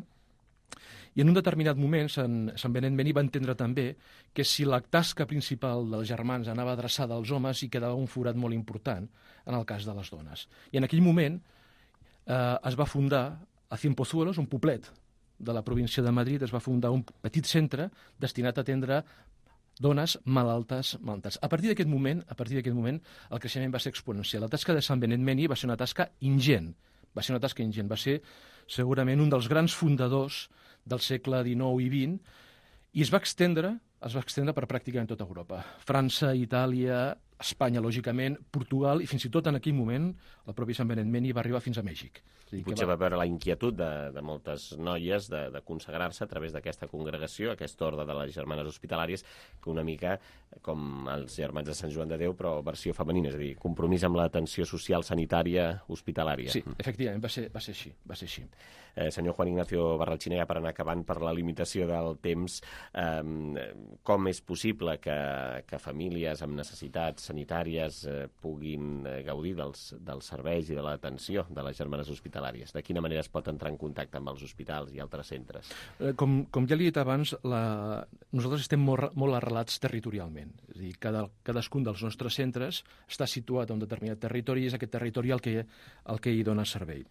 I en un determinat moment, Sant, Sant Benet Meni va entendre també que si la tasca principal dels germans anava adreçada als homes, hi quedava un forat molt important en el cas de les dones. I en aquell moment eh, es va fundar a Cienpozuelos, un poblet de la província de Madrid, es va fundar un petit centre destinat a atendre dones malaltes mentals. A partir d'aquest moment, a partir d'aquest moment, el creixement va ser exponencial. La tasca de Sant Benet Meni va ser una tasca ingent, va ser una tasca ingent, va ser segurament un dels grans fundadors del segle dinou i vint, i es va estendre, es va estendre per pràcticament tota Europa. França, Itàlia, Espanya, lògicament, Portugal, i fins i tot en aquell moment el propi Sant Benet Meni va arribar fins a Mèxic. Potser va veure la inquietud de, de moltes noies de, de consagrar-se a través d'aquesta congregació, aquest ordre de les Germanes Hospitalàries, que una mica com els germans de Sant Joan de Déu, però versió femenina, és a dir, compromís amb l'atenció social sanitària hospitalària. Sí, efectivament, va ser, va ser així. Va ser així. Eh, senyor Juan Ignacio Barrachina, ja per anar acabant per la limitació del temps, eh, com és possible que, que famílies amb necessitats sanitàries eh, puguin eh, gaudir dels, dels serveis i de l'atenció de les Germanes Hospitalàries? De quina manera es pot entrar en contacte amb els hospitals i altres centres? Com, com ja li he dit abans, la... nosaltres estem molt, molt arrelats territorialment. És a dir, cada, cadascun dels nostres centres està situat a un determinat territori i és aquest territori el que, el que hi dona servei.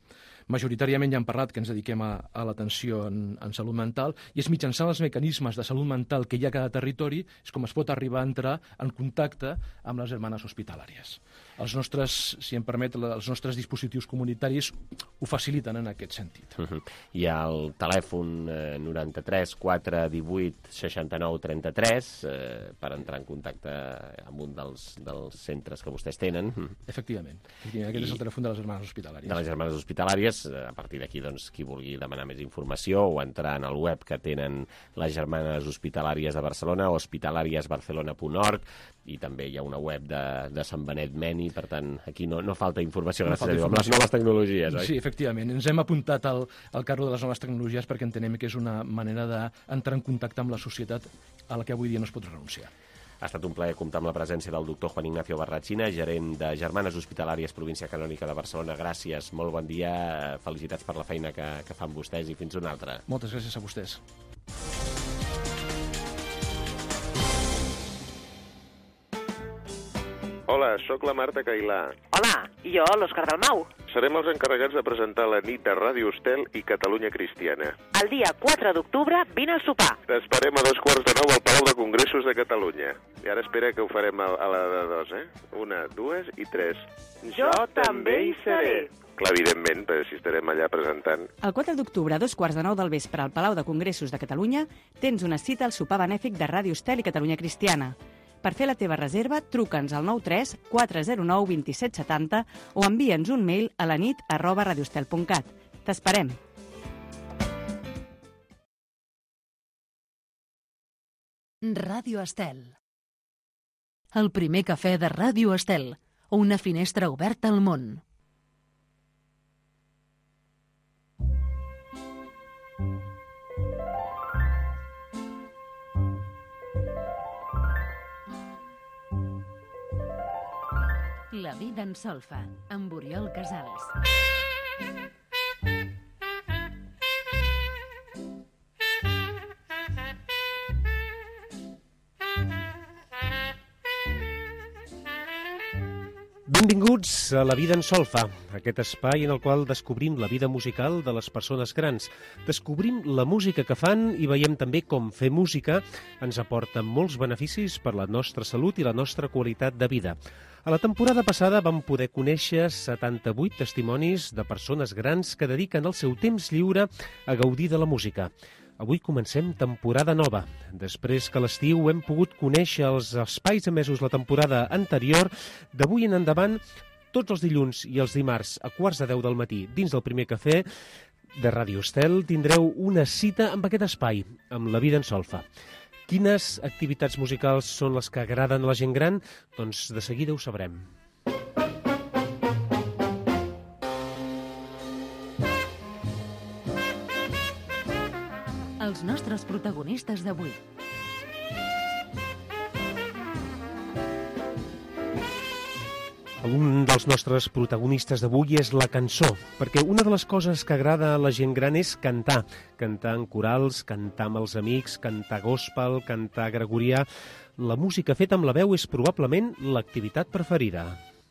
majoritàriament ja hem parlat que ens dediquem a, a l'atenció en, en salut mental, i és mitjançant els mecanismes de salut mental que hi ha a cada territori és com es pot arribar a entrar en contacte amb les germanes hospitalàries. Els nostres, si em permet, els nostres dispositius comunitaris ho faciliten en aquest sentit. Uh -huh. Hi ha el telèfon eh, noranta-tres quatre divuit seixanta-nou trenta-tres eh, per entrar en contacte amb un dels, dels centres que vostès tenen. Efectivament. Efectivament. Aquest I... és el telèfon de les germanes hospitalàries. De les germanes hospitalàries. A partir d'aquí, doncs, qui vulgui demanar més informació o entrar en el web que tenen les germanes hospitalàries de Barcelona, hospitalàries barcelona punt org, i també hi ha una web de, de Sant Benet Meni, per tant, aquí no, no falta informació, gràcies no falta a Déu, amb les noves tecnologies, oi? Sí, efectivament. Ens hem apuntat al, al carro de les noves tecnologies perquè entenem que és una manera d'entrar en contacte amb la societat a la que avui dia no es pot renunciar. Ha estat un plaer comptar amb la presència del doctor Juan Ignacio Barrachina, gerent de Germanes Hospitalàries, província canònica de Barcelona. Gràcies, molt bon dia, felicitats per la feina que, que fan vostès i fins una altra. Moltes gràcies a vostès. Hola, sóc la Marta Cailà. Hola, i jo, l'Òscar Dalmau. Serem els encarregats de presentar la nit de Ràdio Estel i Catalunya Cristiana. El dia quatre d'octubre vine al sopar. T'esperem a dos quarts de nou al Palau de Congressos de Catalunya. I ara espera que ho farem a, a la de dos, eh? Una, dues i tres. Jo, jo també hi seré. Clar, evidentment, però si estarem allà presentant. El quatre d'octubre, a dos quarts de nou del vespre, al Palau de Congressos de Catalunya, tens una cita al sopar benèfic de Ràdio Estel i Catalunya Cristiana. Per fer la teva reserva, truca'ns al nou tres quatre zero nou dos set set zero o envia'ns un mail a la nit arroba radiostel punt cat. T'esperem! Ràdio Estel. El primer cafè de Ràdio Estel, una finestra oberta al món. La vida en solfa, amb Oriol Casals. Benvinguts a La vida en solfa, aquest espai en el qual descobrim la vida musical de les persones grans. Descobrim la música que fan i veiem també com fer música ens aporta molts beneficis per la nostra salut i la nostra qualitat de vida. A la temporada passada vam poder conèixer setanta-vuit testimonis de persones grans que dediquen el seu temps lliure a gaudir de la música. Avui comencem temporada nova. Després que a l'estiu hem pogut conèixer els espais emesos la temporada anterior, d'avui en endavant, tots els dilluns i els dimarts a quarts de deu del matí, dins del primer cafè de Ràdio Estel, tindreu una cita amb aquest espai, amb La vida en solfa. Quines activitats musicals són les que agraden a la gent gran? Doncs de seguida ho sabrem. Els nostres protagonistes d'avui. Un dels nostres protagonistes d'avui és la cançó, perquè una de les coses que agrada a la gent gran és cantar. Cantar en corals, cantar amb els amics, cantar gospel, cantar gregorià. La música feta amb la veu és probablement l'activitat preferida.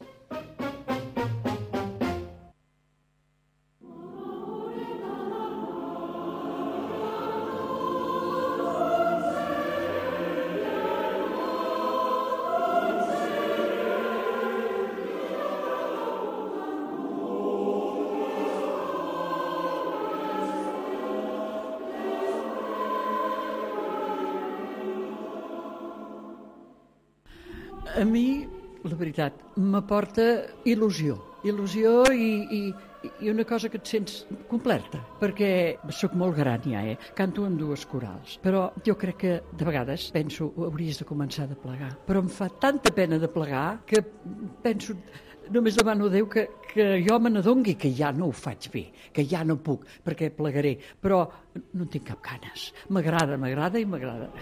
A mi, la veritat, m'aporta il·lusió. Il·lusió i, i, i una cosa que et sents completa, perquè sóc molt gran ja, eh? Canto en dues corals, però jo crec que de vegades penso, hauries de començar de plegar, però em fa tanta pena de plegar que penso, només demano a Déu que, que jo me n'adongui que ja no ho faig bé, que ja no puc, perquè plegaré, però no en tinc cap ganes. M'agrada, m'agrada i m'agrada.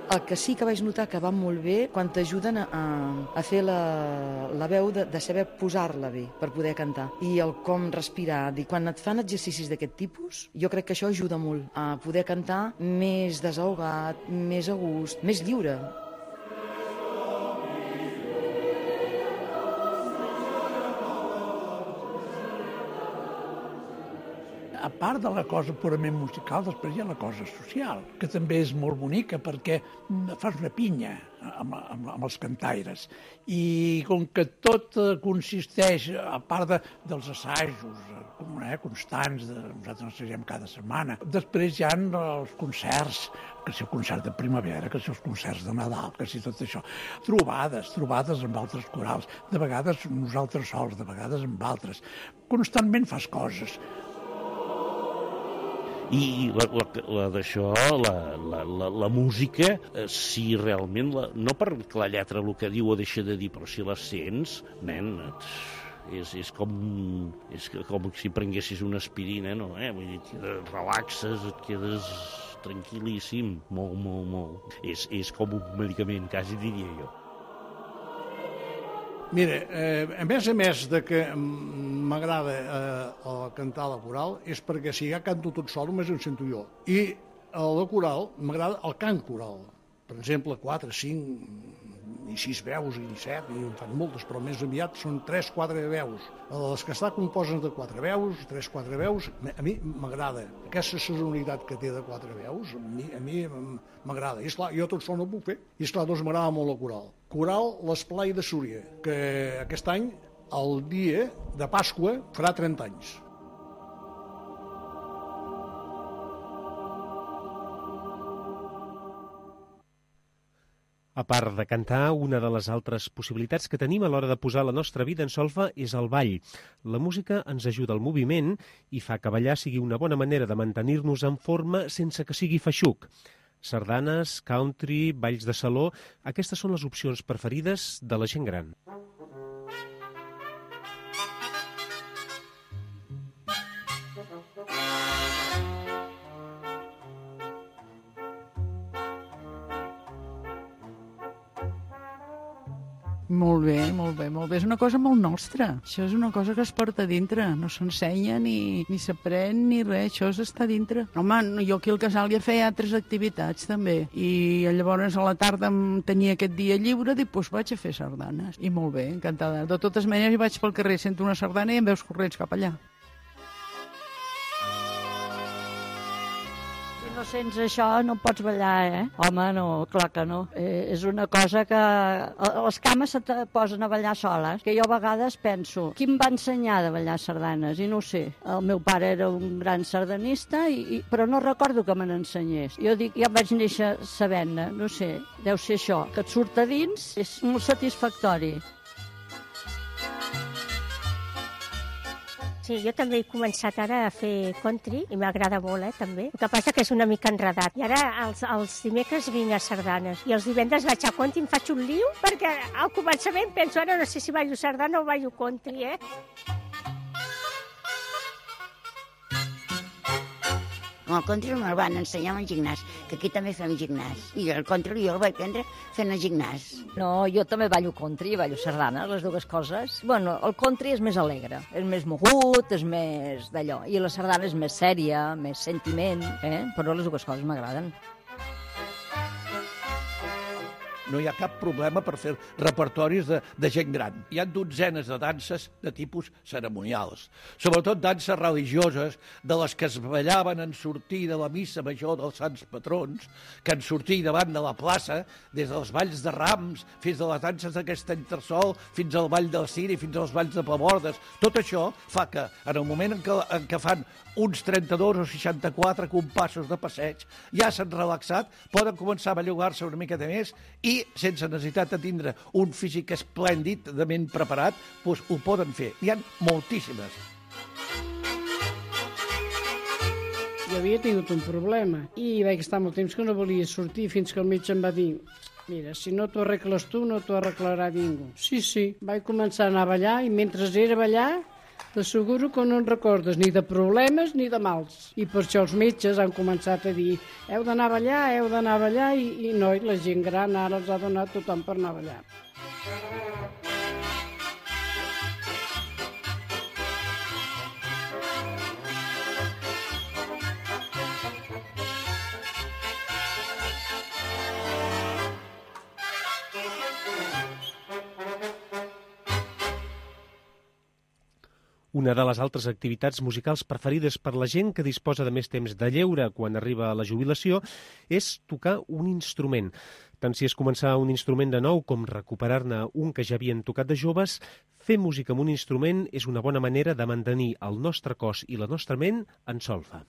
El que sí que vaig notar que va molt bé quan t'ajuden a, a fer la, la veu, de, de saber posar-la bé per poder cantar. I el com respirar. I quan et fan exercicis d'aquest tipus, jo crec que això ajuda molt a poder cantar més desahogat, més a gust, més lliure. A part de la cosa purament musical, després hi ha la cosa social, que també és molt bonica perquè fas una pinya amb, amb, amb els cantaires. I com que tot consisteix, a part de, dels assajos eh, constants, de, nosaltres assagem cada setmana, després hi ha els concerts, que si el concert de primavera, que si els concerts de Nadal, que si tot això. Trobades, trobades amb altres corals, de vegades nosaltres sols, de vegades amb altres. Constantment fas coses. I la, la, la d'això, la, la, la, la música, eh, si realment, la, no perquè la lletra el que diu o deixa de dir, però si la sents, nen, és, és, com, és com si prenguessis una aspirina, no? Eh? Vull dir, et relaxes, et quedes tranquil·líssim, molt, molt, molt. És, és com un medicament, quasi diria jo. Mira, eh, a més a més de que m'agrada eh, cantar a la coral, és perquè si ja canto tot sol només em sento jo. I a la coral m'agrada el cant coral. Per exemple, quatre, cinc i sis veus i set, i en fan moltes, però més aviat són tres, quatre veus. Les que està composen de quatre veus, tres, quatre veus, a mi m'agrada. Aquesta sonoritat que té de quatre veus, a mi, a mi m'agrada. I esclar, jo tot sol no puc fer. I esclar, doncs m'agrada molt la coral. Coral l'Esplai de Súria, que aquest any, el dia de Pasqua, farà trenta anys. A part de cantar, una de les altres possibilitats que tenim a l'hora de posar la nostra vida en solfa és el ball. La música ens ajuda al moviment i fa que ballar sigui una bona manera de mantenir-nos en forma sense que sigui feixuc. Sardanes, country, balls de saló, aquestes són les opcions preferides de la gent gran. Molt bé, molt bé, molt bé. És una cosa molt nostra. Això és una cosa que es porta dintre. No s'ensenya ni, ni s'aprèn ni res. Això està dintre. Home, jo aquí al casal ja feia altres activitats també. I llavors a la tarda em tenia aquest dia lliure i doncs vaig a fer sardanes. I molt bé, encantada. De totes maneres hi vaig pel carrer, sento una sardana i em veus corrents cap allà. No sents això, no pots ballar, eh? Home, no, clar que no. Eh, és una cosa que les cames se te posen a ballar soles, que jo a vegades penso, qui em va ensenyar de ballar sardanes? I no ho sé. El meu pare era un gran sardanista, i, i, però no recordo que me n'ensenyés. Jo dic, ja em vaig néixer sabent-ne, no sé, deu ser això, que et surt a dins, és molt satisfactori. Sí, jo també he començat ara a fer country i m'agrada molt, eh, també. El que passa que és una mica enredat. I ara els, els dimecres vinc a sardanes i els divendres vaig a country i em faig un liu perquè al començament penso, ara no sé si ballo sardana o ballo country, eh? El country me'l van ensenyar en gimnàs, que aquí també fem gimnàs. I el country jo el vaig prendre fent el gimnàs. No, jo també ballo country, ballo sardana, les dues coses. Bueno, el country és més alegre, és més mogut, és més d'allò. I la sardana és més sèria, més sentiment, eh? Però les dues coses m'agraden. No hi ha cap problema per fer repertoris de, de gent gran. Hi ha dotzenes de danses de tipus cerimonials, sobretot danses religioses, de les que es ballaven en sortir de la missa major dels sants patrons, que en sortir davant de la plaça, des dels balls de rams, fins a les danses d'aquest entresol, fins al ball del ciri, fins als balls de pabordes. Tot això fa que, en el moment en què, en què fan uns trenta-dos o seixanta-quatre compassos de passeig, ja s'han relaxat, poden començar a bellugar-se una miqueta més i, sense necessitat de tindre un físic esplèndid, de ben preparat, doncs ho poden fer. N'hi ha moltíssimes. Jo havia tingut un problema i vaig estar molt temps que no volia sortir fins que el metge em va dir: mira, si no t'ho arregles tu, no t'ho arreglarà ningú. Sí, sí, vaig començar a anar a ballar i mentre era a ballar T'asseguro que no en recordes ni de problemes ni de mals. I per això els metges han començat a dir heu d'anar a ballar, heu d'anar a ballar, i, i no, i la gent gran ara els ha donat tothom per anar a ballar. Una de les altres activitats musicals preferides per la gent que disposa de més temps de lleure quan arriba a la jubilació és tocar un instrument. Tant si és començar un instrument de nou com recuperar-ne un que ja havien tocat de joves, fer música amb un instrument és una bona manera de mantenir el nostre cos i la nostra ment en solfa.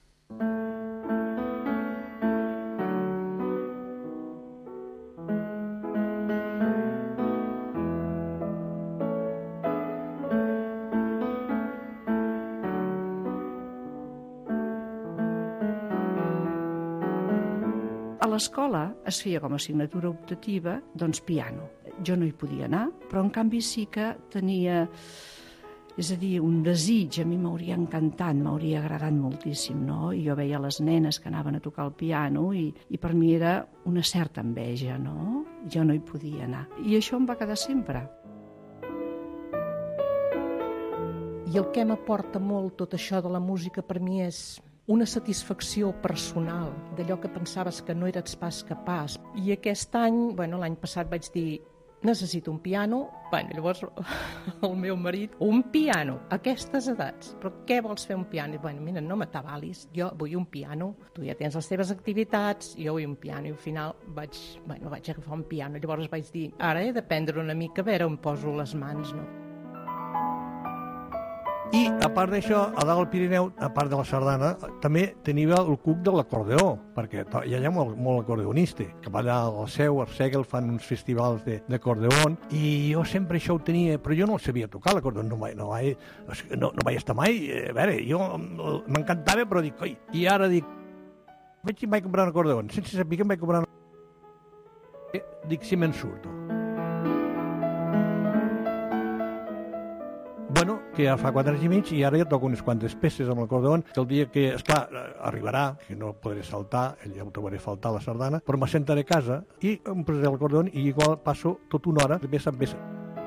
A l'escola es feia com a assignatura optativa, doncs, piano. Jo no hi podia anar, però en canvi sí que tenia, és a dir, un desig. A mi m'hauria encantat, m'hauria agradat moltíssim, no? I jo veia les nenes que anaven a tocar el piano i, i per mi era una certa enveja, no? Jo no hi podia anar. I això em va quedar sempre. I el que m'aporta molt tot això de la música per mi és una satisfacció personal d'allò que pensaves que no eres pas capaç. I aquest any, bueno, l'any passat vaig dir necessito un piano. Bueno, llavors el meu marit, un piano, a aquestes edats, però què vols fer un piano? I, bueno, mira, no m'atabalis, jo vull un piano, tu ja tens les teves activitats, jo vull un piano, i al final vaig, bueno, vaig agafar un piano. Llavors vaig dir, ara he d'aprendre una mica a veure on poso les mans, no? I, a part d'això, a dalt al Pirineu, a part de la sardana, també tenia el cuc de l'acordeó, perquè hi ha molt, molt acordeonista, que va allà a la Seu, a Arsèguel, fan uns festivals d'acordeó, i jo sempre això ho tenia, però jo no el sabia tocar, l'acordeó, no, no, vaig, no, no vaig estar mai, a veure, jo m'encantava, però dic, oi, i ara dic, vaig i vaig comprar un acordeó, sense saber que em vaig comprar un acordeó, dic, si me'n surto. Bueno, que ja fa quatre anys i mig i ara ja toco unes quantes peces amb l'acordeó, que el dia que, esclar, arribarà, que no podré saltar, ja ho trobaré faltar la sardana, però m'assentaré a casa i em posaré l'acordeó i igual passo tota una hora de peça en peça.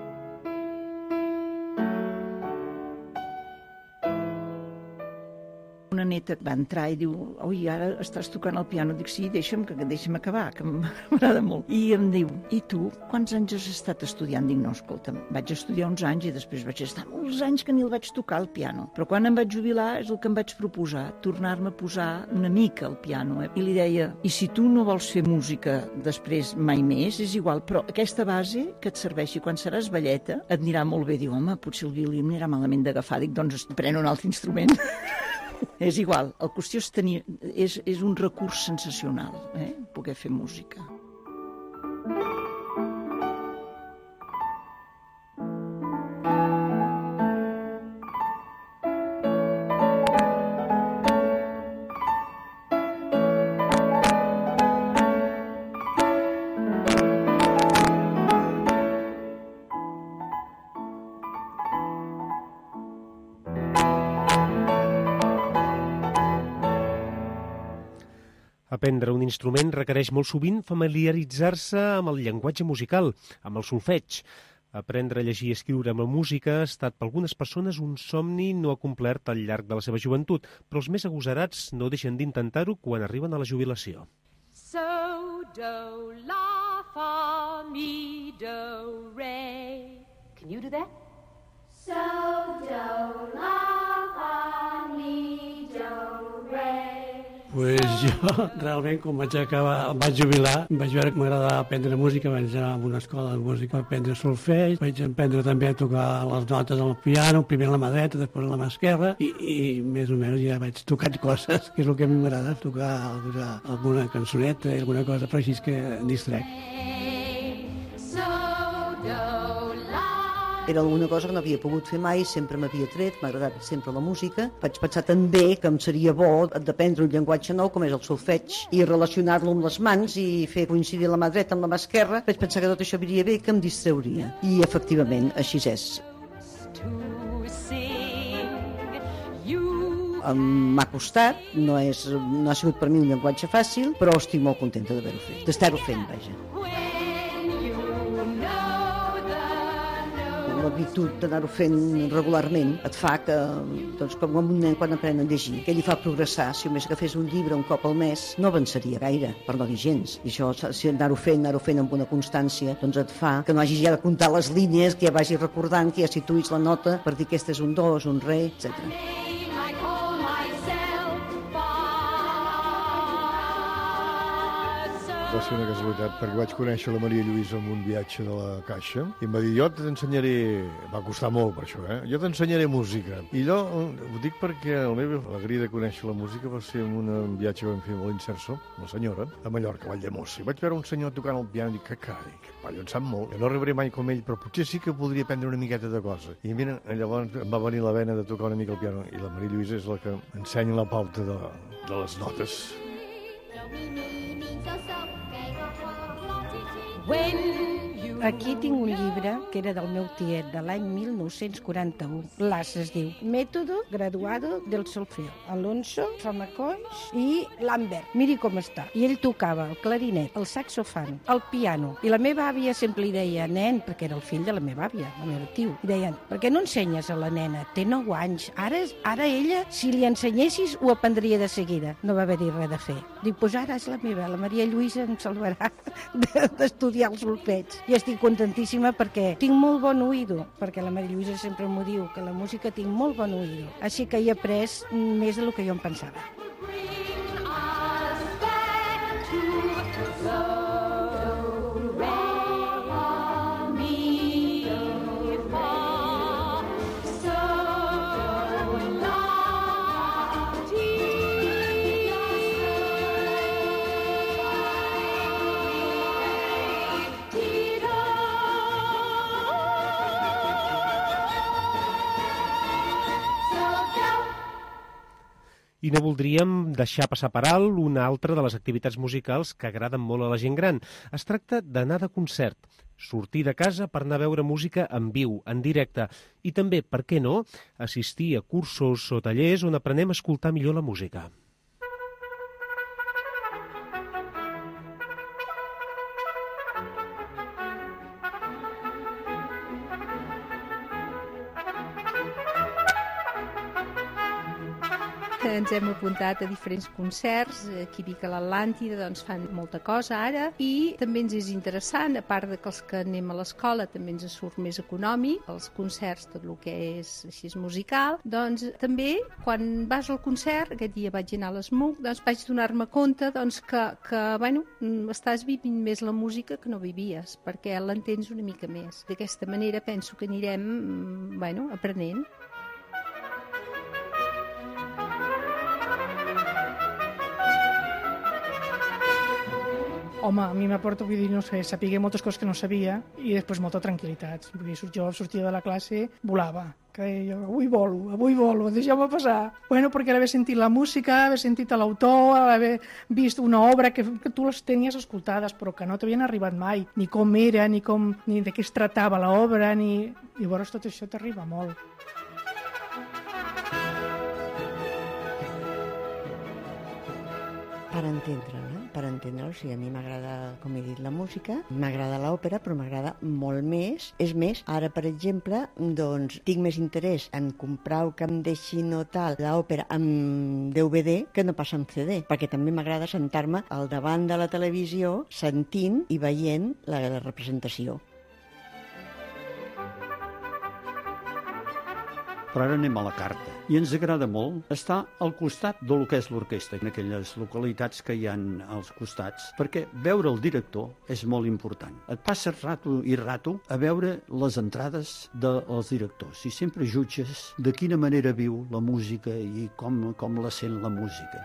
Una neta va entrar i diu, oi, ara estàs tocant el piano. Dic, sí, deixa'm, que deixa'm acabar, que m'agrada molt. I em diu, i tu, quants anys has estat estudiant? Dic, no, escolta'm, vaig estudiar uns anys i després vaig estar molts anys que ni el vaig tocar, el piano. Però quan em vaig jubilar és el que em vaig proposar, tornar-me a posar una mica al piano. Eh? I li deia, i si tu no vols fer música després mai més, és igual, però aquesta base que et serveixi quan seràs velleta, et anirà molt bé. Diu, home, potser el violí m'anirà malament d'agafar. Dic, doncs pren un altre instrument. És igual, el qüestió és, tenir, és, és un recurs sensacional, eh? Poder fer música. Aprendre un instrument requereix molt sovint familiaritzar-se amb el llenguatge musical, amb el solfeig. Aprendre a llegir i escriure amb la música ha estat per algunes persones un somni no acomplert al llarg de la seva joventut, però els més agosarats no deixen d'intentar-ho quan arriben a la jubilació. So, do, la, fa, mi, do, re. Can you do that? So, do, la, fa, mi, do, re. Pues jo, realment, quan vaig acabar, em vaig jubilar, em vaig veure que m'agradava aprendre música, vaig anar a una escola de música per aprendre solfeig, vaig aprendre també a tocar les notes al piano, primer a la mà dreta, després a la mà esquerra, i, i més o menys ja vaig tocant coses, que és el que a mi m'agrada, tocar alguna, alguna cançoneta, alguna cosa, però així és que em distrec. Era alguna cosa que no havia pogut fer mai, sempre m'havia tret, m'ha agradat sempre la música. Vaig pensar també que em seria bo d'aprendre un llenguatge nou, com és el solfeig, i relacionar-lo amb les mans i fer coincidir la mà dreta amb la mà esquerra. Vaig pensar que tot això viria bé, que em distrauria. I, efectivament, així és. To see m'ha costat, no, és, no ha sigut per mi un llenguatge fàcil, però estic molt contenta d'haver-ho fet, d'estar-ho fent, vaja. L'habitud d'anar-ho fent regularment et fa que, doncs, com un nen quan aprèn a llegir, que ell fa progressar. Si només agafés un llibre un cop al mes, no avançaria gaire, per no dir gens. I això, si anar-ho fent, anar-ho fent amb una constància, doncs et fa que no hagis ja de comptar les línies, que ja vagis recordant, que ja situïs la nota per dir que aquest és un do, és un re, etcètera. Va ser una casualitat, perquè vaig conèixer la Maria Lluïsa en un viatge de la Caixa i em va dir, jo t'ensenyaré, va costar molt per això, eh? Jo t'ensenyaré música. I jo ho dic perquè la meva alegria de conèixer la música va ser en un viatge que vam fer a l'Inserso, amb la senyora, a Mallorca, a Valldemossa. I vaig veure un senyor tocant el piano i dic, que carai, que paio, en sap molt. Jo no arribaré mai com ell, però potser sí que podria aprendre una miqueta de cosa. I mira, llavors em va venir la vena de tocar una mica el piano i la Maria Lluïsa és la que ensenya la pauta de, de les notes. Aquí tinc un llibre que era del meu tiet de l'any mil nou-cents quaranta-u. L'As es diu Método Graduado del Solfeo. Alonso, Famacoix i Lambert. Miri com està. I ell tocava el clarinet, el saxofon, el piano. I la meva àvia sempre li deia, nen, perquè era el fill de la meva àvia, el meu tio. I deien, per què no ensenyes a la nena? Té nou anys. Ara, ara ella, si li ensenyessis, ho aprendria de seguida. No va haver-hi res de fer. Dic, pues ara és la meva, la Maria Lluïsa em salvarà d'estudiar el solfeig. I estic contentíssima perquè tinc molt bon oïdo, perquè la Maria Lluïsa sempre m'ho diu, que la música tinc molt bon oïdo. Així que he après més del que jo em pensava. I no voldríem deixar passar per alt una altra de les activitats musicals que agraden molt a la gent gran. Es tracta d'anar de concert, sortir de casa per anar a veure música en viu, en directe, i també, per què no, assistir a cursos o tallers on aprenem a escoltar millor la música. Ens hem apuntat a diferents concerts, aquí a Vic a l'Atlàntida doncs fan molta cosa ara i també ens és interessant, a part de que els que anem a l'escola també ens surt més econòmic, els concerts, tot el que és així és musical, doncs també quan vas al concert, aquest dia vaig anar a l'ESMUC, doncs vaig donar-me compte doncs, que, que bueno, estàs vivint més la música que no vivies, perquè l'entens una mica més. D'aquesta manera penso que anirem bueno, aprenent. Home, a mi m'aporta, vull dir, no sé, sapigué moltes coses que no sabia i després molta tranquil·litat. Vull dir, jo sortia de la classe, volava, que jo, avui volo, avui volo, deixeu-me passar. Bueno, perquè l'haver sentit la música, haver sentit l'autor, haver vist una obra que, que tu les tenies escoltades però que no t'havien arribat mai, ni com era, ni, com, ni de què es tractava l'obra, ni... I llavors tot això t'arriba molt. Per entendre-la, per entendre-la, o sigui, a mi m'agrada, com he dit, la música, m'agrada l'òpera, però m'agrada molt més. És més, ara, per exemple, doncs, tinc més interès en comprar o que em deixin o tal l'òpera en D V D que no pas en C D, perquè també m'agrada sentar-me al davant de la televisió sentint i veient la, la representació. Però ara anem a la carta. I ens agrada molt estar al costat del que és l'orquestra, en aquelles localitats que hi ha als costats, perquè veure el director és molt important. Et passes rato i rato a veure les entrades dels directors i sempre jutges de quina manera viu la música i com, com la sent la música.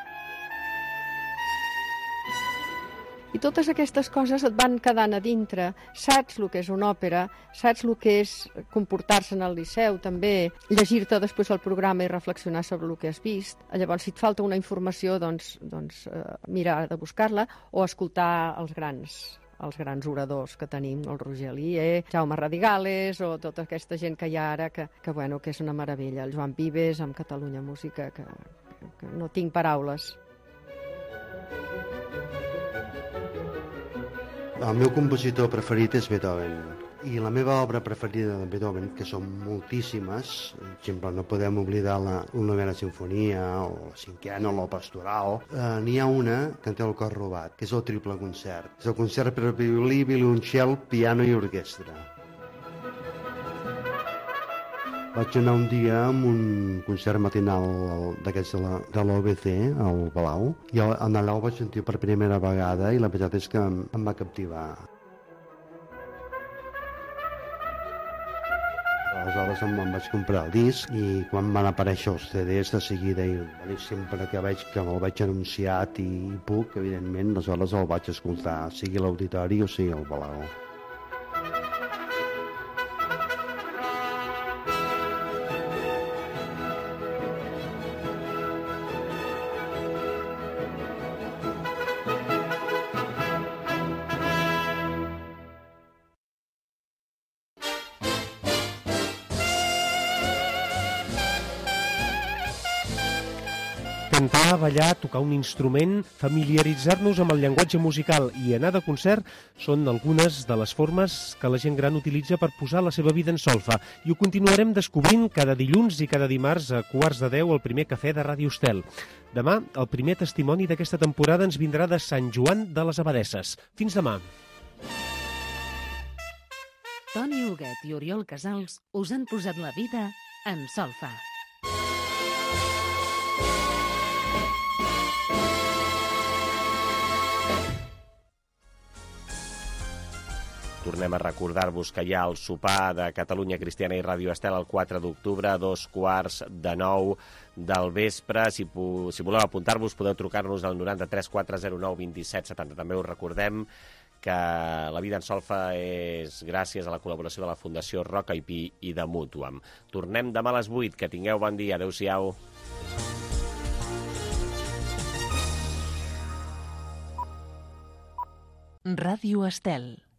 I totes aquestes coses et van quedant a dintre. Saps el que és una òpera, saps el que és comportar-se en el Liceu, també llegir-te després el programa i reflexionar sobre el que has vist. Llavors, si et falta una informació, doncs, doncs eh, mira de buscar-la o escoltar els grans, els grans oradors que tenim, el Roger Alier, Jaume Radigales o tota aquesta gent que hi ha ara, que, que, bueno, que és una meravella. El Joan Vives amb Catalunya Música, que, que no tinc paraules. El meu compositor preferit és Beethoven. I la meva obra preferida de Beethoven, que són moltíssimes, per exemple, no podem oblidar la, la novena sinfonia, o la cinquena, o la pastoral, eh, n'hi ha una que en té el cor robat, que és el triple concert. És el concert per a violí, violoncel, piano i orquestra. Vaig anar un dia amb un concert matinal d'aquests de l'O B C, al Palau, i allà ho vaig sentir per primera vegada i la veritat és que em, em va captivar. Aleshores em, em vaig comprar el disc i quan van aparèixer els C Ds de seguida i sempre que veig que me'l veig anunciat i puc, evidentment, aleshores el vaig escoltar, sigui a l'auditori o sigui al Palau. Cantar, ballar, tocar un instrument, familiaritzar-nos amb el llenguatge musical i anar de concert són algunes de les formes que la gent gran utilitza per posar la seva vida en solfa. I ho continuarem descobrint cada dilluns i cada dimarts a quarts de deu al primer cafè de Ràdio Estel. Demà, el primer testimoni d'aquesta temporada ens vindrà de Sant Joan de les Abadesses. Fins demà. Toni Huguet i Oriol Casals us han posat la vida en solfa. Tornem a recordar-vos que hi ha el sopar de Catalunya Cristiana i Ràdio Estel el quatre d'octubre a dos quarts de nou del vespre. Si, si voleu apuntar-vos, podeu trucar-nos al noranta-tres quatre zero nou vint-i-set setanta. També us recordem que la vida en solfa és gràcies a la col·laboració de la Fundació Roca i Pi i de Mútuam. Tornem demà a les vuit. Que tingueu bon dia. Adéu-siau. Ràdio Estel.